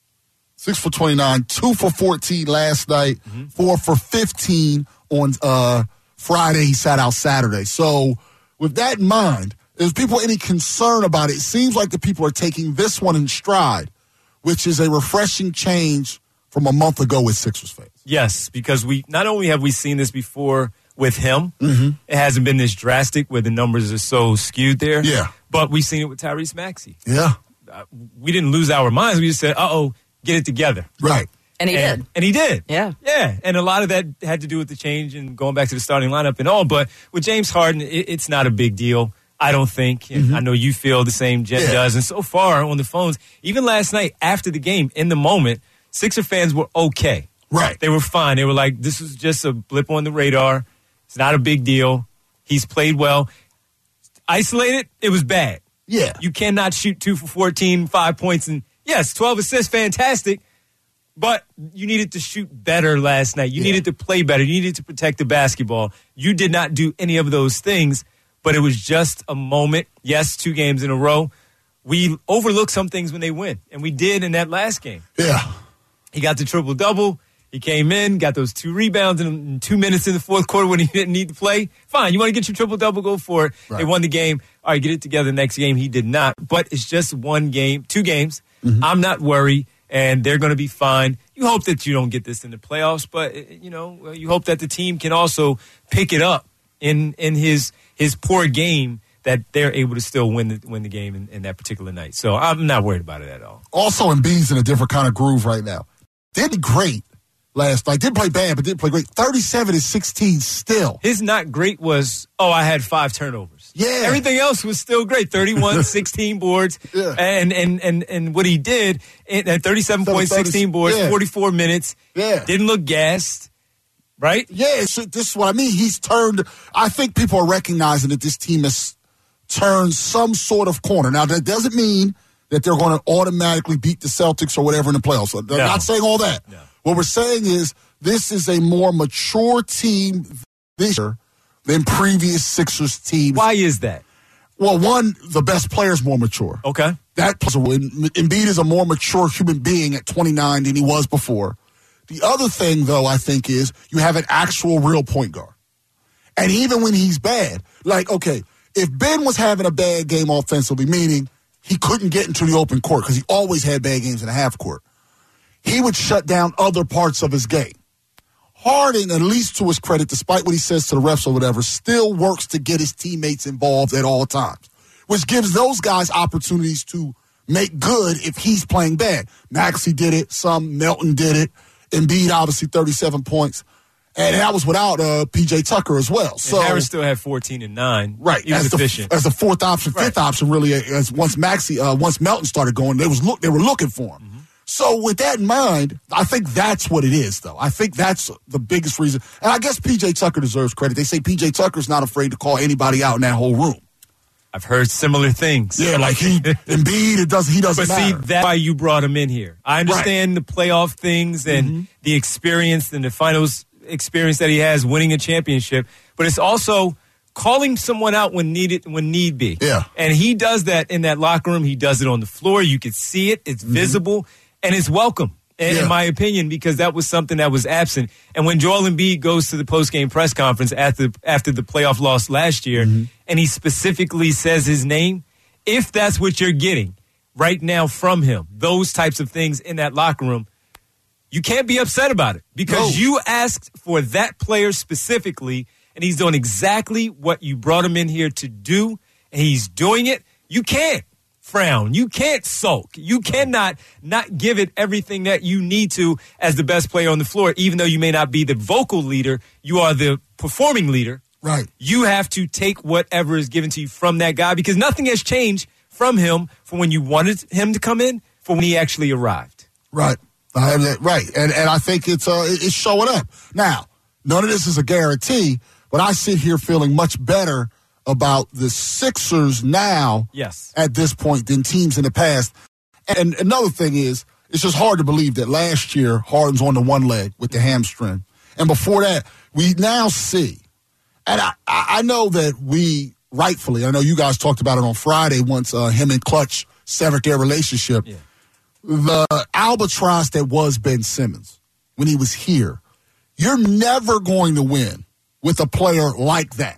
S4: 6 for 29, 2 for 14 last night, 4 for 15 on Friday. He sat out Saturday. So with that in mind, is people any concern about it? It seems like the people are taking this one in stride, which is a refreshing change from a month ago with Sixers fans.
S3: Yes, because we not only have we seen this before with him, it hasn't been this drastic where the numbers are so skewed there.
S4: Yeah.
S3: But we've seen it with Tyrese Maxey.
S4: Yeah.
S3: We didn't lose our minds. We just said, get it together.
S4: Right.
S1: And he did.
S3: And he did.
S1: Yeah.
S3: Yeah. And a lot of that had to do with the change and going back to the starting lineup and all. But with James Harden, it's not a big deal, I don't think. And I know you feel the same, Jen does. And so far on the phones, even last night after the game, in the moment, Sixer fans were okay.
S4: Right.
S3: They were fine. They were like, this was just a blip on the radar. It's not a big deal. He's played well. Isolated, it was bad.
S4: Yeah.
S3: You cannot shoot 2 for 14, 5 points. And yes, 12 assists, fantastic. But you needed to shoot better last night. You needed to play better. You needed to protect the basketball. You did not do any of those things, but it was just a moment. Yes, 2 games in a row. We overlook some things when they win, and we did in that last game.
S4: Yeah.
S3: He got the triple-double. He came in, got those 2 rebounds in 2 minutes in the fourth quarter when he didn't need to play. Fine, you want to get your triple-double, go for it. Right. They won the game. All right, get it together next game. He did not. But it's just 1 game, 2 games. I'm not worried, and they're going to be fine. You hope that you don't get this in the playoffs, but, you hope that the team can also pick it up in his poor game, that they're able to still win the game in that particular night. So I'm not worried about it at all.
S4: Also, Embiid's in a different kind of groove right now. Did great last night. Didn't play bad, but didn't play great. 37-16 still.
S3: His not great was, I had 5 turnovers.
S4: Yeah.
S3: Everything else was still great. 31, 16 boards.
S4: Yeah.
S3: And what he did, at 37 points, 16 boards, 44 minutes.
S4: Yeah.
S3: Didn't look gassed. Right?
S4: Yeah, so this is what I mean. He's turned, I think people are recognizing that this team has turned some sort of corner. Now, that doesn't mean that they're going to automatically beat the Celtics or whatever in the playoffs. I'm not saying all that.
S3: No.
S4: What we're saying is this is a more mature team this year than previous Sixers teams.
S3: Why is that?
S4: Well, one, the best player is more mature.
S3: Okay.
S4: Embiid is a more mature human being at 29 than he was before. The other thing, though, I think is you have an actual real point guard. And even when he's bad, if Ben was having a bad game offensively, meaning he couldn't get into the open court because he always had bad games in the half court, he would shut down other parts of his game. Harden, at least to his credit, despite what he says to the refs or whatever, still works to get his teammates involved at all times, which gives those guys opportunities to make good if he's playing bad. Maxey did it. Melton did it. Embiid, obviously, 37 points. And that was without P.J. Tucker as well.
S3: So and Harris still had 14 and 9.
S4: Right.
S3: He was efficient.
S4: As the fourth option, fifth option, really, once Melton started going, they were looking for him. So with that in mind, I think that's what it is, though. I think that's the biggest reason. And I guess P.J. Tucker deserves credit. They say P.J. Tucker's not afraid to call anybody out in that whole room.
S3: I've heard similar things.
S4: Yeah, like Embiid, he doesn't
S3: But
S4: matter.
S3: see, that's why you brought him in here. I understand the playoff things and the experience and the finals experience that he has winning a championship, but it's also calling someone out when need be.
S4: Yeah.
S3: And he does that in that locker room. He does it on the floor. You can see it. It's visible. And it's welcome, in my opinion, because that was something that was absent. And when Joel Embiid goes to the postgame press conference after the playoff loss last year, and he specifically says his name, if that's what you're getting right now from him, those types of things in that locker room, you can't be upset about it because you asked for that player specifically, and he's doing exactly what you brought him in here to do, and he's doing it. You can't frown. You can't sulk. You cannot not give it everything that you need to as the best player on the floor, even though you may not be the vocal leader. You are the performing leader.
S4: Right.
S3: You have to take whatever is given to you from that guy because nothing has changed from him from when you wanted him to come in from when he actually arrived.
S4: Right. Right. And I think it's showing up. Now, none of this is a guarantee, but I sit here feeling much better about the Sixers now at this point than teams in the past. And another thing is, it's just hard to believe that last year Harden's on the one leg with the hamstring. And before that, we now see, and I know that we rightfully, I know you guys talked about it on Friday once him and Clutch severed their relationship. Yeah. The albatross that was Ben Simmons when he was here, you're never going to win with a player like that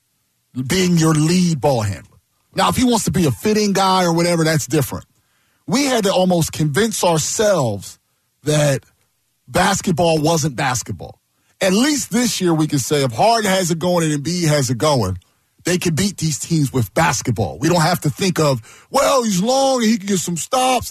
S4: being your lead ball handler. Now, if he wants to be a fitting guy or whatever, that's different. We had to almost convince ourselves that basketball wasn't basketball. At least this year we can say if Harden has it going and Embiid has it going, they can beat these teams with basketball. We don't have to think of, well, he's long and he can get some stops.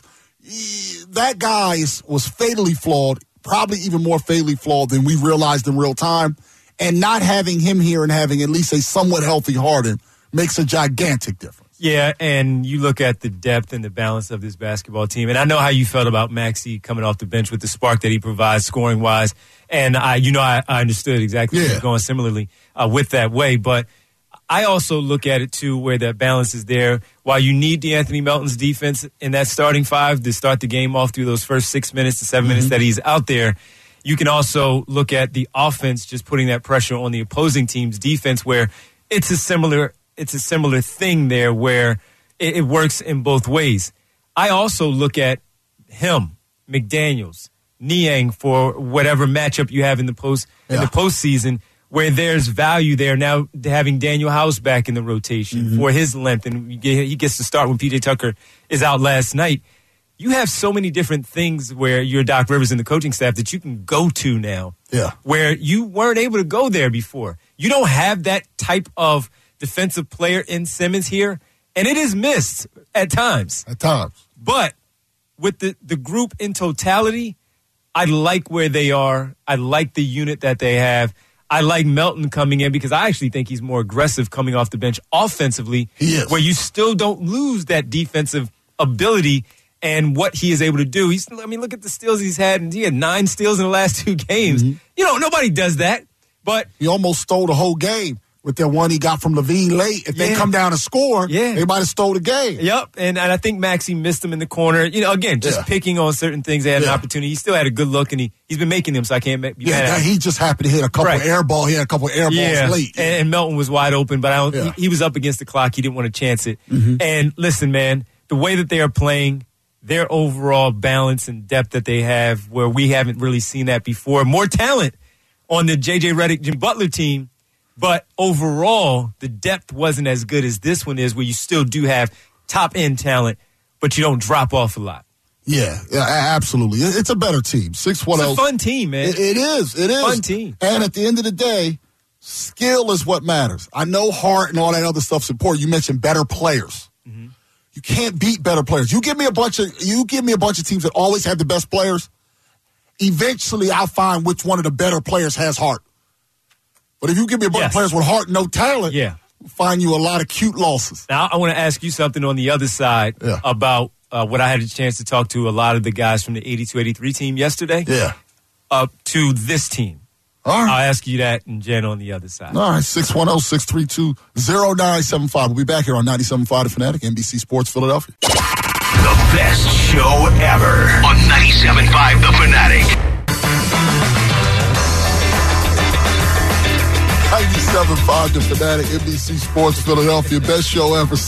S4: That guy was fatally flawed, probably even more fatally flawed than we realized in real time. And not having him here and having at least a somewhat healthy Harden makes a gigantic difference.
S3: Yeah, and you look at the depth and the balance of this basketball team, and I know how you felt about Maxey coming off the bench with the spark that he provides scoring-wise, and I understood exactly where you're going similarly with that way, but I also look at it, too, where that balance is there. While you need DeAnthony Melton's defense in that starting five to start the game off through those first 6 minutes to 7 minutes that he's out there, you can also look at the offense just putting that pressure on the opposing team's defense where it's a similar thing there where it works in both ways. I also look at him, McDaniels, Niang for whatever matchup you have in the postseason where there's value there now having Daniel House back in the rotation for his length and he gets to start when P.J. Tucker is out last night. You have so many different things where you're Doc Rivers and the coaching staff that you can go to now where you weren't able to go there before. You don't have that type of defensive player in Simmons here, and it is missed at times. But with the group in totality, I like where they are. I like the unit that they have. I like Melton coming in because I actually think he's more aggressive coming off the bench offensively. He is. Where you still don't lose that defensive ability and what he is able to do. Look at the steals he's had, and he had 9 steals in the last 2 games. Nobody does that. But
S4: he almost stole the whole game with that one he got from Levine late. If they come down and score, they might have stole the game.
S3: Yep, and I think Maxey missed him in the corner. Again, just picking on certain things. They had an opportunity. He still had a good look, and he's been making them, so I can't be mad at him.
S4: He just happened to hit a couple air balls. He had a couple air balls late.
S3: And Melton was wide open, but he was up against the clock. He didn't want to chance it. And listen, man, the way that they are playing, their overall balance and depth that they have, where we haven't really seen that before. More talent on the J.J. Redick, Jim Butler team, but overall, the depth wasn't as good as this one is, where you still do have top-end talent, but you don't drop off a lot.
S4: Yeah, absolutely. It's a better team. 6-1-0.
S3: It's a fun team, man.
S4: It is. Fun
S3: team.
S4: And at the end of the day, skill is what matters. I know heart and all that other stuff's important. You mentioned better players. You can't beat better players. You give me a bunch of teams that always have the best players. Eventually, I'll find which one of the better players has heart. But if you give me a bunch of players with heart and no talent, I'll find you a lot of cute losses.
S3: Now, I want to ask you something on the other side about what I had a chance to talk to a lot of the guys from the 82-83 team yesterday.
S4: Yeah.
S3: Up to this team.
S4: All right.
S3: I'll ask you that and Jen on the other side.
S4: All right, 610-632-0975. We'll be back here on 97.5 The Fanatic, NBC Sports Philadelphia.
S2: The best show ever on 97.5 The Fanatic.
S4: 97.5 The Fanatic, NBC Sports Philadelphia. Best show ever,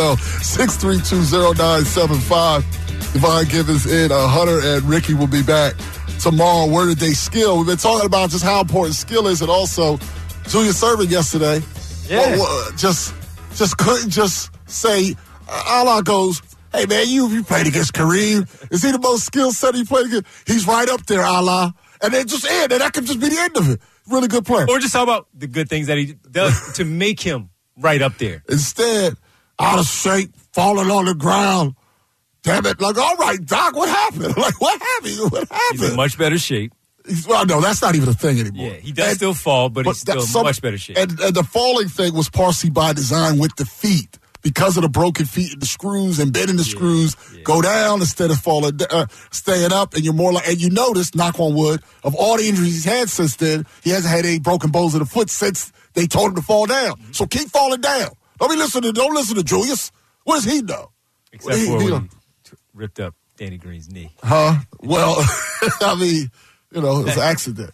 S4: 610-632-0975. Divine Givens in. Hunter and Ricky will be back tomorrow. Word of the day, skill. We've been talking about just how important skill is, and also Julius Erving yesterday.
S3: Yeah.
S4: Just couldn't just say, Allah goes, hey, man, you played against Kareem. Is he the most skill set he played against? He's right up there, Allah. And then just end, and that could just be the end of it. Really good player.
S3: Or just talk about the good things that he does to make him right up there.
S4: Instead, out of shape, falling on the ground. Damn it. Like, all right, Doc, what happened? Like, what happened? What happened?
S3: He's in much better shape.
S4: Well, no, that's not even a thing anymore.
S3: Yeah, he does still fall, but he's still in much better shape.
S4: And the falling thing was partially by design with the feet. Because of the broken feet and the screws and bending the screws, go down instead of falling, staying up. And you're more like, and you notice, knock on wood, of all the injuries he's had since then, he hasn't had any broken bones in the foot since they told him to fall down. Mm-hmm. So keep falling down. Don't listen to Julius. What does he know?
S3: Except for when he ripped up Danny Green's knee.
S4: Huh? Well, I mean, it was an accident.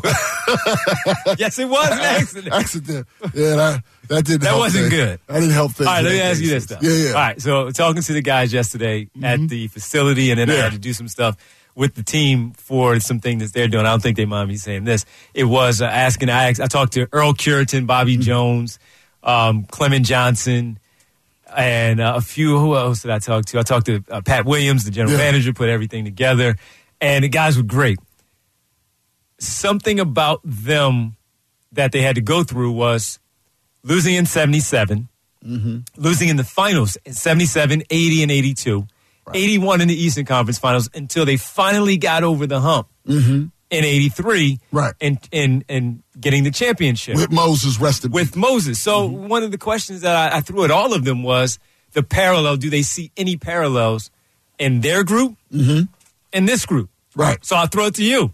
S3: Yes, it was an accident.
S4: Accident. Yeah, that didn't help.
S3: That wasn't good.
S4: That didn't help things.
S3: All right, let me ask you this stuff.
S4: Yeah.
S3: All right, so talking to the guys yesterday at the facility, and then I had to do some stuff with the team for some things that they're doing. I don't think they mind me saying this. It was I talked to Earl Curitan, Bobby Jones, Clement Johnson, and a few. Who else did I talk to? I talked to Pat Williams, the general manager, put everything together, and the guys were great. Something about them that they had to go through was losing in 77, losing in the finals in 77, 80, and 82, 81 in the Eastern Conference Finals until they finally got over the hump in 83 and getting the championship.
S4: With Moses rested.
S3: With Moses. So one of the questions that I threw at all of them was the parallel. Do they see any parallels in their group and this group?
S4: Right.
S3: So I'll throw it to you.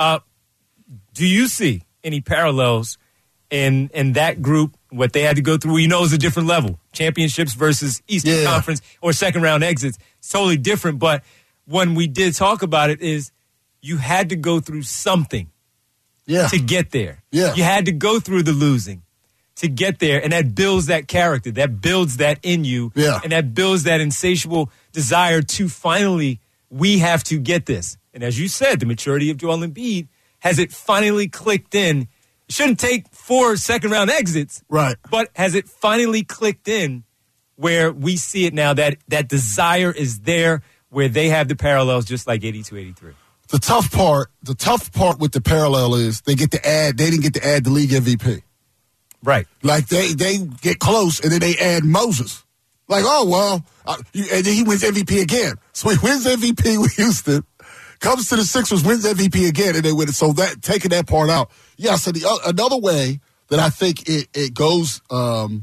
S3: Do you see any parallels in that group, what they had to go through? You know, it's a different level. Championships versus Eastern Conference or second round exits. It's totally different. But when we did talk about it is you had to go through something to get there. Yeah. You had to go through the losing to get there. And that builds that character. That builds that in you. Yeah. And that builds that insatiable desire to finally, we have to get this. And as you said, the maturity of Joel Embiid, has it finally clicked in? It shouldn't take 4 second-round exits.
S4: Right.
S3: But has it finally clicked in where we see it now, that desire is there, where they have the parallels just like 82-83?
S4: The tough part with the parallel is they didn't get to add the league MVP.
S3: Right.
S4: Like they get close and then they add Moses. Like, and then he wins MVP again. So he wins MVP with Houston. Comes to the Sixers, wins MVP again, and they win it. So that taking that part out, so another way that I think it goes, another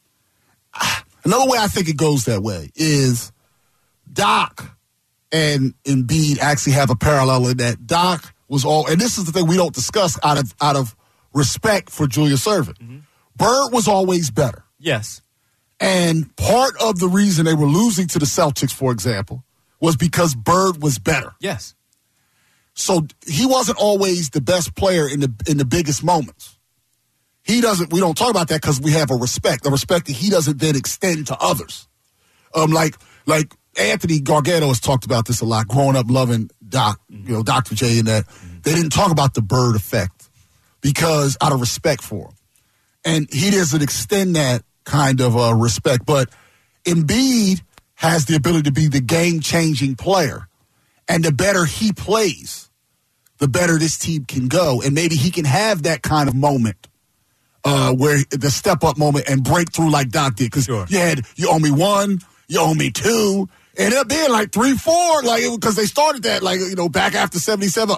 S4: way I think it goes that way is Doc and Embiid actually have a parallel in that Doc was and this is the thing we don't discuss out of respect for Julius Erving. Bird was always better.
S3: Yes,
S4: and part of the reason they were losing to the Celtics, for example, was because Bird was better.
S3: Yes.
S4: So he wasn't always the best player in the biggest moments. We don't talk about that because we have a respect that he doesn't then extend to others. Like Anthony Gargano has talked about this a lot, growing up loving Doc, Dr. J and that. They didn't talk about the Bird effect because out of respect for him. And he doesn't extend that kind of respect. But Embiid has the ability to be the game-changing player. And the better he plays, the better this team can go. And maybe he can have that kind of moment where the step-up moment and break through like Doc did. Because you owe me 1, you owe me 2. And it'll be like 3, 4, because they started that, back after 77,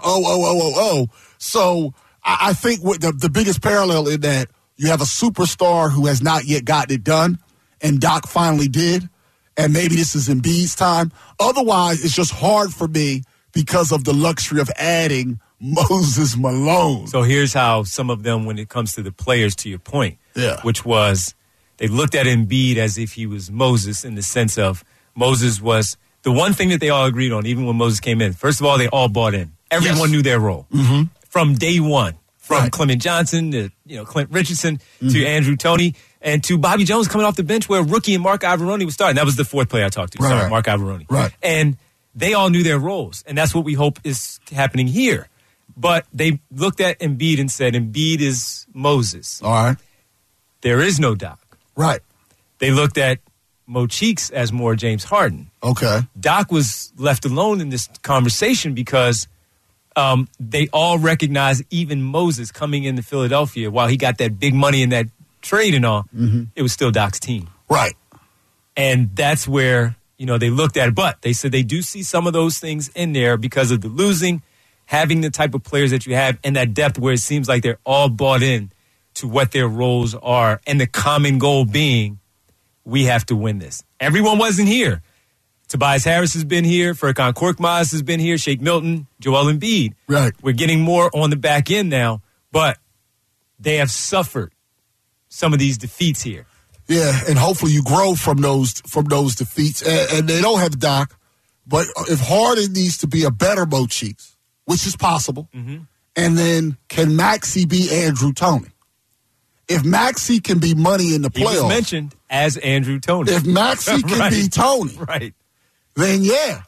S4: So I think the biggest parallel in that you have a superstar who has not yet gotten it done, and Doc finally did. and maybe this is Embiid's time. Otherwise, it's just hard for me because of the luxury of adding Moses Malone.
S3: So here's how some of them, when it comes to the players, to your point, which was they looked at Embiid as if he was Moses, in the sense of Moses was the one thing that they all agreed on, even when Moses came in. First of all, they all bought in. Everyone knew their role from day one, from Clement Johnson to Clint Richardson to Andrew Toney and to Bobby Jones coming off the bench, where a rookie and Mark Iavaroni was starting. That was the fourth player I talked to. Mark Iavaroni.
S4: Right.
S3: And they all knew their roles, and that's what we hope is happening here. But they looked at Embiid and said, Embiid is Moses.
S4: All right.
S3: There is no Doc.
S4: Right.
S3: They looked at Mo Cheeks as more James Harden.
S4: Okay.
S3: Doc was left alone in this conversation because they all recognized even Moses coming into Philadelphia, while he got that big money in that trade and all, it was still Doc's team.
S4: Right.
S3: And that's where, they looked at it. But they said they do see some of those things in there because of the losing, having the type of players that you have, and that depth where it seems like they're all bought in to what their roles are, and the common goal being, we have to win this. Everyone wasn't here. Tobias Harris has been here. Furkan Korkmaz has been here. Shake Milton, Joel Embiid.
S4: Right.
S3: We're getting more on the back end now, but they have suffered some of these defeats here.
S4: Yeah, and hopefully you grow from those defeats. And they don't have Doc, but if Harden needs to be a better Mo Cheeks, which is possible, and then can Maxey be Andrew Toney? If Maxey can be money in the playoffs.
S3: He was mentioned as Andrew Toney.
S4: If Maxey can be Toney.
S3: Right.
S4: Then yeah.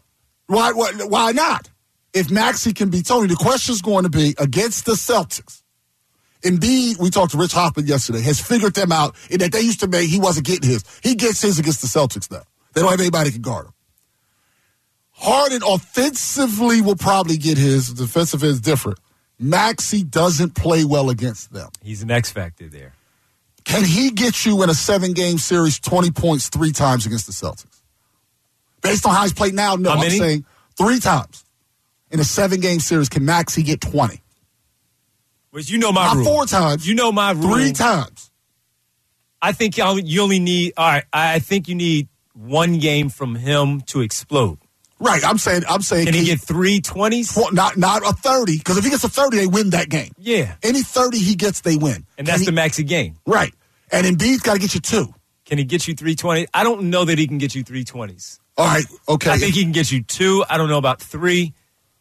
S4: Why not? If Maxey can be Toney, the question's going to be against the Celtics. Embiid, we talked to Rich Hoffman yesterday, has figured them out in that they used to make, he wasn't getting his. He gets his against the Celtics now. They don't have anybody who can guard him. Harden offensively will probably get his. The defensive is different. Maxey doesn't play well against them.
S3: He's an X factor there.
S4: Can he get you in a 7-game series 20 points 3 times against the Celtics? Based on how he's played now, no. I'm saying 3 times. In a 7-game series, can Maxey get 20?
S3: But you know my rule.
S4: Not 4 times.
S3: You know my rule.
S4: 3 times.
S3: I think you only need, all right, I think you need 1 game from him to explode.
S4: Right, I'm saying.
S3: Can he get 3 20s?
S4: Not a 30, because if he gets a 30, they win that game.
S3: Yeah.
S4: Any 30 he gets, they win.
S3: And that's the Maxey game.
S4: Right. And Embiid's got to get you 2.
S3: Can he get you 3 20s? I don't know that he can get you 3 20s.
S4: All right, okay.
S3: I think he can get you 2. I don't know about 3.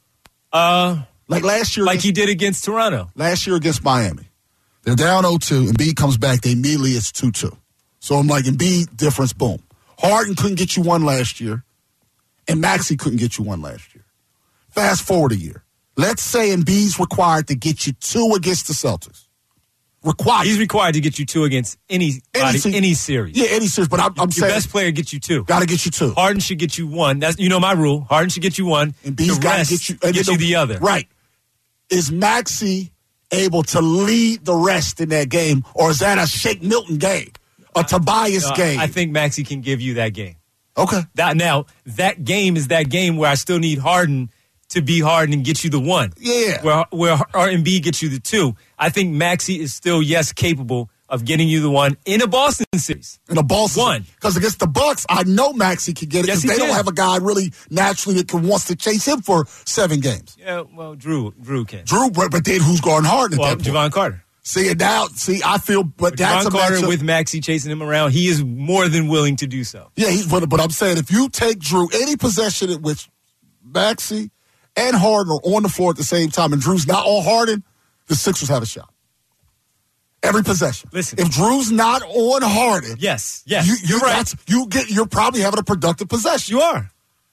S4: Like last year.
S3: Like he did against Toronto.
S4: Last year against Miami. They're down 0-2. Embiid comes back. They immediately, it's 2-2. So I'm like, Embiid, difference, boom. Harden couldn't get you 1 last year. And Maxey couldn't get you 1 last year. Fast forward a year. Let's say Embiid's required to get you 2 against the Celtics. Required.
S3: He's required to get you 2 against any series.
S4: Yeah, any series. But I'm saying
S3: your best player gets you 2.
S4: Got to get you 2.
S3: Harden should get you 1. That's my rule. Harden should get you 1.
S4: Embiid's got to get you
S3: the other.
S4: Right. Is Maxey able to lead the rest in that game, or is that a Shake Milton game, a Tobias game?
S3: I think Maxey can give you that game.
S4: Okay.
S3: That game is that game where I still need Harden to be Harden and get you the 1.
S4: Yeah.
S3: Where Embiid gets you the 2. I think Maxey is still, capable of getting you the 1 in a Boston series.
S4: In a Boston
S3: 1.
S4: Because against the Bucks, I know Maxey can get it because they don't have a guy really naturally that wants to chase him for 7 games.
S3: Yeah, well, Drew can.
S4: But then who's guarding Harden at that point?
S3: Javon Carter.
S4: I feel, but that's
S3: Javon Carter with Maxey chasing him around, he is more than willing to do so.
S4: Yeah, but I'm saying if you take Drew, any possession in which Maxey and Harden are on the floor at the same time, and Drew's not on Harden, the Sixers have a shot. Every possession.
S3: Listen,
S4: if Drew's not on Harden,
S3: yes, you're right.
S4: You're probably having a productive possession.
S3: You are.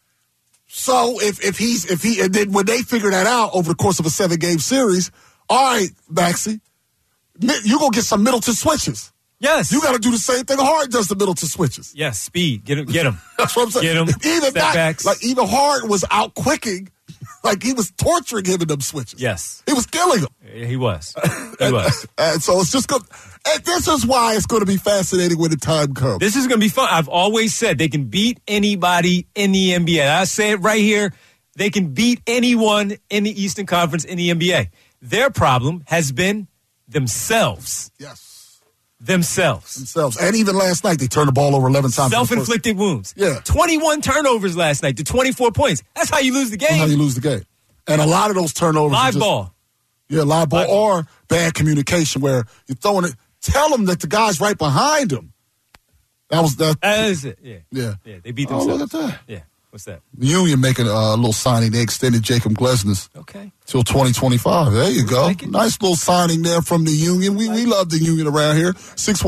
S4: So and then when they figure that out over the course of a 7-game series, all right, Maxey, you're gonna get some Middleton switches.
S3: Yes.
S4: You got to do the same thing Harden does to Middleton switches.
S3: Yes, speed. Get him.
S4: That's what I'm saying.
S3: Get him.
S4: Even Harden was out quicking. Like he was torturing him in them switches.
S3: Yes.
S4: He was killing him.
S3: He was.
S4: And so it's just good. And this is why it's going to be fascinating when the time comes.
S3: This is going to be fun. I've always said they can beat anybody in the NBA. I say it right here. They can beat anyone in the Eastern Conference in the NBA. Their problem has been themselves.
S4: Yes.
S3: themselves.
S4: And even last night, they turned the ball over 11 times.
S3: Self-inflicted wounds.
S4: Yeah.
S3: 21 turnovers last night to 24 points. That's how you lose the game.
S4: That's how you lose the game. And a lot of those turnovers
S3: live ball.
S4: Yeah, live ball or bad communication where you're throwing it. Tell them that the guy's right behind them. That is
S3: it. Yeah.
S4: Yeah.
S3: They beat themselves.
S4: Oh, look at that.
S3: Yeah. What's that?
S4: The Union making a little signing. They extended Jacob Glesnes till 2025. There you go. Nice little signing there from the Union. We love the Union around here.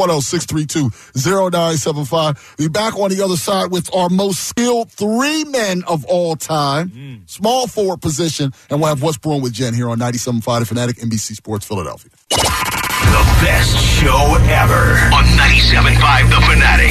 S4: 610-632-0975. Be back on the other side with our most skilled 3 men of all time. Small forward position. And we'll have What's Brewing with Jen here on 97.5 The Fanatic, NBC Sports Philadelphia.
S2: The best show ever on 97.5 The Fanatic.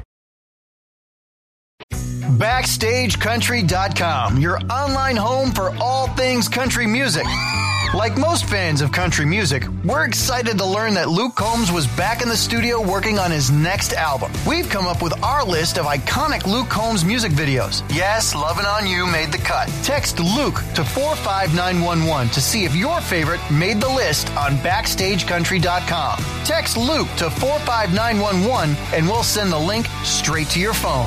S6: BackstageCountry.com, your online home for all things country music. Like most fans of country music, we're excited to learn that Luke Combs was back in the studio working on his next album. We've come up with our list of iconic Luke Combs music videos. Yes, Lovin' On You made the cut. Text Luke to 45911 to see if your favorite made the list on BackstageCountry.com. Text Luke to 45911 and we'll send the link straight to your phone.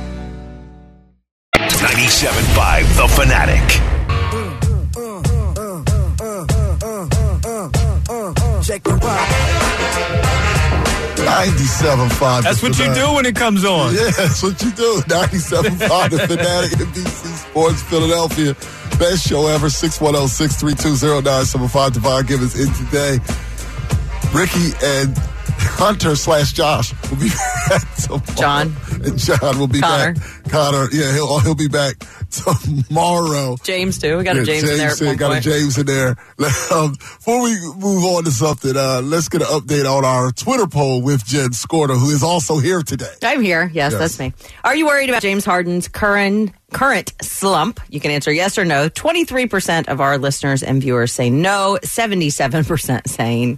S2: 97.5 The Fanatic.
S4: Check the rock. 97.5.
S3: That's what you do when it comes on.
S4: Yeah, that's what you do. 97.5 The Fanatic, NBC Sports Philadelphia. Best show ever. 610-632-0975. Devon Givens in today. Ricky and Hunter/Josh will be back tomorrow.
S1: John.
S4: And John will be
S1: Connor.
S4: back. Connor, yeah, he'll be back tomorrow.
S1: James, too. We got a James in there.
S4: Got a James in there. Before we move on to something, let's get an update on our Twitter poll with Jen Scorder, who is also here today.
S1: I'm here. Yes, that's me. Are you worried about James Harden's current slump? You can answer yes or no. 23% of our listeners and viewers say no. 77% saying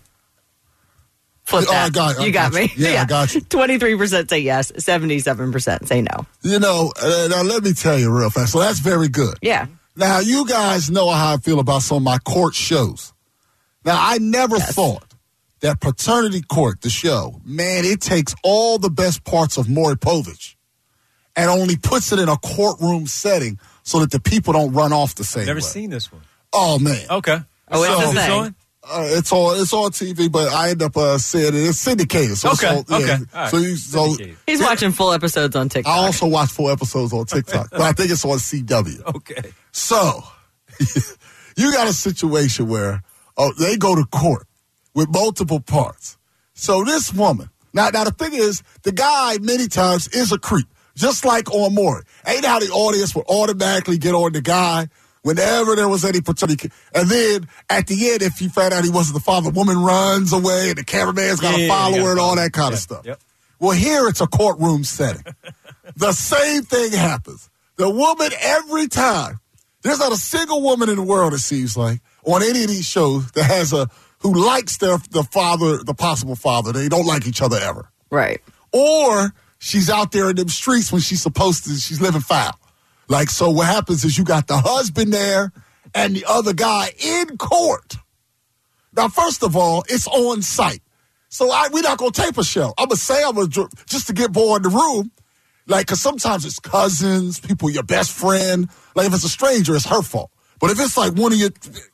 S1: flip that.
S4: I got
S1: me.
S4: Yeah, I got you.
S1: 23% say yes. 77% say no.
S4: You know, now let me tell you real fast. So that's very good.
S1: Yeah.
S4: Now, you guys know how I feel about some of my court shows. Now, I never thought that Paternity Court, the show, man, it takes all the best parts of Maury Povich and only puts it in a courtroom setting so that the people don't run off the same
S3: Never
S4: way.
S3: seen this one.
S4: Oh, man.
S3: Okay.
S1: Oh, it's on?
S4: It's on TV, but I end up saying it's syndicated. So
S3: okay.
S4: Yeah.
S3: Right.
S4: So
S1: he's watching full episodes on TikTok.
S4: I also watch full episodes on TikTok, but I think it's on CW.
S3: Okay.
S4: So you got a situation where they go to court with multiple parts. So this woman, now the thing is, the guy many times is a creep, just like on Maury. Ain't how the audience would automatically get on the guy whenever there was any paternity. And then at the end, if you found out he wasn't the father, the woman runs away and the cameraman's got to follow her and all that kind of stuff.
S3: Yep.
S4: Well, here it's a courtroom setting. The same thing happens. The woman every time, there's not a single woman in the world, it seems like, on any of these shows that has who likes the father, the possible father. They don't like each other ever.
S1: Right.
S4: Or she's out there in them streets when she's supposed to, she's living foul. Like, so what happens is you got the husband there and the other guy in court. Now, first of all, it's on site. So we're not going to tape a show. I'm going to say just to get more in the room. Like, because sometimes it's cousins, people, your best friend. Like, if it's a stranger, it's her fault. But if it's like one of your,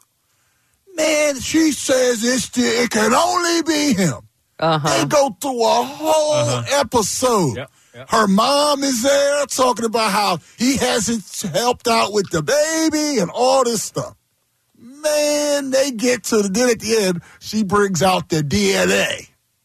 S4: man, she says it can only be him. They go through a whole episode.
S3: Yep.
S4: Her mom is there talking about how he hasn't helped out with the baby and all this stuff. Man, they get to then at the end, she brings out the DNA.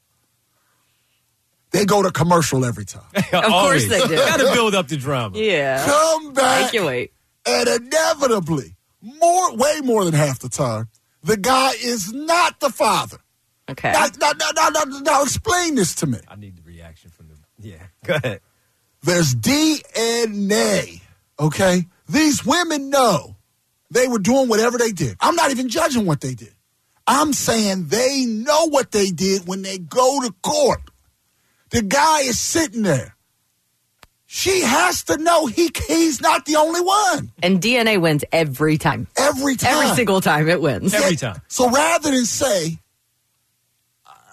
S4: They go to commercial every time.
S1: Of course they do.
S3: Got to build up the drama.
S1: Yeah.
S4: Come back.
S1: I can wait.
S4: And inevitably, way more than half the time, the guy is not the father.
S1: Okay.
S4: Now explain this to me.
S3: I need the reaction from them. Yeah, go ahead.
S4: There's DNA, okay? These women know they were doing whatever they did. I'm not even judging what they did. I'm saying they know what they did when they go to court. The guy is sitting there. She has to know he's not the only one.
S1: And DNA wins every time.
S4: Every time.
S1: Every single time it wins.
S3: Every time.
S4: So rather than say,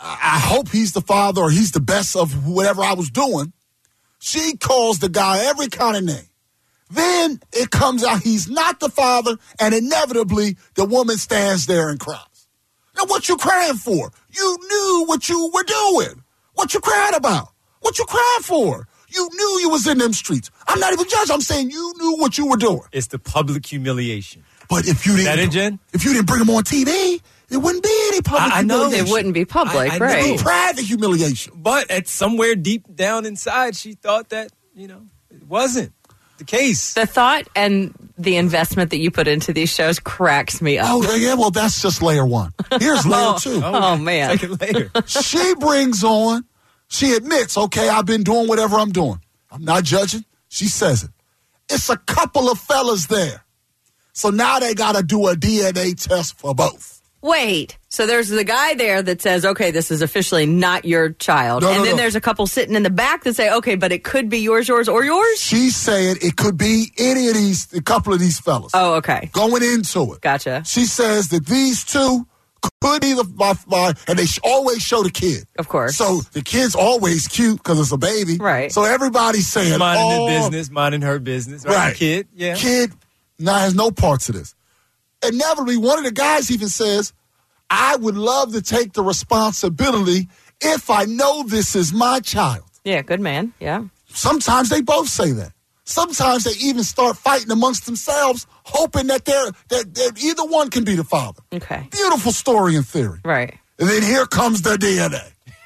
S4: I hope he's the father or he's the best of whatever I was doing. She calls the guy every kind of name. Then it comes out he's not the father, and inevitably the woman stands there and cries. Now, what you crying for? You knew what you were doing. What you crying about? What you crying for? You knew you was in them streets. I'm not even judging. I'm saying you knew what you were doing.
S3: It's the public humiliation.
S4: But if you didn't,
S3: Jen?
S4: If you didn't bring him on TV, it wouldn't be any public humiliation.
S1: It wouldn't be public,
S4: It
S1: right?
S4: would be private humiliation.
S3: But at somewhere deep down inside, she thought that, it wasn't the case.
S1: The thought and the investment that you put into these shows cracks me up.
S4: Oh, yeah, well, that's just layer one. Here's layer two.
S1: Oh, man.
S3: Second layer.
S4: She brings on, she admits, okay, I've been doing whatever I'm doing. I'm not judging. She says it. It's a couple of fellas there. So now they got to do a DNA test for both.
S1: Wait, so there's the guy there that says, okay, this is officially not your child.
S4: No,
S1: then there's a couple sitting in the back that say, okay, but it could be yours, or yours?
S4: She's saying it could be any of these, a couple of these fellas.
S1: Oh, okay.
S4: Going into it.
S1: Gotcha.
S4: She says that these two could be my and they always show the kid.
S1: Of course.
S4: So the kid's always cute because it's a baby.
S1: Right.
S4: So everybody's saying,
S3: Minding his business, minding her business. Right. Kid, yeah.
S4: Kid now has no parts of this. Inevitably, one of the guys even says, I would love to take the responsibility if I know this is my child.
S1: Yeah, good man. Yeah.
S4: Sometimes they both say that. Sometimes they even start fighting amongst themselves, hoping that that either one can be the father.
S1: Okay.
S4: Beautiful story in theory.
S1: Right.
S4: And then here comes the DNA.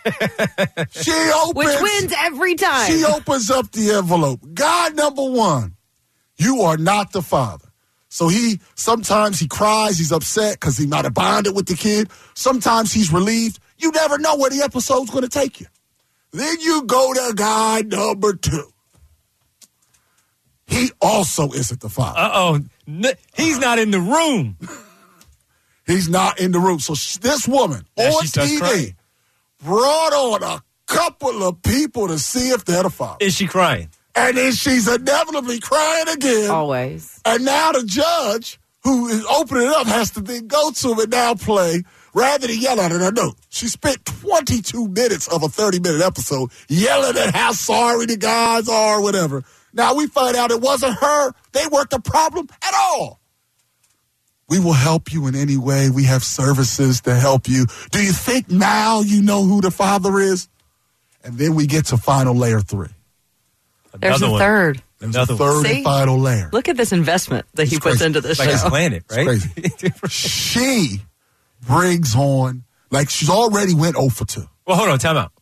S1: Which wins every time.
S4: She opens up the envelope. God, number one, you are not the father. So sometimes he cries, he's upset because he might have bonded with the kid. Sometimes he's relieved. You never know where the episode's going to take you. Then you go to guy number two. He also isn't the father.
S3: Uh-oh. He's not in the room.
S4: He's not in the room. So this woman
S3: Now
S4: on
S3: she starts
S4: TV
S3: crying.
S4: brought on a couple of people to see if they're the father.
S3: Is she crying?
S4: And then she's inevitably crying again.
S1: Always.
S4: And now the judge, who is opening it up, has to then go to him and now play, rather than yell at her. I know. She spent 22 minutes of a 30-minute episode yelling at how sorry the guys are or whatever. Now we find out it wasn't her. They weren't the problem at all. We will help you in any way. We have services to help you. Do you think now you know who the father is? And then we get to final layer 3.
S1: There's a third.
S3: Another
S4: third
S1: See?
S4: and final layer.
S1: Look at this investment that he puts into this
S3: like
S1: show.
S3: his planet, right?
S4: It's crazy. She brings on, like she's already went 0 for 2.
S3: Well, hold on, time out.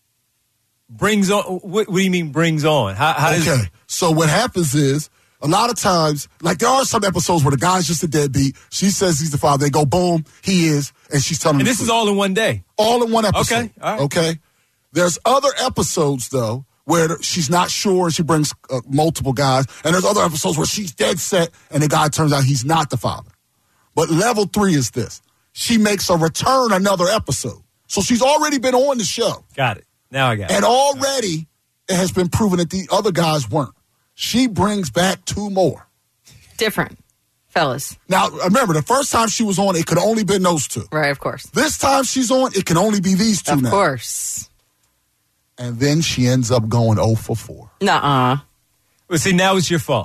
S3: Brings on, what do you mean brings on? How does
S4: Okay, so what happens is, a lot of times, like there are some episodes where the guy's just a deadbeat. She says he's the father. They go, boom, he is. And she's telling him.
S3: And this is all in one day?
S4: All in one episode.
S3: Okay, all right.
S4: Okay? There's other episodes, though, where she's not sure and she brings multiple guys. And there's other episodes where she's dead set and the guy turns out he's not the father. But level 3 is this. She makes a return another episode. So she's already been on the show.
S3: Got it. Now I got it.
S4: And already it has been proven that the other guys weren't. She brings back 2 more.
S1: Different fellas.
S4: Now, remember, the first time she was on, it could only been those 2.
S1: Right, of course.
S4: This time she's on, it can only be these 2 now.
S1: Of course.
S4: And then she ends up going 0 for 4.
S1: Nuh-uh.
S3: Well, see, now it's your fault.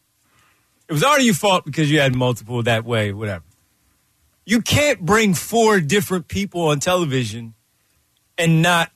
S3: It was already your fault because you had multiple that way, whatever. You can't bring 4 different people on television and not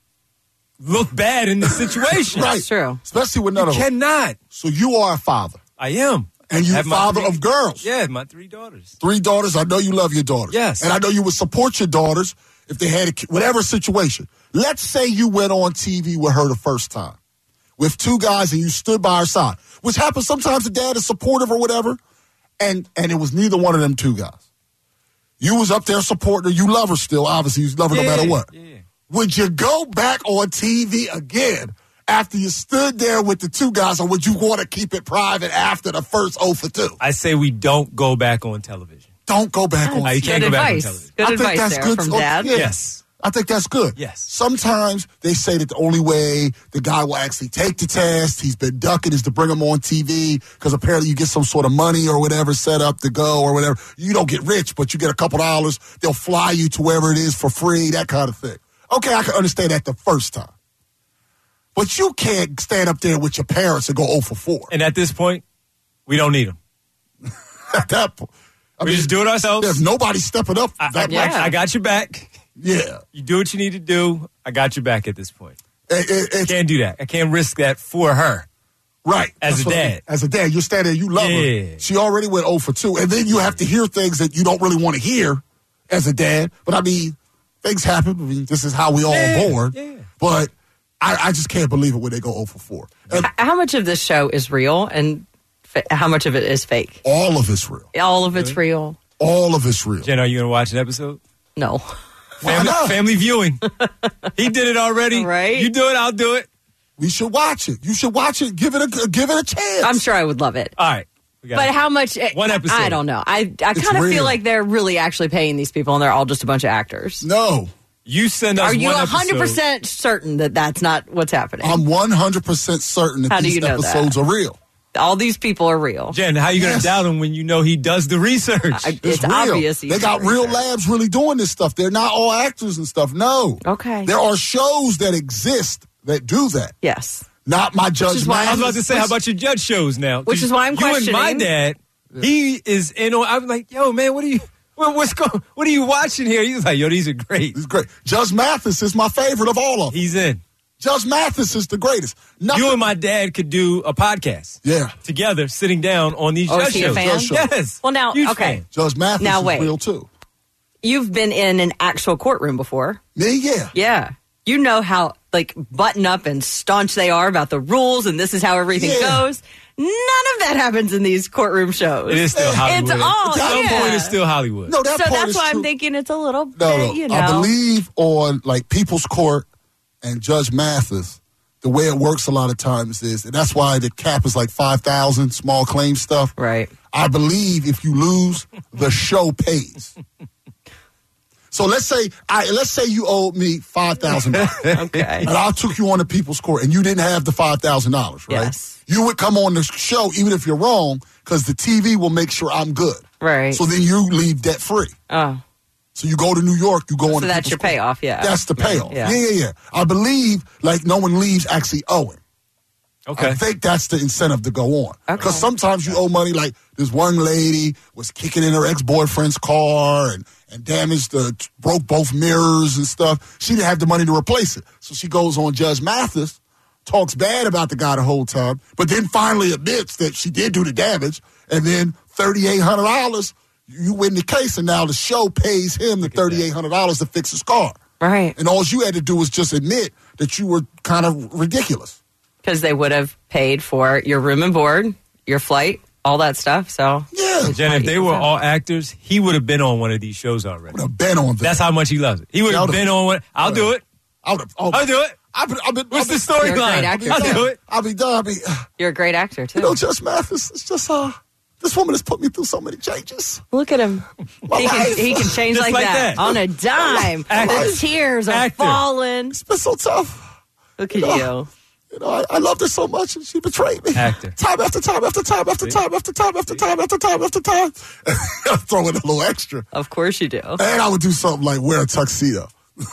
S3: look bad in the situation.
S4: Right.
S1: That's true.
S4: Especially with none of them.
S3: Cannot.
S4: So you are a father.
S3: I am.
S4: And you're
S3: Have my
S4: father
S3: 3
S4: of girls.
S3: Yeah, my 3 daughters.
S4: 3 daughters. I know you love your daughters.
S3: Yes.
S4: And I know you would support your daughters if they had whatever situation. Let's say you went on TV with her the first time with 2 guys and you stood by her side, which happens sometimes the dad is supportive or whatever, and it was neither one of them 2 guys. You was up there supporting her. You love her still, obviously. You love her no matter what.
S3: Yeah.
S4: Would you go back on TV again after you stood there with the 2 guys, or would you want to keep it private after the first 0 for 2?
S3: I say we don't go back on television.
S4: Don't go back on
S3: You
S4: TV.
S3: can't go back on television.
S1: Good
S4: I think
S1: advice
S4: that's
S1: there
S4: good
S1: from
S4: oh,
S1: Dad.
S4: yeah.
S3: Yes.
S4: I think that's good.
S3: Yes.
S4: Sometimes they say that the only way the guy will actually take the test, he's been ducking, is to bring him on TV because apparently you get some sort of money or whatever set up to go or whatever. You don't get rich, but you get a couple dollars. They'll fly you to wherever it is for free, that kind of thing. Okay, I can understand that the first time. But you can't stand up there with your parents and go 0 for 4.
S3: And at this point, we don't need them.
S4: At that point.
S3: We just do it ourselves.
S4: There's nobody stepping up.
S3: I got your back.
S4: Yeah.
S3: You do what you need to do. I got your back at this point.
S4: Can't
S3: do that. I can't risk that for her.
S4: Right.
S3: As a dad.
S4: As a dad, you're standing there, you love her. She already went 0 for 2. And then you have to hear things that you don't really want to hear as a dad. But I mean, things happen. I mean, this is how we all born. Yeah. But I just can't believe it when they go 0 for 4. And
S1: how much of this show is real and how much of it is fake?
S4: All of it's real.
S1: All of it's real.
S4: All of it's real.
S3: Jen, are you going to watch an episode?
S1: No.
S3: Family viewing. He did it already.
S1: Right.
S3: You do it, I'll do it.
S4: We should watch it. You should watch it. Give it a chance.
S1: I'm sure I would love it.
S3: All right.
S1: But how much?
S3: One episode.
S1: I don't know. I kind of feel like they're really actually paying these people and they're all just a bunch of actors.
S4: No.
S3: You send us
S1: Are you
S3: one
S1: 100% certain that that's not what's happening?
S4: I'm 100% certain that these episodes are real.
S1: All these people are real.
S3: Jen, how are you going to doubt him when you know he does the research?
S1: It's
S4: real.
S1: obvious.
S4: They got real labs really doing this stuff. They're not all actors and stuff. No.
S1: Okay.
S4: There are shows that exist that do that.
S1: Yes.
S4: Not my Judge Mathis.
S3: I was about to say, how about your judge shows now?
S1: Which is why I'm questioning.
S3: You and my dad, he is in on. I'm like, yo, man, what are you? What are you watching here? He's like, yo, these are great.
S4: He's great. Judge Mathis is my favorite of all of them.
S3: He's in.
S4: Judge Mathis is the greatest.
S3: You and my dad could do a podcast.
S4: Yeah.
S3: Together, sitting down on these judge
S1: is he
S3: shows.
S1: a fan?
S3: Yes.
S1: Well, now,
S3: Huge
S1: okay.
S3: fan.
S4: Judge Mathis
S1: now,
S4: is
S1: wait.
S4: real, too.
S1: You've been in an actual courtroom before.
S4: Me, yeah.
S1: Yeah. You know how, button up and staunch they are about the rules and this is how everything goes. None of that happens in these courtroom shows.
S3: It is still Hollywood.
S1: It's all,
S3: At some point, it's still Hollywood.
S4: No, that
S1: so
S4: part
S1: that's
S4: is
S1: why
S4: true.
S1: I'm thinking it's a little bit,
S4: No. I believe on, People's Court and Judge Mathis, the way it works a lot of times is, and that's why the cap is like 5,000, small claim stuff.
S1: Right.
S4: I believe if you lose, the show pays. So let's say you owed me $5,000.
S1: Okay.
S4: And I took you on to People's Court and you didn't have the $5,000, right?
S1: Yes.
S4: You would come on the show even if you're wrong because the TV will make sure I'm good.
S1: Right.
S4: So then you leave debt free.
S1: Oh.
S4: So you go to New York, you go on to
S1: So that's
S4: People's
S1: your
S4: Court.
S1: payoff, yeah.
S4: That's the payoff.
S1: Yeah.
S4: Yeah. I believe no one leaves actually owing.
S3: Okay.
S4: I think that's the incentive to go on.
S1: Okay.
S4: Because sometimes you owe money, like this one lady was kicking in her ex-boyfriend's car and broke both mirrors and stuff. She didn't have the money to replace it. So she goes on Judge Mathis, talks bad about the guy the whole time, but then finally admits that she did do the damage, and then $3,800, you win the case, and now the show pays him the $3,800 to fix his car.
S1: Right.
S4: And all you had to do was just admit that you were kind of ridiculous.
S1: Because they would have paid for your room and board, your flight, all that stuff. So
S4: yeah,
S3: Jen, if they were all actors, he would have been on one of these shows already.
S4: Would have been on them.
S3: That's how much he loves it. He would have been on one. I'll do it. I'll do it. What's the storyline? I'll do it.
S4: I'll be done.
S1: You're a great actor too.
S4: You know, Judge Mathis. It's just this woman has put me through so many changes.
S1: Look at him. He can change
S3: Just
S1: like that on a dime. The tears are falling.
S4: It's been so tough.
S1: Look at you.
S4: You know, I loved her so much, and she betrayed me.
S3: Actor.
S4: Time after time after time after time after time after time after time after time. I throw in a little extra.
S1: Of course you do.
S4: And I would do something like wear a tuxedo.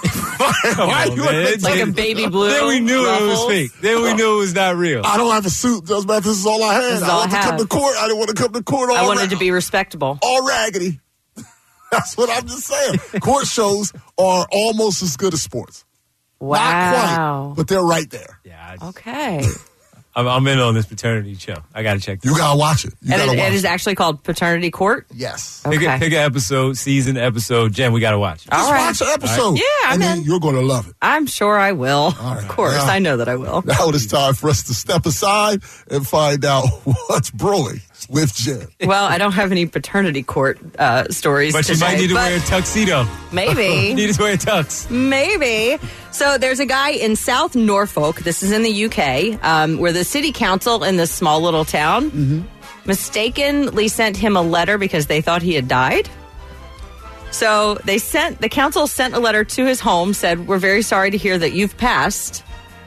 S1: Like a baby blue.
S3: Then we knew
S1: ruffles.
S3: it was fake. Then we knew it was not real.
S4: I don't have a suit, Judge Mathis. This is all I had.
S1: This is
S4: I
S1: all
S4: wanted
S1: I
S4: to come
S1: have.
S4: to court. I didn't want to come to court all
S1: I wanted to be respectable.
S4: all raggedy. That's what I'm just saying. Court shows are almost as good as sports.
S1: Wow.
S4: Not quite, but they're right there.
S3: Yeah.
S1: Okay.
S3: I'm in on this paternity show. I got to check this
S4: You got to watch it. You
S1: And
S4: got to watch
S1: it is actually called Paternity Court?
S4: Yes.
S1: Okay.
S3: Pick an episode, season episode. Jen, we got to watch it.
S4: Just
S1: All right.
S4: watch the episode.
S1: Yeah, I'm
S4: and then
S1: in.
S4: you're going to love it.
S1: I'm sure I will.
S4: right.
S1: Of course.
S4: Now-
S1: I know that I will.
S4: Now it is time for us to step aside and find out what's brewing with Jen.
S1: Well, I don't have any paternity court stories
S3: But you
S1: today,
S3: might need to
S1: but
S3: wear a tuxedo.
S1: maybe.
S3: You need to wear a tux.
S1: Maybe. So there's a guy in South Norfolk, this is in the UK, where the city council in this small little town mistakenly sent him a letter because they thought he had died. So the council sent a letter to his home, said, "We're very sorry to hear that you've passed.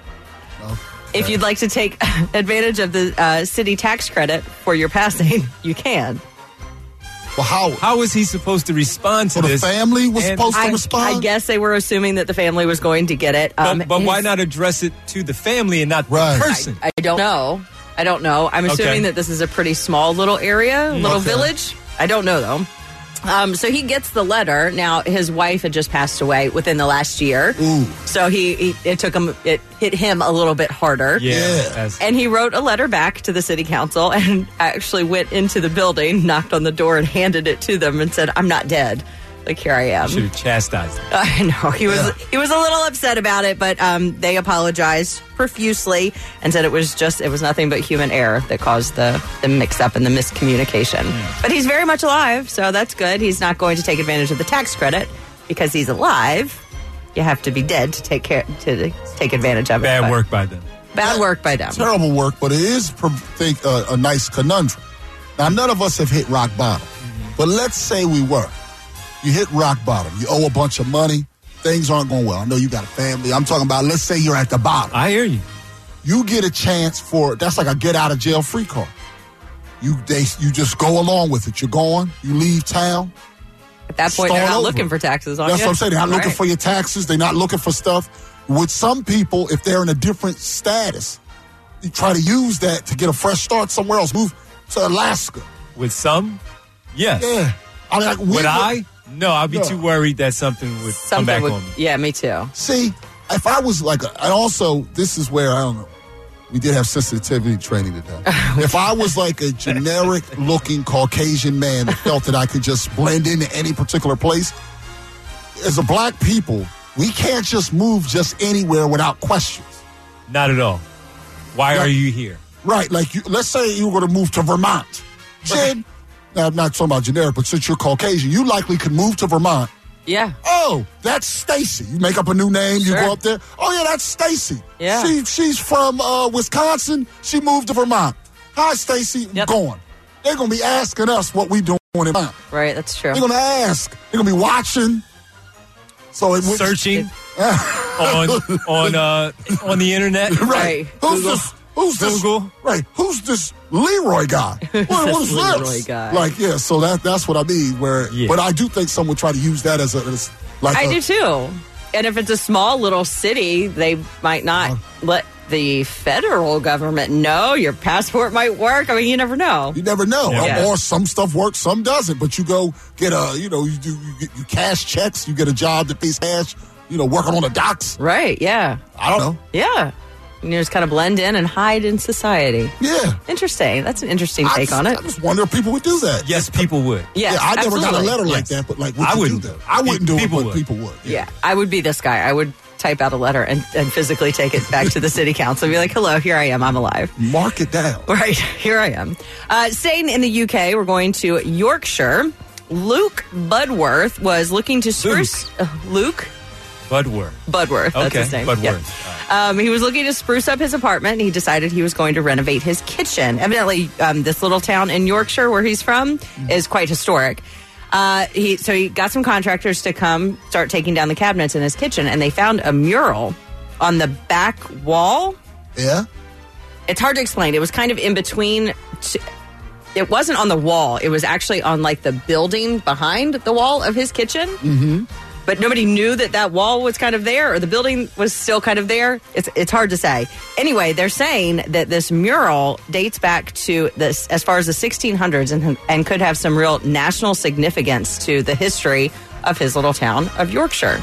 S1: If you'd like to take advantage of the city tax credit for your passing, you can."
S4: Well,
S3: how was he supposed to respond to this?
S4: The family was supposed to respond?
S1: I guess they were assuming that the family was going to get it.
S3: But why not address it to the family and not the person?
S1: I don't know. I'm assuming that this is a pretty small little area, little village. I don't know, though. So he gets the letter. Now, his wife had just passed away within the last year.
S4: Ooh.
S1: So it hit him a little bit harder.
S3: Yeah.
S1: And he wrote a letter back to the city council and actually went into the building, knocked on the door, and handed it to them and said, "I'm not dead. Like, here I am."
S3: Should have chastised him.
S1: I know. He was a little upset about it, but they apologized profusely and said it was nothing but human error that caused the mix-up and the miscommunication. But he's very much alive, so that's good. He's not going to take advantage of the tax credit because he's alive. You have to be dead to take advantage of it.
S3: Bad work by them.
S1: Bad work by them.
S4: Terrible work, but it is, I think, a nice conundrum. Now, none of us have hit rock bottom, but let's say we were. You hit rock bottom. You owe a bunch of money. Things aren't going well. I know you got a family. I'm talking about, let's say you're at the bottom.
S3: I hear you.
S4: You get a chance that's like a get out of jail free card. You just go along with it. You're going. You leave town.
S1: At that point, they're not looking for taxes on you.
S4: That's what I'm saying. They're not looking for your taxes. They're not looking for stuff. With some people, if they're in a different status, you try to use that to get a fresh start somewhere else. Move to Alaska.
S3: With some? Yes.
S4: Yeah.
S3: Would I? No, I'd be too worried that something would come back on me.
S1: Yeah, me too.
S4: See, if I was and also, this is where, I don't know, we did have sensitivity training today. If I was like a generic-looking Caucasian man that felt that I could just blend into any particular place, as a black people, we can't just move just anywhere without questions.
S3: Not at all. Why are you here?
S4: Right, let's say you were going to move to Vermont. Jen, now, I'm not talking about generic, but since you're Caucasian, you likely could move to Vermont.
S1: Yeah.
S4: Oh, that's Stacy. You make up a new name, you go up there. Oh, yeah, that's Stacy.
S1: Yeah.
S4: She's from Wisconsin. She moved to Vermont. Hi, Stacy. Going. They're going to be asking us what we doing in Vermont.
S1: Right, that's true.
S4: They're going to ask. They're going to be watching. So
S3: searching on the internet.
S4: Right. Who's this?
S3: Google.
S4: Right. Who's this Leroy guy? What is this?
S1: Leroy guy.
S4: So that's what I mean. But I do think some would try to use that as
S1: I do too. And if it's a small little city, they might not let the federal government know your passport might work. I mean, you never know.
S4: You never know.
S1: Yeah.
S4: Or some stuff works, some doesn't. But you go get you cash checks. You get a job that pays cash. Working on the docks.
S1: Right. Yeah.
S4: I don't know.
S1: Yeah. And you just kind of blend in and hide in society.
S4: Yeah.
S1: Interesting. That's an interesting take on it.
S4: I just wonder if people would do that.
S3: Yes, people would.
S1: Yes,
S4: yeah, I never got a
S1: absolutely.
S4: letter like that, but
S3: I wouldn't
S4: do that. I wouldn't do it, but people would.
S1: Yeah, I would be this guy. I would type out a letter and physically take it back to the city council and be like, "Hello, here I am. I'm alive."
S4: Mark it down.
S1: Right, here I am. Staying in the UK, we're going to Yorkshire. Luke Budworth was looking to spruce... Luke?
S3: Budworth.
S1: That's his name.
S3: Budworth.
S1: Yep. He was looking to spruce up his apartment, and he decided he was going to renovate his kitchen. Evidently, this little town in Yorkshire where he's from is quite historic. So he got some contractors to come start taking down the cabinets in his kitchen, and they found a mural on the back wall.
S4: Yeah?
S1: It's hard to explain. It was kind of in between... It wasn't on the wall. It was actually on, the building behind the wall of his kitchen.
S4: Mm-hmm.
S1: But nobody knew that wall was kind of there, or the building was still kind of there. It's hard to say. Anyway, they're saying that this mural dates back to this as far as the 1600s and could have some real national significance to the history of his little town of Yorkshire.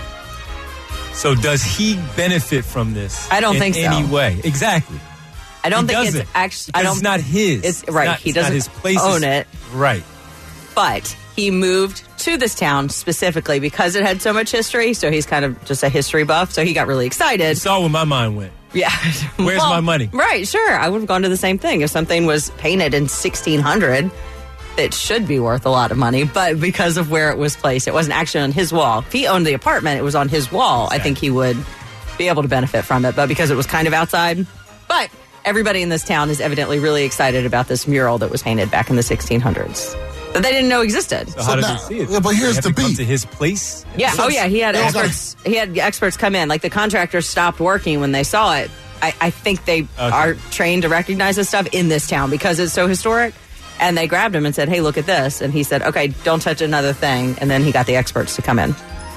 S3: So does he benefit from this?
S1: I don't think so.
S3: In any way. Exactly.
S1: I don't think it's actually...
S3: It's not his.
S1: It's right. He doesn't
S3: his place
S1: own it.
S3: Right.
S1: But he moved to this town specifically because it had so much history. So he's kind of just a history buff. So he got really excited.
S3: You saw where my mind went.
S1: Yeah.
S3: Where's my money?
S1: Right, sure. I would have gone to the same thing. If something was painted in 1600, it should be worth a lot of money. But because of where it was placed, it wasn't actually on his wall. If he owned the apartment, it was on his wall. Exactly. I think he would be able to benefit from it. But because it was kind of outside. But everybody in this town is evidently really excited about this mural that was painted back in the 1600s. that they didn't know existed.
S3: So how did they see it?
S4: Yeah, but here's
S3: They have
S4: the
S3: to come
S4: beat.
S3: to his place.
S1: Yeah. Oh, yeah. He had
S4: Yeah.
S1: experts. He had experts come in. Like the contractors stopped working when they saw it. I think they are trained to recognize this stuff in this town because it's so historic. And they grabbed him and said, "Hey, look at this." And he said, "Okay, don't touch another thing." And then he got the experts to come in.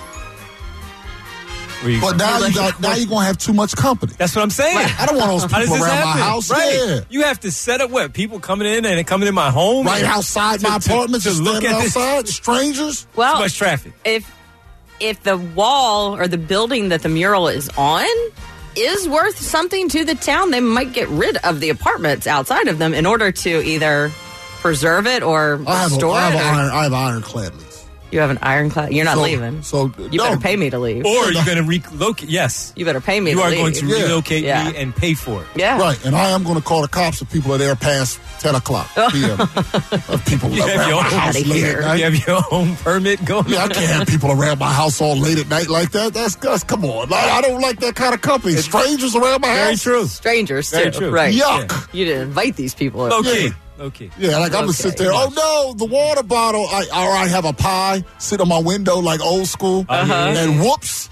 S4: But now you're going to have too much company.
S3: That's what I'm saying.
S4: Right. I don't want those
S3: How does
S4: people
S3: this
S4: around my
S3: happen?
S4: house.
S3: Right.
S4: Yeah.
S3: You have to set up what? People coming in and coming in my home?
S4: Right outside my apartment,
S3: to
S4: just
S3: look
S4: standing
S3: at this.
S4: outside, strangers.
S1: Well,
S3: Too much traffic.
S1: If the wall or the building that the mural is on is worth something to the town, they might get rid of the apartments outside of them in order to either preserve it or store it.
S4: I have ironclad lease.
S1: You have an ironclad. You're not
S4: So-
S1: leaving.
S4: So
S1: You better pay me to leave.
S3: Or you're going to relocate. Yes.
S1: You better pay me
S3: You
S1: to
S3: are
S1: leave.
S3: going to relocate
S1: Yeah.
S3: me and pay for it.
S1: Yeah.
S4: Right, and I am going to call the cops if people are there past 10 o'clock p.m. People
S3: You have
S4: around
S3: your
S4: my
S3: own-
S4: house late at night.
S3: You have your own permit going
S4: Yeah, I can't have people around my house all late at night like that. That's come on. I don't like that kind of company. Strangers around my
S3: Very
S4: house.
S3: true.
S1: Strangers,
S3: Very
S1: too.
S3: true.
S1: Right.
S4: Yuck.
S3: Yeah.
S1: You didn't invite these people in.
S3: Okay.
S4: Yeah.
S3: Okay.
S4: Yeah, like I'm gonna sit there. Oh no, the water bottle. I have a pie sit on my window like old school, and whoops!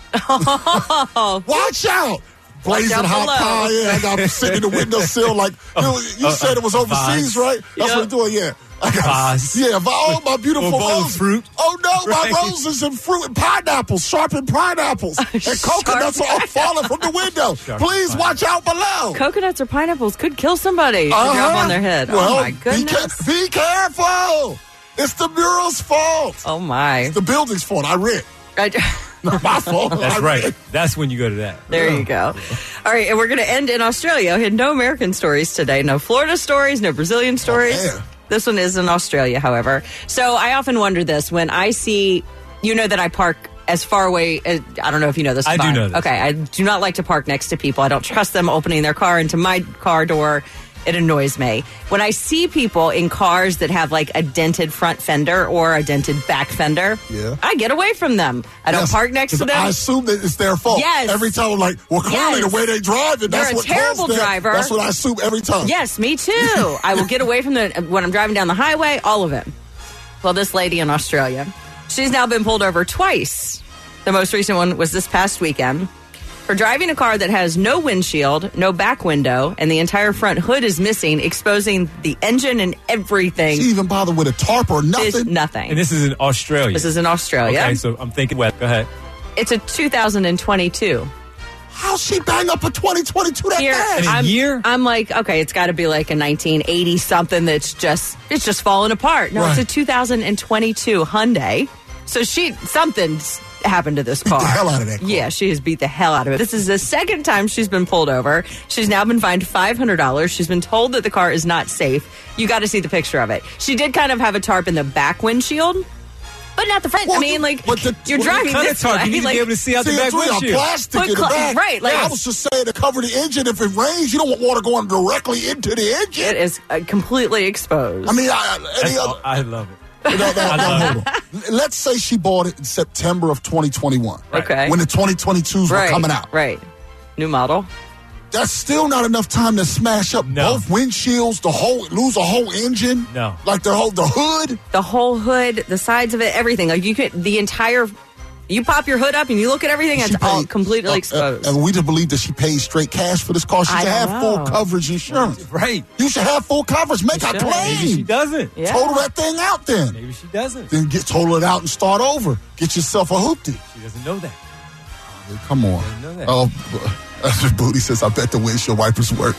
S4: Watch out! Blazing
S1: out
S4: hot
S1: below.
S4: pie. Yeah, I got sitting in the windowsill like you said it was overseas,
S3: vase.
S4: right? That's what I'm doing. Yeah. I got,
S3: Vase.
S4: yeah, my beautiful
S3: Or a bowl of
S4: roses.
S3: fruit.
S4: Oh no,
S3: Right.
S4: my roses and fruit and pineapples, sharpened pineapples, and coconuts are all falling from the window.
S3: Sharpened
S4: Please watch out below.
S1: Coconuts or pineapples could kill somebody if you drop on their head.
S4: Well,
S1: Oh, my goodness.
S4: Be careful. It's the mural's fault.
S1: Oh, my.
S4: It's the building's fault. I rent. Not my fault.
S3: That's
S4: I
S3: right.
S4: rent.
S3: That's when you go to that.
S1: There you go. All right, and we're going to end in Australia. We had no American stories today. No Florida stories, no Brazilian stories.
S4: man.
S1: This one is in Australia, however. So I often wonder this when I see, you know that I park as far away as, I don't know if you know this.
S3: I do
S1: Bob.
S3: know this.
S1: Okay, I do not like to park next to people. I don't trust them opening their car into my car door. It annoys me. When I see people in cars that have like a dented front fender or a dented back fender,
S4: Yeah.
S1: I get away from them. I don't
S4: Yes,
S1: park next to
S4: 'cause
S1: them.
S4: I assume that it's their fault.
S1: Yes.
S4: Every time I'm like, well, clearly
S1: Yes.
S4: the way they drive it, that's
S1: You're a
S4: what
S1: terrible
S4: caused that.
S1: driver.
S4: That's what I assume every time.
S1: Yes, me too. I will get away from them when I'm driving down the highway, all of it. Well, this lady in Australia, she's now been pulled over twice. The most recent one was this past weekend for driving a car that has no windshield, no back window, and the entire front hood is missing, exposing the engine and everything.
S4: She even bothered with a tarp or
S1: It's
S4: nothing.
S1: nothing.
S3: And this is in Australia.
S1: This is in Australia.
S3: Okay, so I'm thinking, well, go ahead.
S1: It's a 2022.
S4: How's she bang up a 2022 that
S1: Here,
S4: fast?
S1: I'm like, okay, it's got to be like a 1980 something that's it's just falling apart. No, it's a
S4: Right.
S1: 2022 Hyundai. So something's happened to this car.
S4: the hell out of that car.
S1: Yeah, she has beat the hell out of it. This is the second time she's been pulled over. She's now been fined $500. She's been told that the car is not safe. You got to see the picture of it. She did kind of have a tarp in the back windshield, but not the front.
S4: Well,
S1: I mean, like, you're
S4: what
S1: driving
S3: kind of
S1: this
S3: tarp?
S1: way.
S3: You need to
S1: like,
S3: be able to see out the back
S4: it's really a
S3: windshield.
S4: plastic
S1: Put
S4: in the back.
S1: right, like-
S4: I was just saying to cover the engine. If it rains, you don't want water going directly into the engine.
S1: it is completely exposed.
S4: I mean,
S3: I love it.
S4: hold on. Let's say she bought it in September of 2021.
S1: Okay.
S4: When the 2022s were
S1: right,
S4: coming out.
S1: Right. New model.
S4: That's still not enough time to smash up both windshields, lose a whole engine.
S3: No.
S4: Like the hood.
S1: The whole hood, the sides of it, everything. Like you pop your hood up and you look at everything,
S4: She
S1: it's all
S4: paid-
S1: completely exposed.
S4: And we just believe that she paid straight cash for this car. She
S1: I
S4: should have
S1: don't
S4: full
S1: know.
S4: coverage insurance.
S3: Right.
S4: You should have full coverage. Make
S1: You
S4: a
S1: should.
S4: claim.
S3: Maybe she doesn't.
S1: Yeah.
S4: Total that thing out then.
S3: Maybe she doesn't.
S4: Then total it out and start over. Get yourself a hoopty.
S3: She doesn't know that.
S4: Come on.
S3: know that.
S4: Oh, Booty says, I bet the windshield wipers work.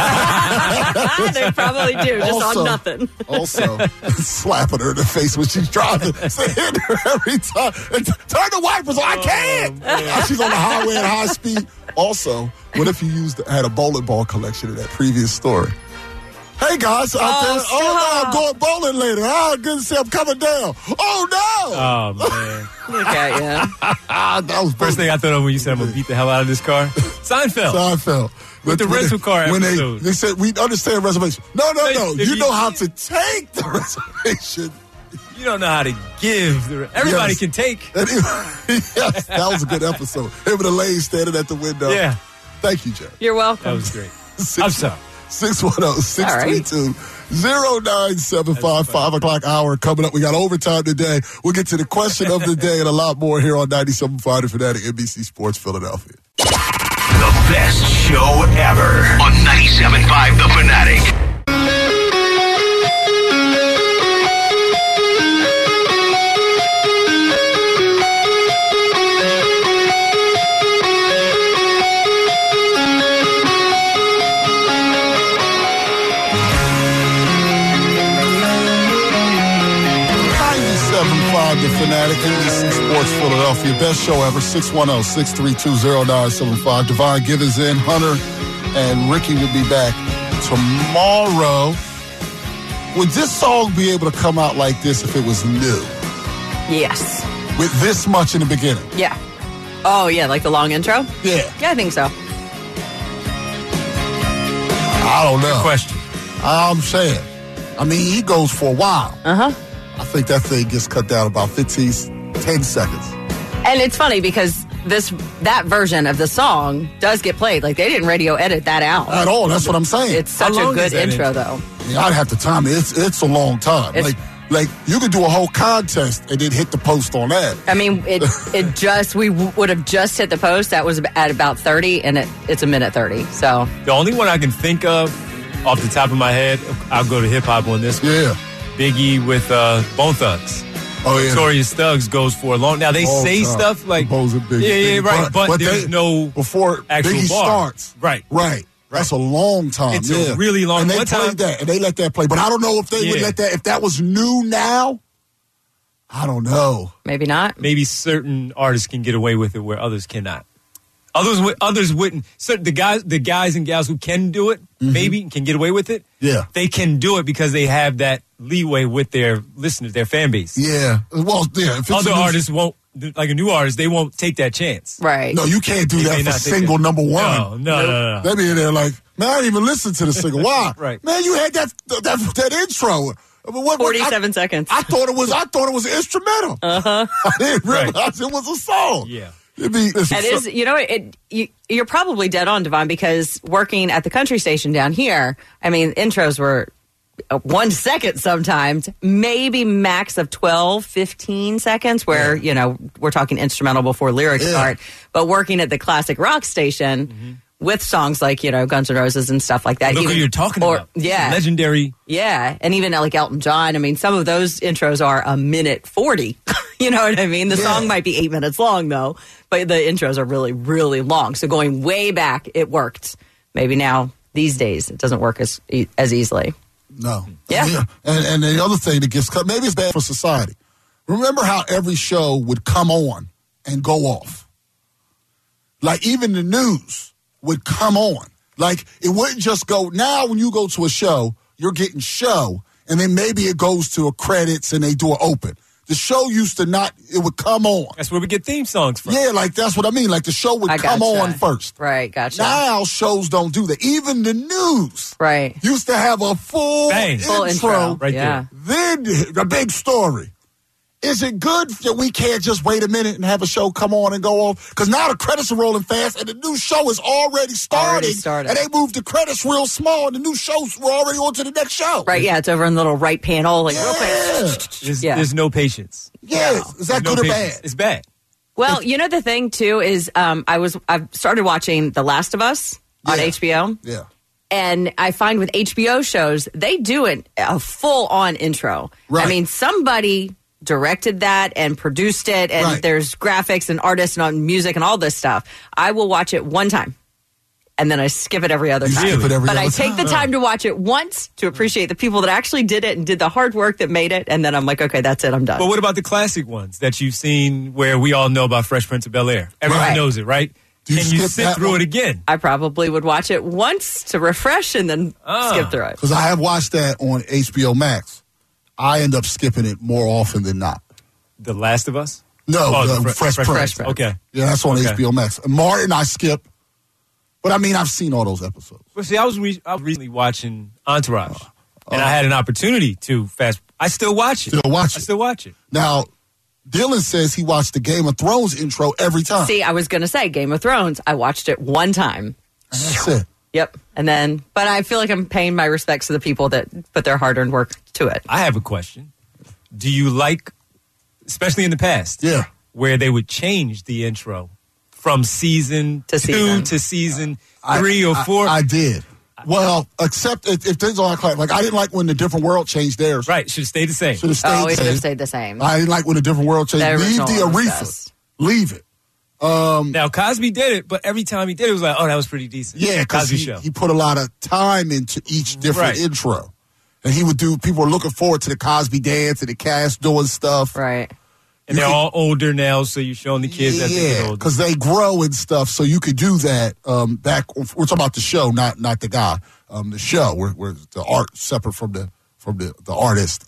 S1: They probably do, just
S4: Also-
S1: on nothing.
S4: Also, slapping her in the face when she's driving. Hitting her every time. And turn the wipers on. I can't. She's on the highway at high speed. Also, what if you had a bowling ball collection in that previous story? Hey guys, out there. Oh no, I'm going bowling later. Oh, good to see I'm coming down. Oh no.
S3: Oh, man.
S1: Look at you.
S4: That was
S3: First thing I thought of when you said I'm going to beat the hell out of this car. Seinfeld.
S4: With
S3: the rental car
S4: when
S3: episode.
S4: they said, we understand reservation. No.
S3: If
S4: You
S3: you-
S4: know how to take the reservation.
S3: You don't know how to give. Everybody
S4: Yes.
S3: can take.
S4: Yes, that was a good episode. Him and Elaine standing at the window.
S3: Yeah.
S4: Thank you, Jeff.
S1: You're welcome.
S3: That was great. I'm sorry.
S4: 610-632-0975, 5 o'clock hour coming up. We got overtime today. We'll get to the question of the day and a lot more here on 97.5 The Fanatic, NBC Sports Philadelphia.
S2: The best show ever on 97.5 The Fanatic.
S4: The Fanatic, NBC Sports Philadelphia. Best show ever, 610-632-0975. Divine Givens in. Hunter and Ricky will be back tomorrow. Would this song be able to come out like this if it was new?
S1: Yes.
S4: With this much in the beginning?
S1: Yeah. Oh, yeah, like the long intro?
S4: Yeah.
S1: Yeah, I think so.
S4: I don't know.
S3: Good question.
S4: I'm saying. I mean, he goes for a while.
S1: Uh-huh.
S4: I think that thing gets cut down about 10 seconds.
S1: And it's funny because that version of the song does get played. Like, they didn't radio edit that out.
S4: At all. That's what I'm saying.
S1: It's such a good intro, though.
S4: Yeah, I'd have to time it. It's a long time. Like you could do a whole contest and then hit the post on that.
S1: I mean, we would have just hit the post. That was at about 30, and it's a minute 30. So
S3: the only one I can think of off the top of my head, I'll go to hip hop on this one.
S4: Yeah.
S3: Biggie with Bone Thugs.
S4: Oh, yeah.
S3: Notorious Thugs goes for a long. Now they say stuff like
S4: Bones and Biggie.
S3: Yeah, right. But there's no
S4: before
S3: actual
S4: Biggie
S3: bar.
S4: starts.
S3: Right.
S4: That's a long time.
S3: It's a really long.
S4: And they played that, and they let that play. But I don't know if they would let that. If that was new now, I don't know.
S1: Maybe not.
S3: Maybe certain artists can get away with it where others cannot. Others wouldn't. So the guys and gals who can do it, maybe can get away with it.
S4: Yeah,
S3: they can do it because they have that leeway with their listeners, their fan base.
S4: Yeah. Well, yeah. If
S3: Other artists won't, like a new artist, they won't take that chance.
S1: Right.
S4: No, you can't do that for single number one.
S3: No.
S4: They be in there like, man, I didn't even listen to the single. Why?
S3: Right.
S4: Man, you had that intro. I mean,
S1: 47 seconds.
S4: I thought it was an instrumental.
S1: Uh-huh.
S4: I didn't realize it was a song.
S3: Yeah.
S1: You're probably dead on, Devon, because working at the country station down here, I mean, intros were 1 second sometimes, maybe max of 12, 15 seconds where, we're talking instrumental before lyrics start. But working at the classic rock station with songs like, Guns N' Roses and stuff like that.
S3: Look who you're talking about.
S1: Yeah.
S3: Legendary.
S1: Yeah. And even like Elton John. I mean, some of those intros are a minute 40. You know what I mean? The song might be 8 minutes long, though, but the intros are really, really long. So going way back, it worked. Maybe now, these days, it doesn't work as easily.
S4: No.
S1: Yeah.
S4: And the other thing that gets cut, maybe it's bad for society. Remember how every show would come on and go off? Like, even the news would come on. Like, it wouldn't just go, now when you go to a show, you're getting show, and then maybe it goes to a credits and they do an open. The show used to not, it would come on.
S3: That's where we get theme songs from.
S4: Yeah, like that's what I mean. Like the show would come on first.
S1: Right, gotcha.
S4: Now shows don't do that. Even the news used to have a full intro.
S3: Right there.
S4: Then the big story. Is it good that we can't just wait a minute and have a show come on and go off? Because now the credits are rolling fast and the new show is already starting. And they moved the credits real small and the new shows were already on to the next show.
S1: Right, yeah, it's over in the little right panel. Like, real quick.
S3: There's no patience.
S4: Yeah, is that good or bad?
S3: It's bad.
S1: Well, the thing, too, is I've started watching The Last of Us on HBO.
S4: Yeah.
S1: And I find with HBO shows, they do a full-on intro.
S4: Right.
S1: I mean, somebody directed that and produced it, and there's graphics and artists and music and all this stuff. I will watch it one time, and then I skip it every other time. But I take the time to watch it once to appreciate the people that actually did it and did the hard work that made it, and then I'm like, okay, that's it, I'm done.
S3: But what about the classic ones that you've seen where we all know about Fresh Prince of Bel-Air? Everyone knows it, right? Can you sit through it again?
S1: I probably would watch it once to refresh and then skip through it.
S4: Because I have watched that on HBO Max. I end up skipping it more often than not.
S3: The Last of Us?
S4: No, the Fresh Prince.
S3: Okay.
S4: Yeah, that's on HBO Max. Martin, I skip. But I mean, I've seen all those episodes.
S3: Well, see, I was recently watching Entourage, and I had an opportunity to I still watch it. I still watch it.
S4: Now, Dylan says he watched the Game of Thrones intro every time.
S1: See, I was going to say Game of Thrones. I watched it one time.
S4: And that's it.
S1: Yep. And then, but I feel like I'm paying my respects to the people that put their hard-earned work to it.
S3: I have a question. Do you like, especially in the past, where they would change the intro from season
S1: to
S3: 2 to season 3 or 4?
S4: I did. Well, except if things are like I didn't like when the Different World changed theirs.
S3: Right, should have stayed the same.
S4: Should have stayed
S1: Should have stayed the same.
S4: I didn't like when the Different World changed. Leave the Aretha. Leave it.
S3: Now, Cosby did it, but every time he did it, was like, oh, that was pretty decent.
S4: Yeah, because he put a lot of time into each different intro. And he would do, people were looking forward to the Cosby dance and the cast doing stuff.
S1: Right.
S3: And they're all older now, so you're showing the kids that they're older.
S4: Because they grow and stuff, so you could do that back. We're talking about the show, not the guy. The show, where the art separate from the artist.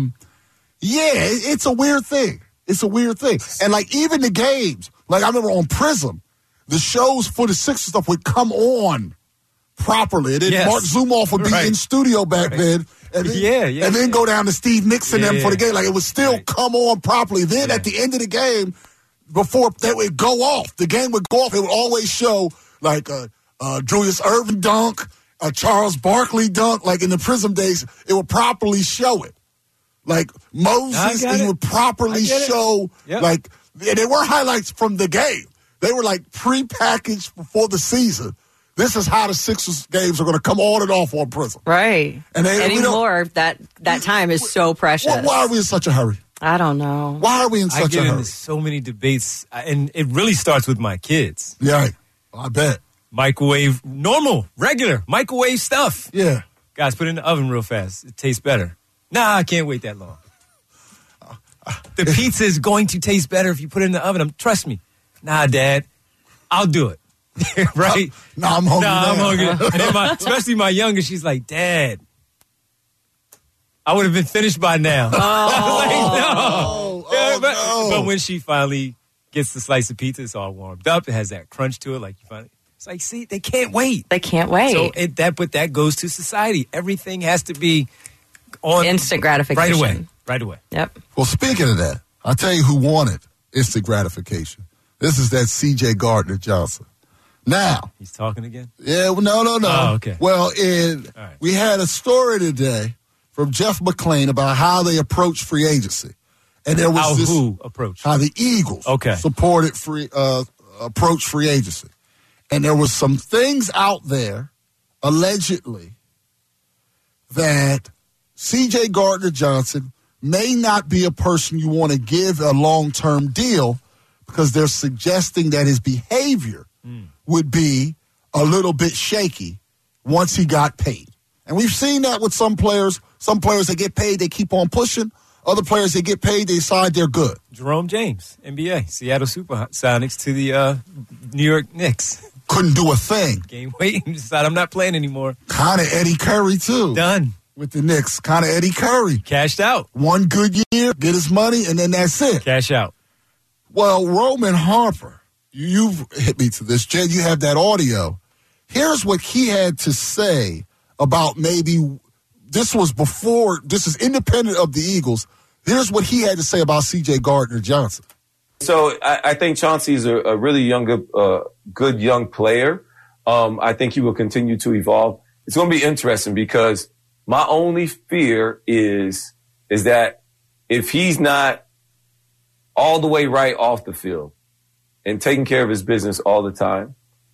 S4: It's a weird thing. It's a weird thing. And like even the games, like I remember on Prism, the shows for the Sixers stuff would come on properly. And then Mark Zumoff would be in studio back then. And then, and then go down to Steve Nixon them for the game. Like it would still come on properly. Then at the end of the game, before that would go off, the game would go off. It would always show like Julius Erving dunk, a Charles Barkley dunk. Like in the Prism days, it would properly show it. Like Moses, he would properly show like, and they were highlights from the game. They were like pre-packaged before the season. This is how the Sixers games are going to come on and off on Prism.
S1: Right.
S4: And
S1: anymore, that time is so precious.
S4: Why are we in such a hurry?
S1: I don't know.
S4: Why are we in such a
S3: hurry? I get into
S4: so
S3: many debates, and it really starts with my kids.
S4: Yeah, I bet.
S3: Microwave, normal, regular, microwave stuff.
S4: Yeah.
S3: Guys, put it in the oven real fast. It tastes better. Nah, I can't wait that long. The pizza is going to taste better if you put it in the oven. Trust me. Nah, Dad, I'll do it. Right?
S4: I'm hungry.
S3: I'm hungry. And then especially my youngest, she's like, Dad, I would have been finished by now. But when she finally gets the slice of pizza, it's all warmed up. It has that crunch to it. Like you finally, it's like, see, they can't wait.
S1: They can't wait.
S3: So that goes to society. Everything has to be on
S1: instant gratification.
S3: Right away.
S1: Yep.
S4: Well, speaking of that, I'll tell you who wanted instant gratification. This is that C.J. Gardner-Johnson. Now.
S3: He's talking again?
S4: Yeah, no.
S3: Oh, okay.
S4: Well, we had a story today from Jeff McClain about how they approach free agency. And there was
S3: who approached?
S4: How the Eagles supported approach free agency. And there was some things out there, allegedly, that C.J. Gardner-Johnson may not be a person you want to give a long-term deal because they're suggesting that his behavior would be a little bit shaky once he got paid. And we've seen that with some players. Some players that get paid, they keep on pushing. Other players that get paid, they decide they're good.
S3: Jerome James, NBA, Seattle Supersonics to the New York Knicks.
S4: Couldn't do a thing.
S3: Game waiting, decided I'm not playing anymore.
S4: Kind of Eddie Curry, too.
S3: Done.
S4: With the Knicks, kind of Eddie Curry.
S3: Cashed out.
S4: One good year, get his money, and then that's it.
S3: Cash out.
S4: Well, Roman Harper, you've hit me to this. Jed, you have that audio. Here's what he had to say about this is independent of the Eagles. Here's what he had to say about C.J. Gardner-Johnson.
S13: So I think Chauncey's a really good young player. I think he will continue to evolve. It's going to be interesting because my only fear is that if he's not all the way right off the field and taking care of his business all the time,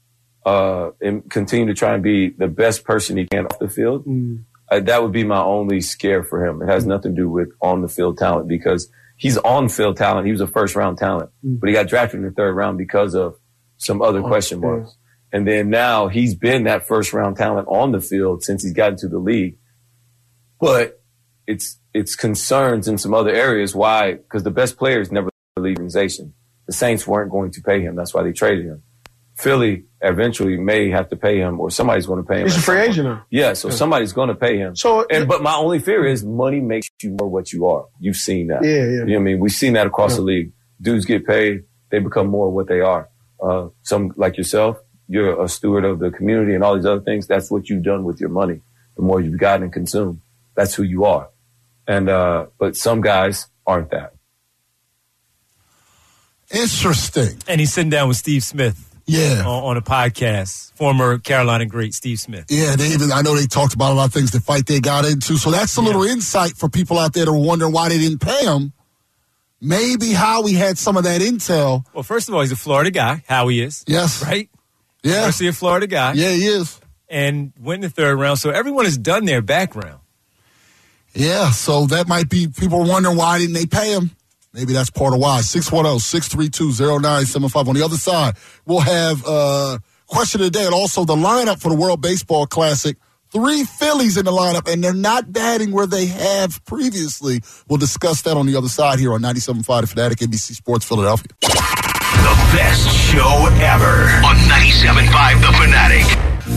S13: and continue to try and be the best person he can off the field, that would be my only scare for him. It has nothing to do with on the field talent because he's on field talent. He was a first round talent, but he got drafted in the third round because of some other question marks. And then now he's been that first round talent on the field since he's gotten to the league. But it's concerns in some other areas. Why? Because the best players never leave the organization. The Saints weren't going to pay him. That's why they traded him. Philly eventually may have to pay him, or somebody's going to pay him.
S11: He's a free agent now.
S13: Yeah, so somebody's going to pay him. But my only fear is money makes you more what you are. You've seen that.
S11: Yeah.
S13: You know what I mean? We've seen that across the league. Dudes get paid, they become more what they are. Some like yourself, you're a steward of the community and all these other things. That's what you've done with your money. The more you've gotten and consumed, that's who you are. And but some guys aren't that.
S4: Interesting.
S3: And he's sitting down with Steve Smith
S4: Yeah.
S3: On a podcast. Former Carolina great Steve Smith.
S4: Yeah, I know they talked about a lot of things, the fight they got into. So that's a little insight for people out there that are wondering why they didn't pay him. Maybe Howie had some of that intel.
S3: Well, first of all, he's a Florida guy. Howie is.
S4: Yes.
S3: Right?
S4: Yeah.
S3: University of Florida guy.
S4: Yeah, he is.
S3: And went in the third round. So everyone has done their background.
S4: Yeah, so that might be people wondering why didn't they pay him. Maybe that's part of why. 610-632-0975. On the other side, we'll have question of the day and also the lineup for the World Baseball Classic. 3 Phillies in the lineup, and they're not batting where they have previously. We'll discuss that on the other side here on 97.5 The Fanatic, NBC Sports Philadelphia.
S2: The best show ever on 97.5 The Fanatic.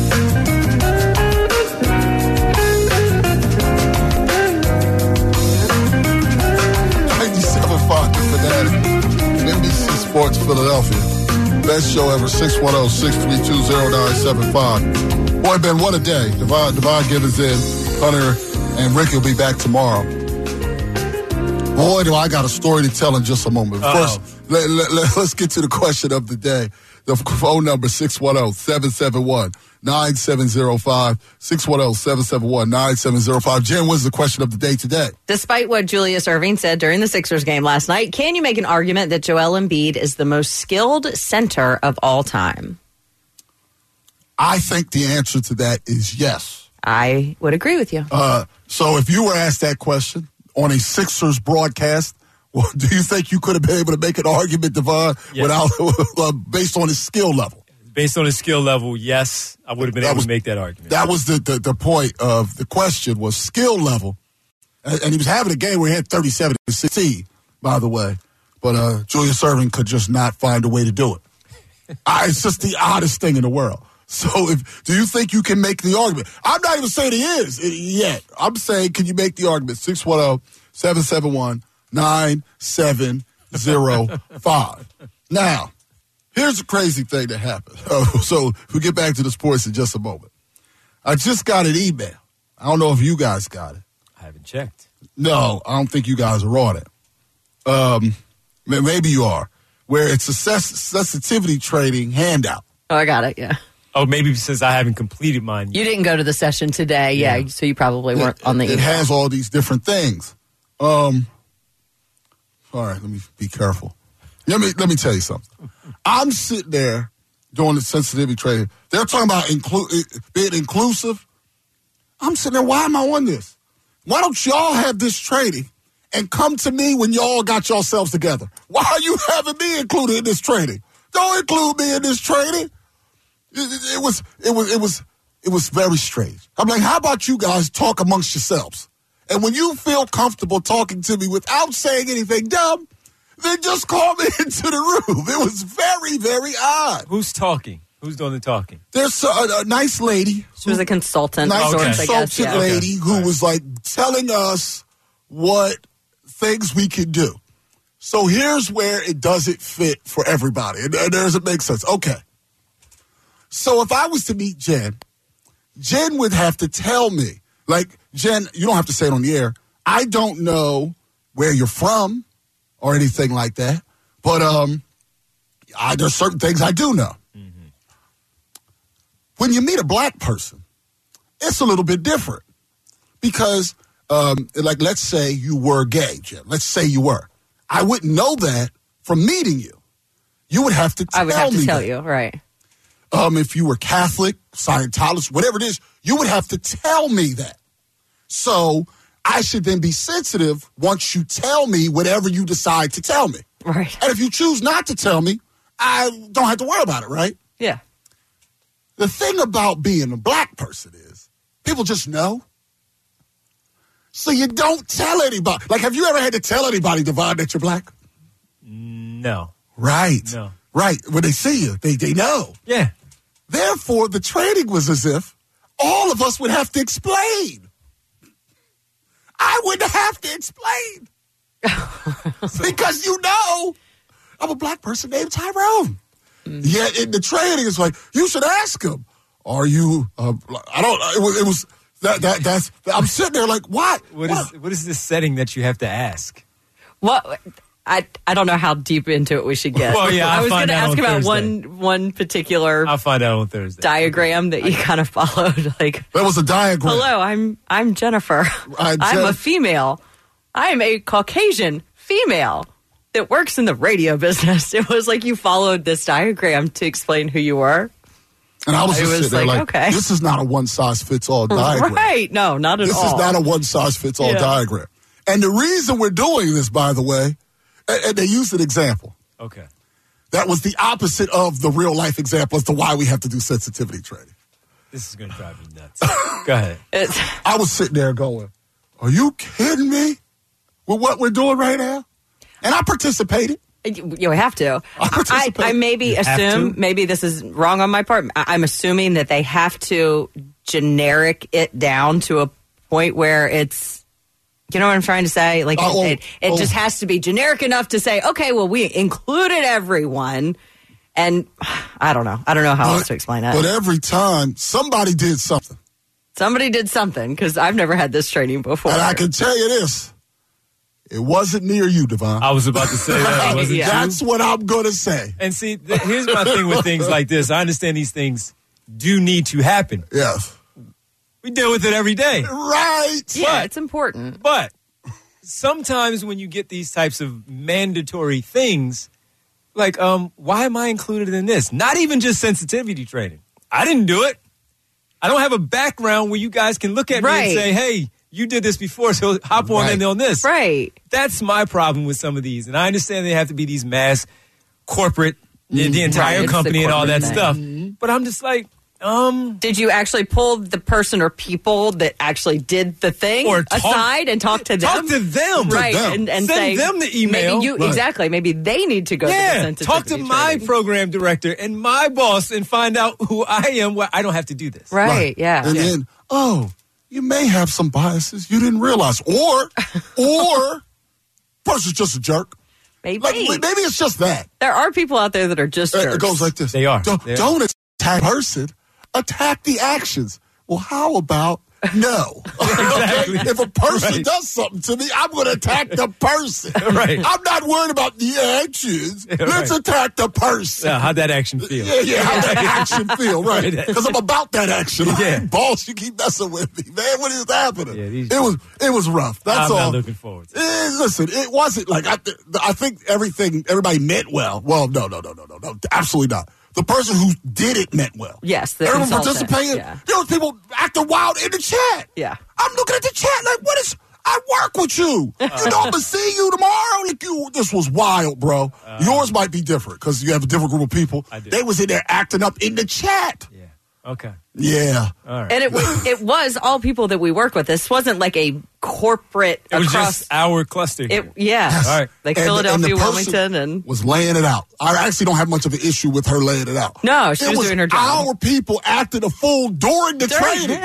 S4: 97.5 The Fanatic, NBC Sports Philadelphia. Best show ever, 610-632-0975. Boy, Ben, what a day. Devon Givens in, Hunter and Ricky will be back tomorrow. Boy, do I got a story to tell in just a moment. First, let's get to the question of the day. The phone number, 610-771-9705. 610-771-9705. Jen, what's the question of the day today?
S1: Despite what Julius Erving said during the Sixers game last night, can you make an argument that Joel Embiid is the most skilled center of all time?
S4: I think the answer to that is yes.
S1: I would agree with you.
S4: So if you were asked that question on a Sixers broadcast, well, do you think you could have been able to make an argument, Devon, without based on his skill level?
S3: Based on his skill level, yes, I would have been able to make that argument.
S4: That was the point of the question was skill level. And he was having a game where he had 37 to 16, by the way. But Julius Erving could just not find a way to do it. It's just the oddest thing in the world. So do you think you can make the argument? I'm not even saying he is yet. I'm saying, can you make the argument? 610-771-9705. Now, here's the crazy thing that happened. So we'll get back to the sports in just a moment. I just got an email. I don't know if you guys got it.
S3: I haven't checked.
S4: No, I don't think you guys are on it. Maybe you are. Where it's a sensitivity training handout.
S1: Oh, I got it, yeah.
S3: Oh, maybe since I haven't completed mine.
S1: You didn't go to the session today, yeah, so you probably weren't on the email.
S4: It has all these different things. All right, let me be careful. Let me tell you something. I'm sitting there doing the sensitivity training. They're talking about being inclusive. I'm sitting there, why am I on this? Why don't y'all have this training and come to me when y'all got yourselves together? Why are you having me included in this training? Don't include me in this training. It was very strange. I'm like, how about you guys talk amongst yourselves? And when you feel comfortable talking to me without saying anything dumb, then just call me into the room. It was very, very odd.
S3: Who's talking? Who's doing the talking?
S4: There's a nice lady.
S1: She was a consultant.
S4: Nice
S1: I guess,
S4: lady who was like telling us what things we could do. So here's where it doesn't fit for everybody. And does it make sense? Okay. So if I was to meet Jen would have to tell me, like, Jen, you don't have to say it on the air. I don't know where you're from or anything like that, but there's certain things I do know. Mm-hmm. When you meet a black person, it's a little bit different because, like, let's say you were gay, Jen. Let's say you were. I wouldn't know that from meeting you. You would have to tell me. I would have to tell
S1: you, right.
S4: If you were Catholic, Scientologist, whatever it is, you would have to tell me that. So I should then be sensitive once you tell me whatever you decide to tell me.
S1: Right.
S4: And if you choose not to tell me, I don't have to worry about it, right?
S1: Yeah.
S4: The thing about being a black person is people just know. So you don't tell anybody. Like, have you ever had to tell anybody, Devon, that you're black?
S3: No.
S4: Right.
S3: No.
S4: Right. When they see you, they know.
S3: Yeah.
S4: Therefore, the training was as if all of us would have to explain. I wouldn't have to explain. Because you know, I'm a black person named Tyrone. Mm-hmm. Yet in the training, it's like, you should ask him, are you, I'm sitting there like, what?
S3: What is this setting that you have to ask?
S1: What? I don't know how deep into it we should get.
S3: Well, yeah,
S1: I was going to ask about
S3: Thursday.
S1: one particular
S3: I'll find out on Thursday.
S1: diagram that you kind of followed. Like,
S4: That was a diagram.
S1: hello, I'm Jennifer. I'm a female. I'm a Caucasian female that works in the radio business. It was like you followed this diagram to explain who you were.
S4: And I was just sitting there like,
S1: okay.
S4: this is not a one-size-fits-all diagram.
S1: Right. No, not at all.
S4: This is not a one-size-fits-all diagram. And the reason we're doing this, by the way, and they used an example.
S3: Okay.
S4: That was the opposite of the real-life example as to why we have to do sensitivity training.
S3: This is going to drive me nuts. Go ahead.
S4: I was sitting there going, are you kidding me with what we're doing right now? And I participated.
S1: You have to. I maybe assume, maybe this is wrong on my part. I'm assuming that they have to generic it down to a point where it's, you know what I'm trying to say? Like it just has to be generic enough to say, okay, well, we included everyone. And I don't know. I don't know how else to explain that.
S4: But every time somebody did something.
S1: Somebody did something because I've never had this training before.
S4: And I can tell you this. It wasn't near you, Devon.
S3: I was about to say that. Wasn't you?
S4: That's what I'm going to say.
S3: And see, here's my thing with things like this. I understand these things do need to happen.
S4: Yes.
S3: We deal with it every day.
S4: Right.
S1: Yeah, it's important.
S3: But sometimes when you get these types of mandatory things, like, why am I included in this? Not even just sensitivity training. I didn't do it. I don't have a background where you guys can look at me and say, hey, you did this before, so hop on in on this.
S1: Right.
S3: That's my problem with some of these. And I understand they have to be these mass corporate, the entire company and all that stuff. But I'm just like,
S1: did you actually pull the person or people that actually did the thing aside and talk to them?
S3: Talk to them.
S1: Right.
S3: And
S1: Send
S3: send them the email.
S1: Maybe exactly. Maybe they need to go to the sensitivity
S3: talk to my
S1: training.
S3: program director and my boss and find out who I am where I don't have to do this.
S1: Right. Yeah.
S4: And then, you may have some biases you didn't realize. Or person's just a jerk.
S1: Maybe.
S4: Maybe it's just that.
S1: There are people out there that are just jerks.
S4: It goes like this.
S3: They are.
S4: Don't attack person. Attack the actions. Well, how about no?
S3: Exactly.
S4: If a person does something to me, I'm going to attack the person.
S3: Right.
S4: I'm not worried about the actions. Let's attack the person.
S3: How'd that action feel?
S4: Yeah, how'd that action feel? Right. Because I'm about that action.
S3: Yeah.
S4: Boss, you keep messing with me. Man, what is happening?
S3: Yeah,
S4: it was rough. That's
S3: I'm
S4: all.
S3: not looking forward to it.
S4: Listen, it wasn't like, I think everybody meant well. Well, no. Absolutely not. The person who did it meant well.
S1: Yes, the
S4: everyone
S1: consultant.
S4: participated.
S1: Yeah.
S4: There was people acting wild in the chat.
S1: Yeah.
S4: I'm looking at the chat like, what is? I work with you. You know, I'm gonna see you tomorrow. Like this was wild, bro. Yours might be different because you have a different group of people. They was in there acting up in the chat.
S3: Yeah. Okay.
S4: Yeah.
S3: All right.
S1: And it was all people that we work with. This wasn't like a corporate
S3: It was
S1: across.
S3: just our cluster here.
S1: Yeah.
S3: All right.
S1: Like
S4: And
S1: Philadelphia,
S4: the person
S1: Wilmington, and
S4: was laying it out. I actually don't have much of an issue with her laying it out.
S1: No, she was doing her job.
S4: Our people acting a fool during the training,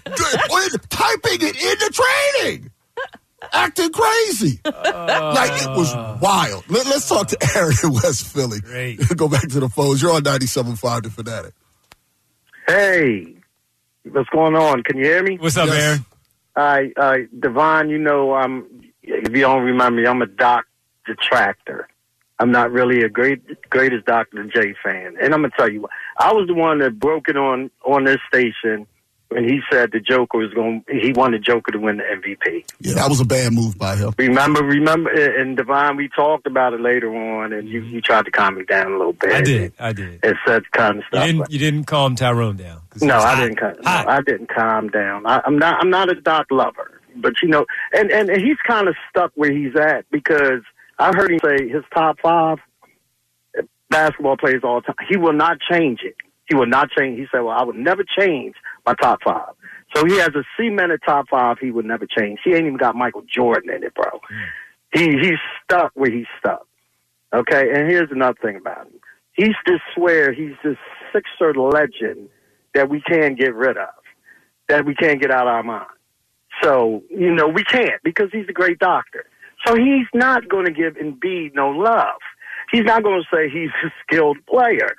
S4: typing it in the training, acting crazy. Like it was wild. Let's talk to Aaron in West Philly.
S3: Great.
S4: Go back to the phones. You're on 97.5 The Fanatic.
S14: Hey, what's going on? Can you hear me?
S3: What's up, Aaron?
S14: Devon, you know, if you don't remember me, I'm a Doc detractor. I'm not really a greatest Dr. J fan. And I'm going to tell you what. I was the one that broke it on this station when he said the Joker he wanted Joker to win the MVP.
S4: Yeah, that was a bad move by him.
S14: Remember, and Devon, we talked about it later on, and you tried to calm me down a little bit.
S3: I did.
S14: And said kind of stuff.
S3: You didn't calm Tyrone down.
S14: No, I didn't calm down. I'm not a Doc lover, but you know, and he's kind of stuck where he's at because I heard him say his top 5 basketball players all the time. He will not change it. He will not change. He said, "Well, I would never change my top 5." So he has a cemented top 5. He would never change. He ain't even got Michael Jordan in it, bro. He's stuck where he's stuck. Okay, and here's another thing about him. He's this Sixer legend that we can't get rid of, that we can't get out of our mind. So, you know, we can't because he's a great doctor. So he's not going to give Embiid no love. He's not going to say he's a skilled player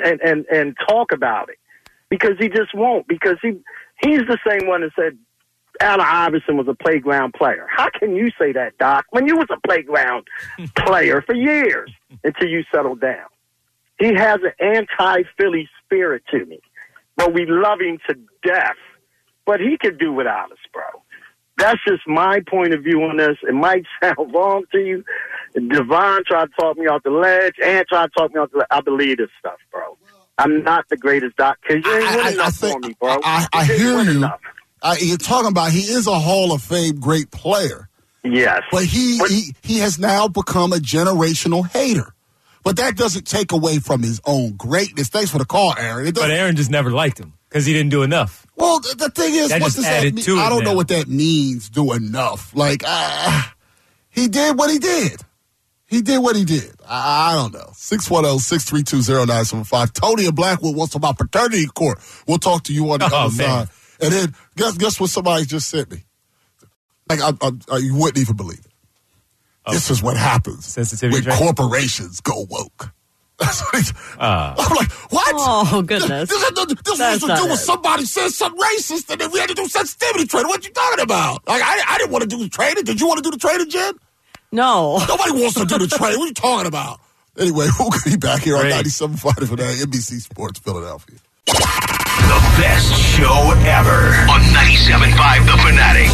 S14: and talk about it because he just won't, because he's the same one that said Allen Iverson was a playground player. How can you say that, Doc, when you was a playground player for years until you settled down? He has an anti-Philly spirit to me. But we love him to death. But he could do without us, bro. That's just my point of view on this. It might sound wrong to you. Devon tried to talk me off the ledge. And tried to talk me off the ledge. I believe this stuff, bro. I'm not the greatest, Doc, because you ain't winning enough for me, bro.
S4: I hear you. You're talking about he is a Hall of Fame great player.
S14: Yes.
S4: But he has now become a generational hater. But that doesn't take away from his own greatness. Thanks for the call, Aaron.
S3: But Aaron just never liked him because he didn't do enough.
S4: Well, the thing is, what does that mean? I don't know what that means, do enough. Like, he did what he did. He did what he did. I don't know. 610-632-0975. Tony in Blackwood wants about paternity court. We'll talk to you on the other side. And then, guess what somebody just sent me? Like, you wouldn't even believe it. This is what happens when corporations go woke. That's what I'm like, what?
S1: Oh, goodness.
S4: This has to do with somebody said something racist and then we had to do sensitivity training. What you talking about? Like, I didn't want to do the training. Did you want to do the training, Jen?
S1: No.
S4: Nobody wants to do the training. What are you talking about? Anyway, we'll be back here on 97.5 for that NBC Sports Philadelphia.
S2: The best show ever on 97.5 The Fanatic.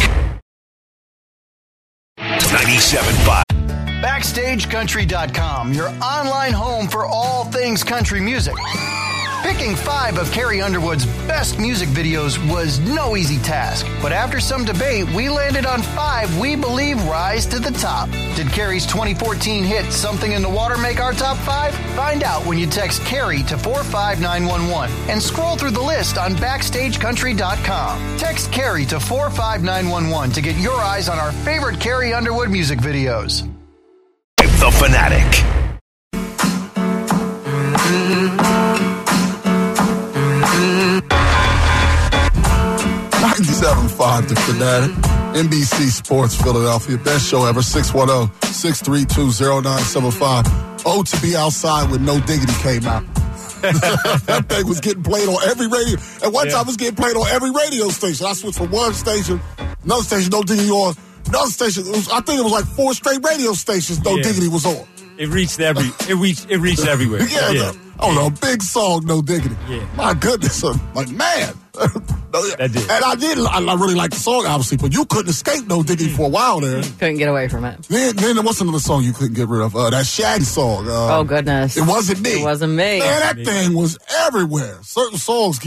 S2: 97.5.
S6: BackstageCountry.com, your online home for all things country music. Picking 5 of Carrie Underwood's best music videos was no easy task, but after some debate, we landed on 5 we believe rise to the top. Did Carrie's 2014 hit Something in the Water make our top 5? Find out when you text Carrie to 45911 and scroll through the list on BackstageCountry.com. Text Carrie to 45911 to get your eyes on our favorite Carrie Underwood music videos.
S2: The Fanatic.
S4: 97.5 The Fanatic. NBC Sports Philadelphia. Best show ever. 610-632-0975. Oh, to be outside with No Diggity came out. That thing was getting played on every radio. At one time, it was getting played on every radio station. I switched from one station, another station, No Diggity on. Another station, I think it was like 4 straight radio stations No Diggity was on.
S3: It reached everywhere.
S4: Yeah. Oh, no, big song, No Diggity. Yeah. My goodness. I'm like, man.
S3: That did.
S4: And I really liked the song, obviously, but you couldn't escape No Diggity for a while there.
S1: Couldn't get away from it.
S4: Then there was another song you couldn't get rid of. That Shaggy song.
S1: Oh, goodness.
S4: It wasn't me.
S1: It wasn't me.
S4: Man, that thing was everywhere. Certain songs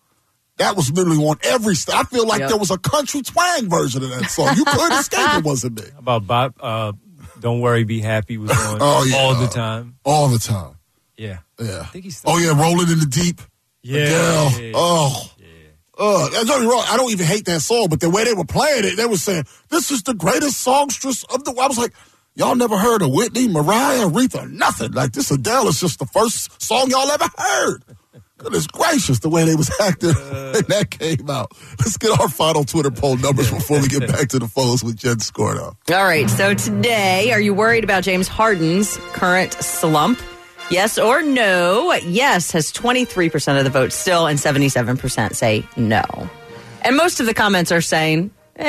S4: that was literally on every I feel like there was a country twang version of that song. You couldn't escape it wasn't me.
S3: About Bob, Don't Worry, Be Happy was on all the time.
S4: All the time.
S3: Yeah.
S4: Yeah.
S3: I think he's
S4: Rolling in the Deep.
S3: Yeah.
S4: Adele.
S3: Yeah.
S4: Oh. Yeah. Don't get me wrong. I don't even hate that song, but the way they were playing it, they were saying, this is the greatest songstress of the world. I was like, y'all never heard of Whitney, Mariah, Aretha, nothing. Like, this Adele is just the first song y'all ever heard. Goodness gracious, the way they was acting when that came out. Let's get our final Twitter poll numbers before we get back to the phones with Jen Scordo.
S1: All right, so today, are you worried about James Harden's current slump? Yes or no? Yes has 23% of the vote still, and 77% say no. And most of the comments are saying,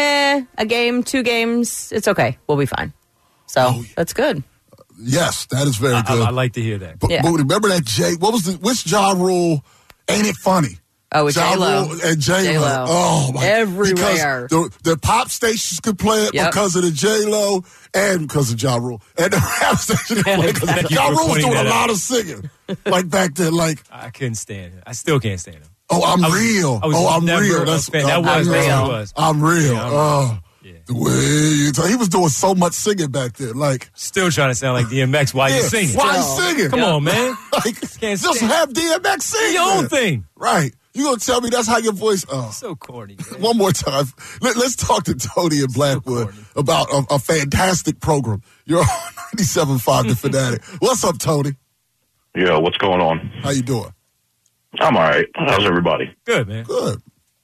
S1: a game, 2 games, it's okay. We'll be fine. So that's good.
S4: Yes, that is very good.
S3: I like to hear that.
S4: But remember that which Ja Rule, Ain't It Funny?
S1: Oh, with J-Lo.
S4: And J-Lo. Oh, my.
S1: Everywhere.
S4: Because the pop stations could play it because of the J-Lo and because of Ja Rule. And the rap station could play it because Ja Rule was doing a lot of singing. Like back then, like.
S3: I couldn't stand it. I still can't stand him.
S4: Oh, I'm real. I'm real.
S3: That's what was.
S4: I'm real. Yeah, the way he was doing so much singing back then, like
S3: still trying to sound like DMX while you're singing.
S4: Why you singing?
S3: Come on, man.
S4: Like, just have DMX sing
S3: your own thing,
S4: right? You gonna tell me that's how your voice?
S3: So corny. Man.
S4: One more time, let's talk to Tony in Blackwood about a fantastic program. You're on 97.5 The Fanatic. What's up, Tony?
S15: Yeah, what's going on?
S4: How you doing?
S15: I'm all right. How's everybody?
S3: Good, man.
S4: Good.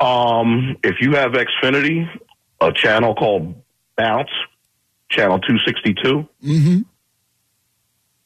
S15: If you have Xfinity, a channel called Bounce, channel 262.
S4: Mm-hmm.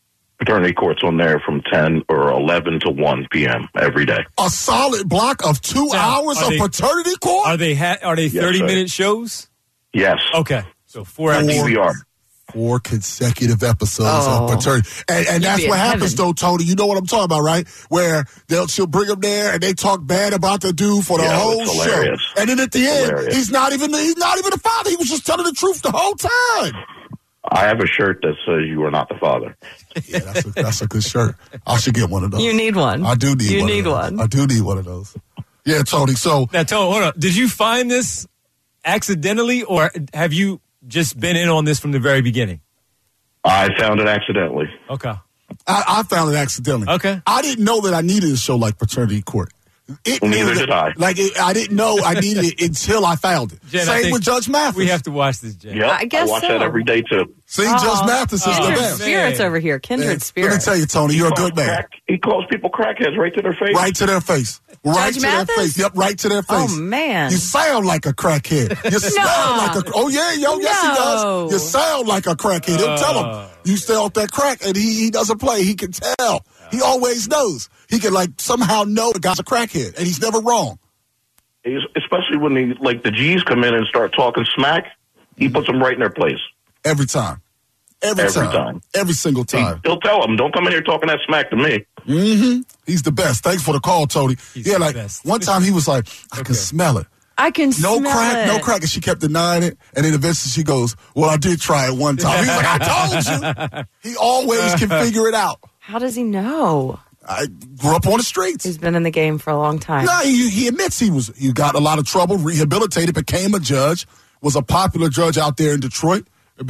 S15: Paternity court's on there from 10 or 11 to 1 p.m. every day.
S4: A solid block of 2 hours of paternity court?
S3: Are they 30-minute shows?
S15: Yes.
S3: Okay. So 4
S15: DVR.
S4: 4 consecutive episodes of paternity. And that's what happens, though, Tony. You know what I'm talking about, right? Where she'll bring him there and they talk bad about the dude for the whole show. And then at the end, he's not even the father. He was just telling the truth the whole time.
S15: I have a shirt that says you are not the father.
S4: Yeah, that's a good shirt. I should get one of those.
S1: You need one.
S4: I do need one.
S1: You need one.
S4: I do need one of those. Yeah, Tony. So
S3: now, Tony, hold on. Did you find this accidentally, or have you just been in on this from the very beginning?
S15: I found it accidentally.
S3: Okay.
S4: I found it accidentally.
S3: Okay.
S4: I didn't know that I needed a show like Paternity Court.
S15: Neither did I.
S4: I didn't know I needed it until I found it.
S3: Jen,
S4: Same with Judge Mathis.
S3: We have to watch this, Jen.
S15: Yep,
S1: I guess
S15: watch
S1: so.
S15: that every day, too.
S4: See, Judge Mathis is the
S1: Kindred
S4: best.
S1: spirits over here. Kindred spirits.
S4: Let me tell you, Tony, you're a good man.
S15: He calls people crackheads right to their face.
S4: Right to their face. Right
S1: Judge
S4: to
S1: Mathis?
S4: their face. Yep, right to their face.
S1: Oh, man.
S4: You sound like a crackhead. You smell like a... Oh, yeah, yes, he does. You sound like a crackhead. He'll tell him, you stay off that crack, and he doesn't play. He can tell. He always knows. He can, somehow know the guy's a crackhead, and he's never wrong.
S15: Especially when the G's come in and start talking smack, he puts them right in their place.
S4: Every time. Every time. Every single time.
S15: He'll tell them, don't come in here talking that smack to me.
S4: Mm-hmm. He's the best. Thanks for the call, Tony. One time he was like, I can smell it.
S1: I can smell it.
S4: No crack. And she kept denying it. And then eventually she goes, well, I did try it one time. He's like, I told you. He always can figure it out.
S1: How does he know?
S4: I grew up on the streets.
S1: He's been in the game for a long time.
S4: No, he admits he got a lot of trouble, rehabilitated, became a judge, was a popular judge out there in Detroit. It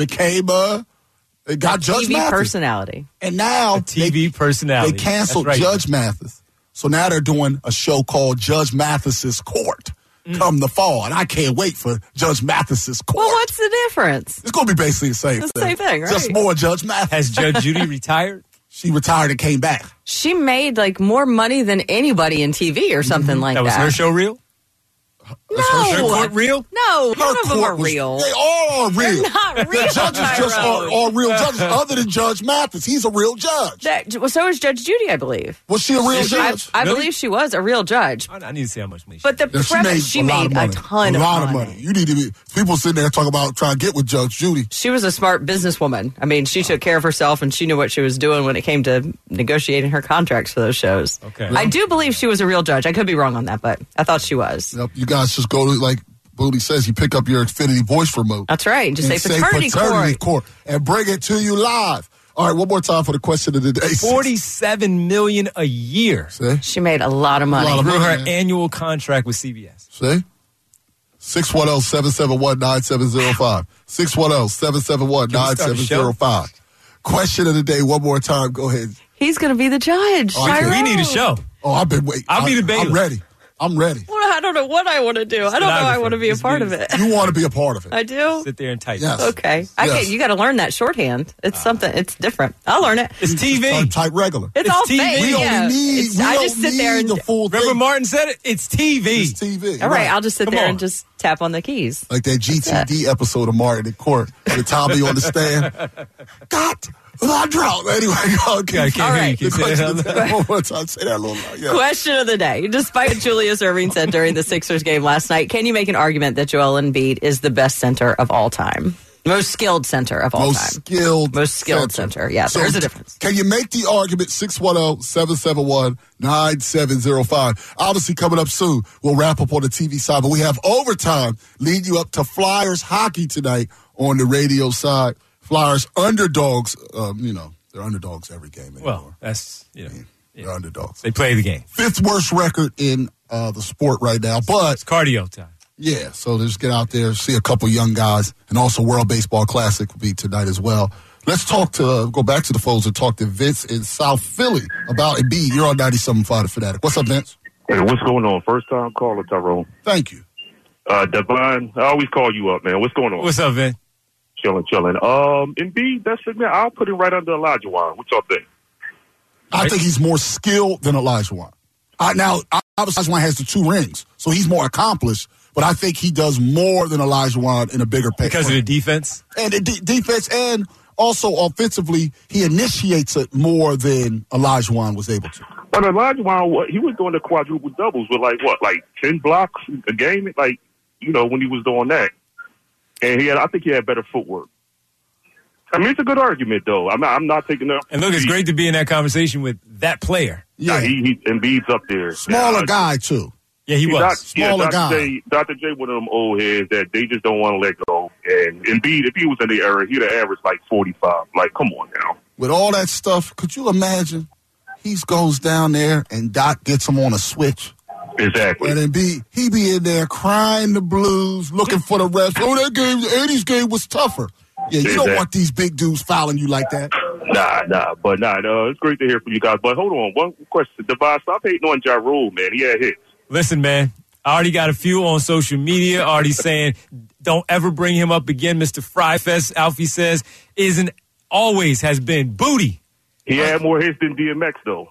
S4: got Judge
S1: TV
S4: Mathis.
S1: personality.
S4: And now
S3: personality.
S4: They canceled
S3: That's right.
S4: Judge Mathis. So now they're doing a show called Judge Mathis's Court come the fall. And I can't wait for Judge Mathis's Court.
S1: Well, what's the difference?
S4: It's going to be basically the same thing.
S1: The same thing, right?
S4: Just more Judge Mathis.
S3: Has Judge Judy retired?
S4: She retired and came back.
S1: She made more money than anybody in TV or something like that.
S3: That was her show real?
S1: No.
S3: Her court real?
S1: No, none of them are real.
S4: They all are real.
S1: They're not real,
S4: The judges just are real judges, other than Judge Mathis. He's a real judge.
S1: So is Judge Judy, I believe.
S4: Was she a real judge?
S1: I believe she was a real judge.
S3: I need to see how much money.
S1: But the premise, she made a ton of money.
S4: You need to be. People sitting there talking about trying to get with Judge Judy.
S1: She was a smart businesswoman. I mean, she took care of herself and she knew what she was doing when it came to negotiating her contracts for those shows.
S3: Okay.
S1: I do believe she was a real judge. I could be wrong on that, but I thought she was.
S4: Yep. You guys just go to, like Booty says, you pick up your Xfinity voice remote.
S1: That's right. Just say paternity court
S4: and bring it to you live. All right, one more time for the question of the day.
S3: $47 million a year.
S4: See?
S1: She made a lot of money.
S3: Through her annual contract with CBS.
S4: See? 610-771-9705. 610-771-9705. Question of the day, one more time. Go ahead.
S1: He's going to be the judge.
S3: We need a show.
S4: Oh, I've been waiting.
S3: I'll be the bailiff.
S4: I'm ready.
S1: Well, I don't know what I want to do. I don't know I want to be a part of it.
S4: You want to be a part of it.
S1: I do?
S3: Sit there and type.
S4: Yes.
S1: Okay. You got to learn that shorthand. It's something. It's different. I'll learn it.
S3: It's TV.
S4: Type regular.
S1: It's all
S3: TV.
S1: fake.
S4: We
S1: yeah.
S4: only need.
S1: I just sit there and
S4: the full thing.
S3: Remember Martin said it? It's TV.
S4: It's TV.
S1: all right. I'll just sit
S3: Come
S1: there
S3: on.
S1: and just tap on the keys.
S4: Like that GTD episode of Martin in Court with Tommy on the stand. Got the drought. Anyway, okay.
S3: I can't hear you. Can you say that?
S4: One more time. Say that a little loud. Yeah.
S1: Question of the day. Despite what Julius Erving said during the Sixers game last night, can you make an argument that Joel Embiid is the best center of all time? Most skilled center of all time. Most skilled center. Yeah,
S4: So
S1: there's a difference.
S4: Can you make the argument? 610-771-9705. Obviously, coming up soon, we'll wrap up on the TV side, but we have overtime leading you up to Flyers hockey tonight on the radio side. Flyers underdogs, they're underdogs every game anymore.
S3: Well, that's,
S4: they're underdogs.
S3: They play the game.
S4: Fifth worst record in the sport right now, but
S3: It's cardio time.
S4: yeah, so just get out there, see a couple young guys, and also World Baseball Classic will be tonight as well. Let's go back to the phones and talk to Vince in South Philly about Embiid. You're on 97.5 The Fanatic. What's up, Vince?
S15: Hey, what's going on? First time caller, Tyrone.
S4: Thank you.
S15: Devon, I always call you up, man. What's going on?
S3: What's up, Vin?
S15: Chilling. Embiid, that's it, man. I'll put him right under Elijah Wan. What y'all think?
S4: I think he's more skilled than Elijah Wan. Now, obviously, Elijah Wan has the 2 rings, so he's more accomplished, but I think he does more than Elijah Wan in a bigger picture.
S3: Because of the defense?
S4: And the defense and also offensively, he initiates it more than Olajuwon was able to.
S15: But Olajuwon, he was doing the quadruple doubles with like 10 blocks a game, like when he was doing that, and I think he had better footwork. I mean, it's a good argument though. I'm not taking up.
S3: And look, it's great to be in that conversation with that player.
S15: Yeah, he Embiid's up there.
S4: Smaller guy too.
S3: Yeah, he was.
S4: Smaller guy.
S15: Dr. J, one of them old heads that they just don't want to let go. And Embiid, if he was in the era, he'd have averaged like 45. Like, come on now.
S4: With all that stuff, could you imagine? He goes down there and Doc gets him on a switch.
S15: Exactly.
S4: And then he be in there crying the blues, looking for the refs. Oh, that game, the 80s game was tougher. Yeah, you don't want these big dudes fouling you like that.
S15: Nah. It's great to hear from you guys. But hold on, one question. Devon, stop hating on Ja Rule, man. He had hits.
S3: Listen, man, I already got a few on social media already saying, don't ever bring him up again. Mr. Fryfest, Alfie says, always has been booty.
S15: He had more hits than DMX, though.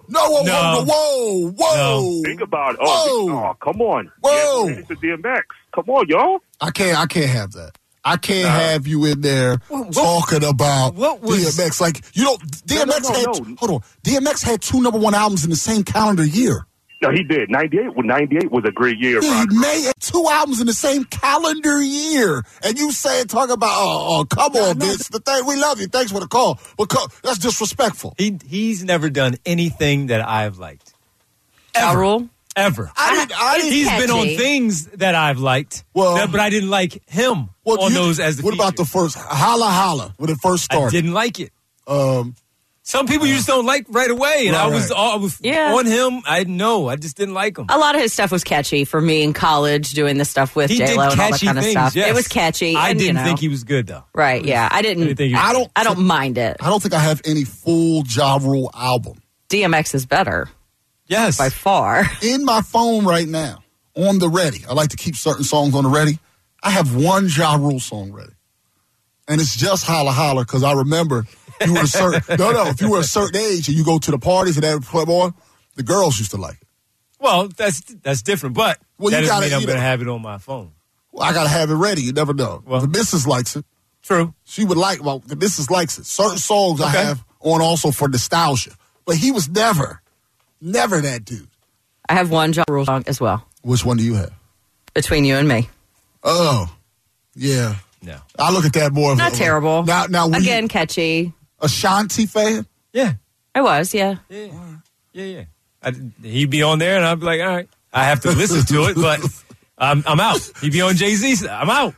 S4: Whoa.
S15: Think about it. Oh, come on.
S4: Whoa.
S15: He had more hits than DMX. Come on, y'all.
S4: I can't have that. I can't have you in there talking about DMX. Like, DMX hold on. DMX had 2 number 1 albums in the same calendar year.
S15: No, he did. 98 was a great year.
S4: He made 2 albums in the same calendar year. And you talk about, come on, Vince. The thing, we love you. Thanks for the call. But that's disrespectful.
S3: He's never done anything that I've liked.
S1: Ja Rule?
S3: Ever. He's been on things that I've liked, but I didn't like him on those as the
S4: What about the first Holla Holla when it first started?
S3: I didn't like it. Some people you just don't like right away, and I was on him. I just didn't like him.
S1: A lot of his stuff was catchy for me in college, doing the stuff with J-Lo and all that kind of stuff.
S3: Yes.
S1: It was catchy.
S3: I didn't think he was good, though.
S1: Right, yeah. I don't mind it.
S4: I don't think I have any full Ja Rule album.
S1: DMX is better.
S3: Yes.
S1: By far.
S4: In my phone right now, on the ready, I like to keep certain songs on the ready. I have one Ja Rule song ready. And it's just Holla Holla, because I remember if you were a certain age and you go to the parties and they would play on, the girls used to like it.
S3: Well, that's different, but that doesn't mean I'm going to have it on my phone.
S4: Well, I got to have it ready. You never know. Well, the missus likes it.
S3: True.
S4: She would the missus likes it. Certain songs I have on also for nostalgia. But he was never that dude.
S1: I have one Ja Rule song as well.
S4: Which one do you have?
S1: Between You and Me.
S4: Oh, yeah.
S3: No.
S4: I look at that more.
S1: Not terrible.
S4: Now
S1: again, catchy.
S4: Ashanti fan?
S3: Yeah.
S1: I was, yeah.
S3: Yeah. He'd be on there, and I'd be like, all right. I have to listen to it, but I'm out. He'd be on Jay-Z. I'm out.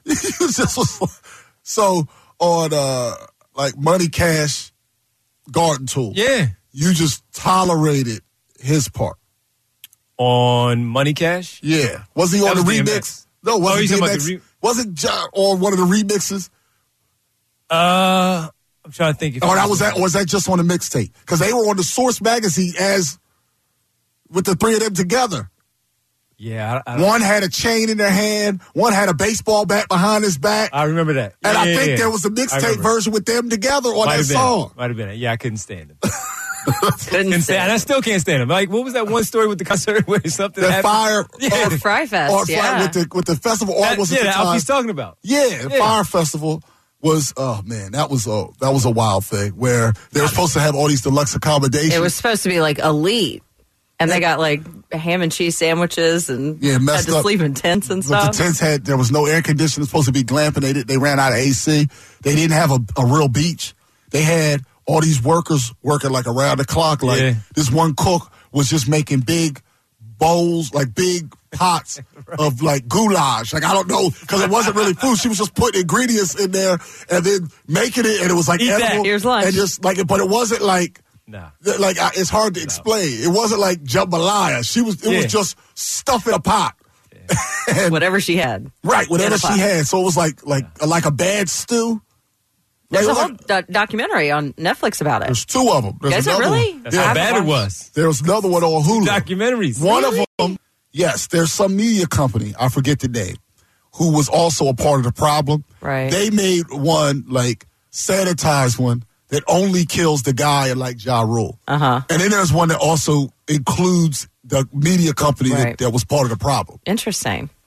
S4: So on Money Cash Garden Tool.
S3: Yeah.
S4: You just tolerated his part.
S3: On Money Cash?
S4: Yeah. Was he on the remix? No, wasn't DMX. Wasn't Ja on one of the remixes?
S3: I'm trying to think.
S4: Or was that just on the mixtape? Because they were on the Source magazine with the three of them together.
S3: Yeah.
S4: One had a chain in their hand. One had a baseball bat behind his back.
S3: I remember that.
S4: And I think there was a mixtape version with them together on that song.
S3: Might have been. Yeah, I couldn't stand it. Couldn't stand, and I still can't stand him. Like, what was that one story with the concert where something happened?
S1: Fry Fest,
S4: with the festival.
S3: That he's talking about.
S4: Yeah, Fire Festival was. Oh man, that was a wild thing where they were supposed to have all these deluxe accommodations.
S1: It was supposed to be like elite, and they got like ham and cheese sandwiches and had to sleep in tents and stuff.
S4: But the tents there was no air conditioning. It was supposed to be glamping. They ran out of AC. They didn't have a real beach. They had all these workers working like around the clock. This one cook was just making big bowls, like big pots of like goulash. Like, I don't know, because it wasn't really food. She was just putting ingredients in there and then making it, and it was like edible.
S1: Here's lunch.
S4: And just like it, but it wasn't like, it's hard to explain. It wasn't like jambalaya. It was just stuff in a pot.
S1: And, whatever she had.
S4: Right, whatever she had. So it was like a bad stew.
S1: There's a whole documentary on Netflix about it.
S4: There's 2 of them.
S1: Is it really?
S3: That's how bad it was.
S4: There was another one on Hulu.
S3: Documentaries.
S4: One of them, yes, there's some media company, I forget the name, who was also a part of the problem.
S1: Right.
S4: They made one, sanitized one that only kills the guy like Ja Rule.
S1: Uh-huh.
S4: And then there's one that also includes the media company that was part of the problem.
S1: Interesting.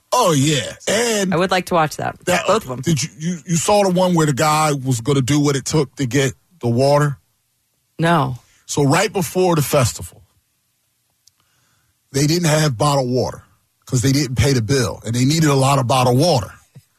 S4: Oh, yeah. And
S1: I would like to watch that. Both of them.
S4: Did you saw the one where the guy was going to do what it took to get the water?
S1: No.
S4: So right before the festival, they didn't have bottled water because they didn't pay the bill, and they needed a lot of bottled water.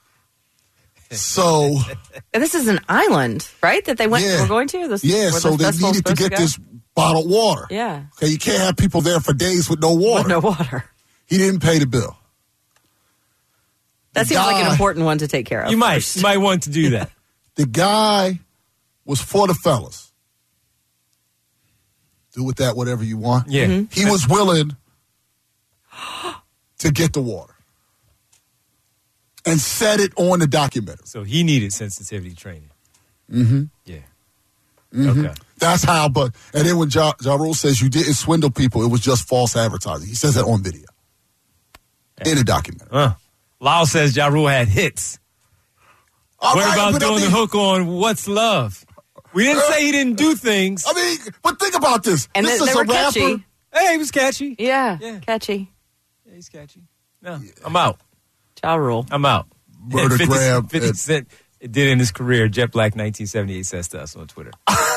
S4: So
S1: And this is an island, right? That they were going to? This,
S4: so they needed to get this bottled water.
S1: Yeah.
S4: Okay, you can't have people there for days with no water.
S1: With no water.
S4: He didn't pay the bill.
S1: That seems like an important one to take care of.
S3: You might want to do that.
S4: The guy was for the fellas. Do with that whatever you want.
S3: Yeah.
S1: Mm-hmm.
S4: He was willing to get the water and set it on the documentary.
S3: So he needed sensitivity training.
S4: Mm-hmm.
S3: Yeah.
S4: Mm-hmm.
S3: Okay.
S4: That's how, and then when Ja Rule says you didn't swindle people, it was just false advertising. He says that on video. In a documentary.
S3: Lyle says Ja Rule had hits. What about doing the hook on What's Love? We didn't say he didn't do things.
S4: I mean, but think about this.
S1: And
S4: this
S1: they
S4: is
S1: were
S4: a rapper.
S1: catchy.
S3: Hey, he was catchy.
S1: Yeah, catchy.
S3: Yeah, he's catchy. No, I'm out.
S1: Ja Rule.
S3: I'm out.
S4: Murder
S3: 50 Cent did in his career, Jet Black 1978 says to us on Twitter.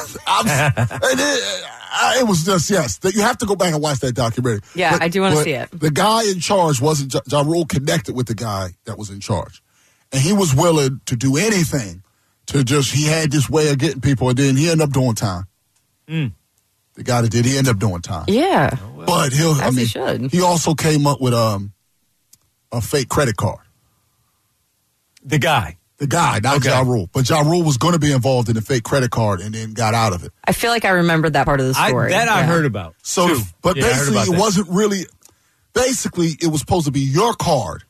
S4: It was just, you have to go back and watch that documentary.
S1: Yeah, I do want to see it.
S4: The guy in charge wasn't, Ja Rule connected with the guy that was in charge. And he was willing to do anything he had this way of getting people, and then he ended up doing time. The guy that did, he ended up doing time.
S1: Yeah.
S4: But
S1: he should.
S4: He also came up with a fake credit card.
S3: The guy,
S4: not Ja Rule. But Ja Rule was going to be involved in the fake credit card and then got out of it.
S1: I feel like I remembered that part of the story.
S3: I heard about.
S4: So,
S3: too.
S4: But
S3: Yeah,
S4: basically, it wasn't really. Basically, it was supposed to be your card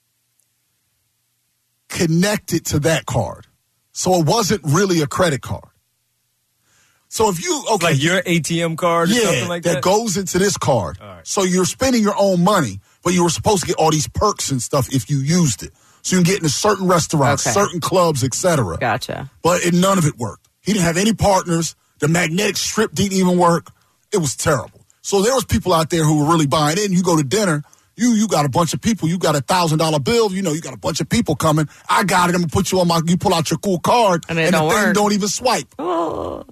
S4: connected to that card. So it wasn't really a credit card. So if you
S3: like your ATM card or something like that?
S4: that goes into this card.
S3: Right.
S4: So you're spending your own money, but you were supposed to get all these perks and stuff if you used it. So you can get into certain restaurants, certain clubs, etc.
S1: Gotcha.
S4: But none of it worked. He didn't have any partners. The magnetic strip didn't even work. It was terrible. So there was people out there who were really buying in. You go to dinner, you got a bunch of people. You got $1,000 bill. You got a bunch of people coming. I got it. I'm gonna put you on you pull out your cool card,
S1: and
S4: the thing don't even swipe.
S1: Oh.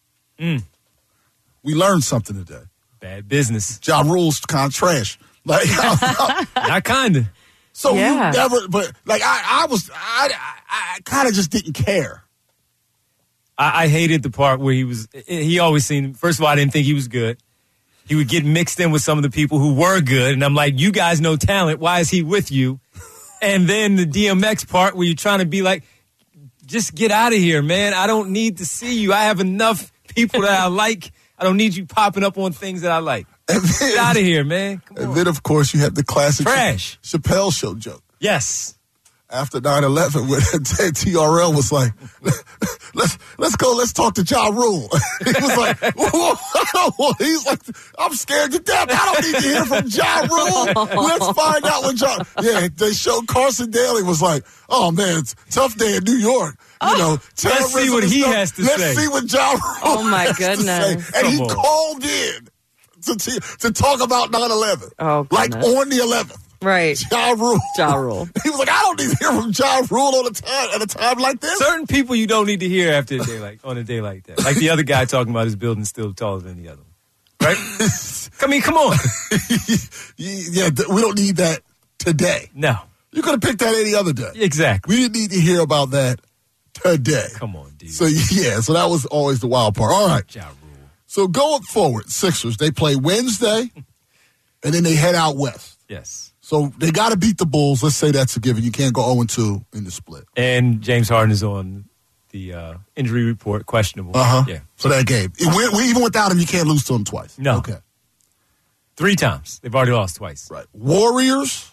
S4: We learned something today.
S3: Bad business.
S4: Ja Rule's kind of trash. Like,
S3: not kind of.
S4: So you never, but like I kind of just didn't care.
S3: I hated the part where he always seemed, first of all, I didn't think he was good. He would get mixed in with some of the people who were good. And I'm like, you guys know talent. Why is he with you? And then the DMX part where you're trying to be like, just get out of here, man. I don't need to see you. I have enough people that I like. I don't need you popping up on things that I like. Get out of here, man.
S4: And then, of course, you have the classic
S3: Trash.
S4: Chappelle Show joke.
S3: Yes.
S4: After 9/11, when TRL was like, let's go, let's talk to Ja Rule. He was like, he's like, I'm scared to death. I don't need to hear from Ja Rule. Let's find out what they showed Carson Daly was like, oh man, it's a tough day in New York.
S3: Let's see what he has to say.
S4: Let's see what Ja Rule
S1: Oh my
S4: has
S1: goodness.
S4: to say. And he called in to talk about 9/11.
S1: Oh,
S4: like on the 11th.
S1: Right.
S4: Ja Rule.
S1: He
S4: was like, I don't need to hear from Ja Rule at a time like this.
S3: Certain people you don't need to hear after on a day like that. Like the other guy talking about his building still taller than the other one. Right? Come on.
S4: Yeah, we don't need that today.
S3: No.
S4: You could have picked that any other day.
S3: Exactly.
S4: We didn't need to hear about that today.
S3: Come on, dude.
S4: So that was always the wild part. All right.
S3: Ja Rule.
S4: So going forward, Sixers, they play Wednesday, and then they head out west.
S3: Yes.
S4: So they got to beat the Bulls. Let's say that's a given. You can't go 0-2 in the split.
S3: And James Harden is on the injury report, questionable. Yeah.
S4: So that game. Even without him, you can't lose to him twice.
S3: No.
S4: Okay.
S3: 3 times. They've already lost twice.
S4: Right. Warriors,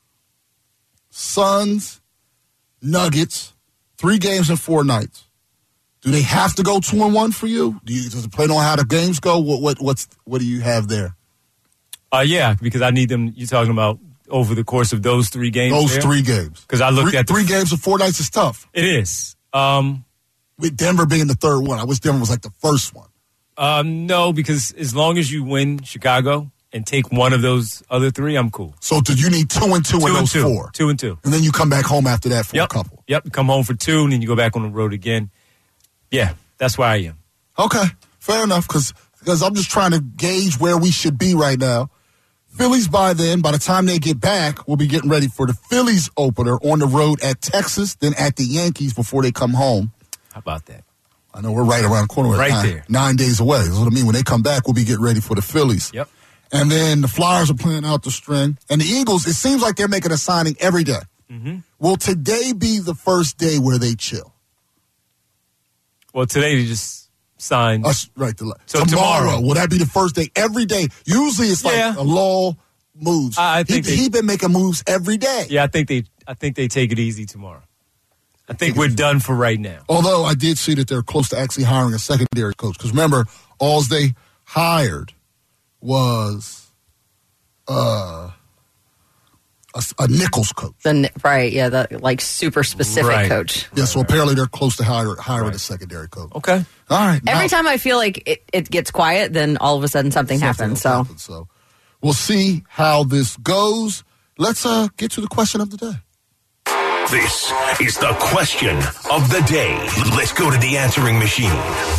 S4: Suns, Nuggets, 3 games in 4 nights. Do they have to go 2-1 for you? Does it play on how the games go? What do you have there?
S3: Yeah, because I need them. You're talking about over the course of those 3 games?
S4: Those 3 games.
S3: Because I looked at
S4: 3 games in 4 nights is tough.
S3: It is.
S4: With Denver being the third one. I wish Denver was like the first one.
S3: No, because as long as you win Chicago, and take one of those other 3, I'm cool.
S4: So do you need 2 and 2 in those 4?
S3: 2 and 2.
S4: And then you come back home after that for a couple.
S3: Yep, come home for 2, and then you go back on the road again. Yeah, that's where I am.
S4: Okay, fair enough, because I'm just trying to gauge where we should be right now. Phillies by the time they get back, we'll be getting ready for the Phillies opener on the road at Texas, then at the Yankees before they come home.
S3: How about that?
S4: I know we're right around the corner.
S3: Right there.
S4: 9 days away. That's what I mean. When they come back, we'll be getting ready for the Phillies.
S3: Yep.
S4: And then the Flyers are playing out the string. And the Eagles, it seems like they're making a signing every day.
S3: Mm-hmm.
S4: Will today be the first day where they chill?
S3: Well, today they just signed.
S4: Right.
S3: So
S4: tomorrow, will that be the first day? Every day. Usually it's like a lull moves.
S3: I think
S4: he's been making moves every day.
S3: Yeah, I think they take it easy tomorrow. I think we're done for right now.
S4: Although I did see that they're close to actually hiring a secondary coach. Because remember, all they hired was a Nichols coach.
S1: The super specific coach.
S4: Yeah, so apparently they're close to hiring a secondary coach.
S3: Okay.
S4: All right.
S1: Every time I feel like it gets quiet, then all of a sudden something happens.
S4: So we'll see how this goes. Let's get to the question of the day.
S2: This is the question of the day. Let's go to the answering machine.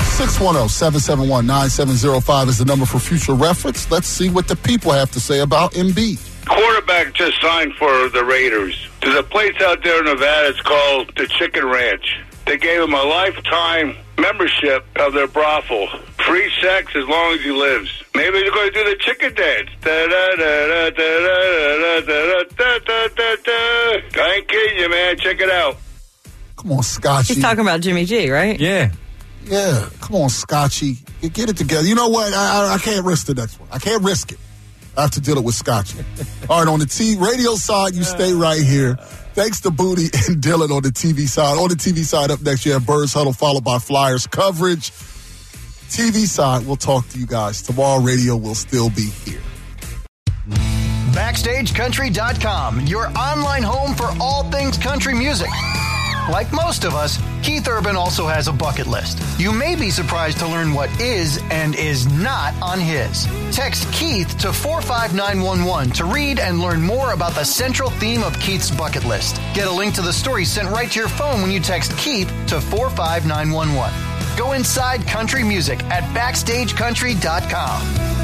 S4: 610-771-9705 is the number for future reference. Let's see what the people have to say about Embiid.
S16: Quarterback just signed for the Raiders. There's a place out there in Nevada. It's called the Chicken Ranch. They gave him a lifetime membership of their brothel. Free sex as long as he lives. Maybe they're going to do the chicken dance. I ain't kidding you, man. Check it out.
S4: Come on, Scotchy.
S1: He's talking about Jimmy G, right?
S3: Yeah.
S4: Yeah. Come on, Scotchy. Get it together. You know what? I can't risk the next one. I can't risk it. I have to deal it with Scotchy. All right, on the radio side, you stay right here. Thanks to Booty and Dylan on the TV side. On the TV side, up next, you have Birds Huddle, followed by Flyers coverage. TV side, we'll talk to you guys. Tomorrow, radio will still be here.
S6: BackstageCountry.com, your online home for all things country music. Like most of us, Keith Urban also has a bucket list. You may be surprised to learn what is and is not on his. Text Keith to 45911 to read and learn more about the central theme of Keith's bucket list. Get a link to the story sent right to your phone when you text Keith to 45911. Go inside country music at BackstageCountry.com.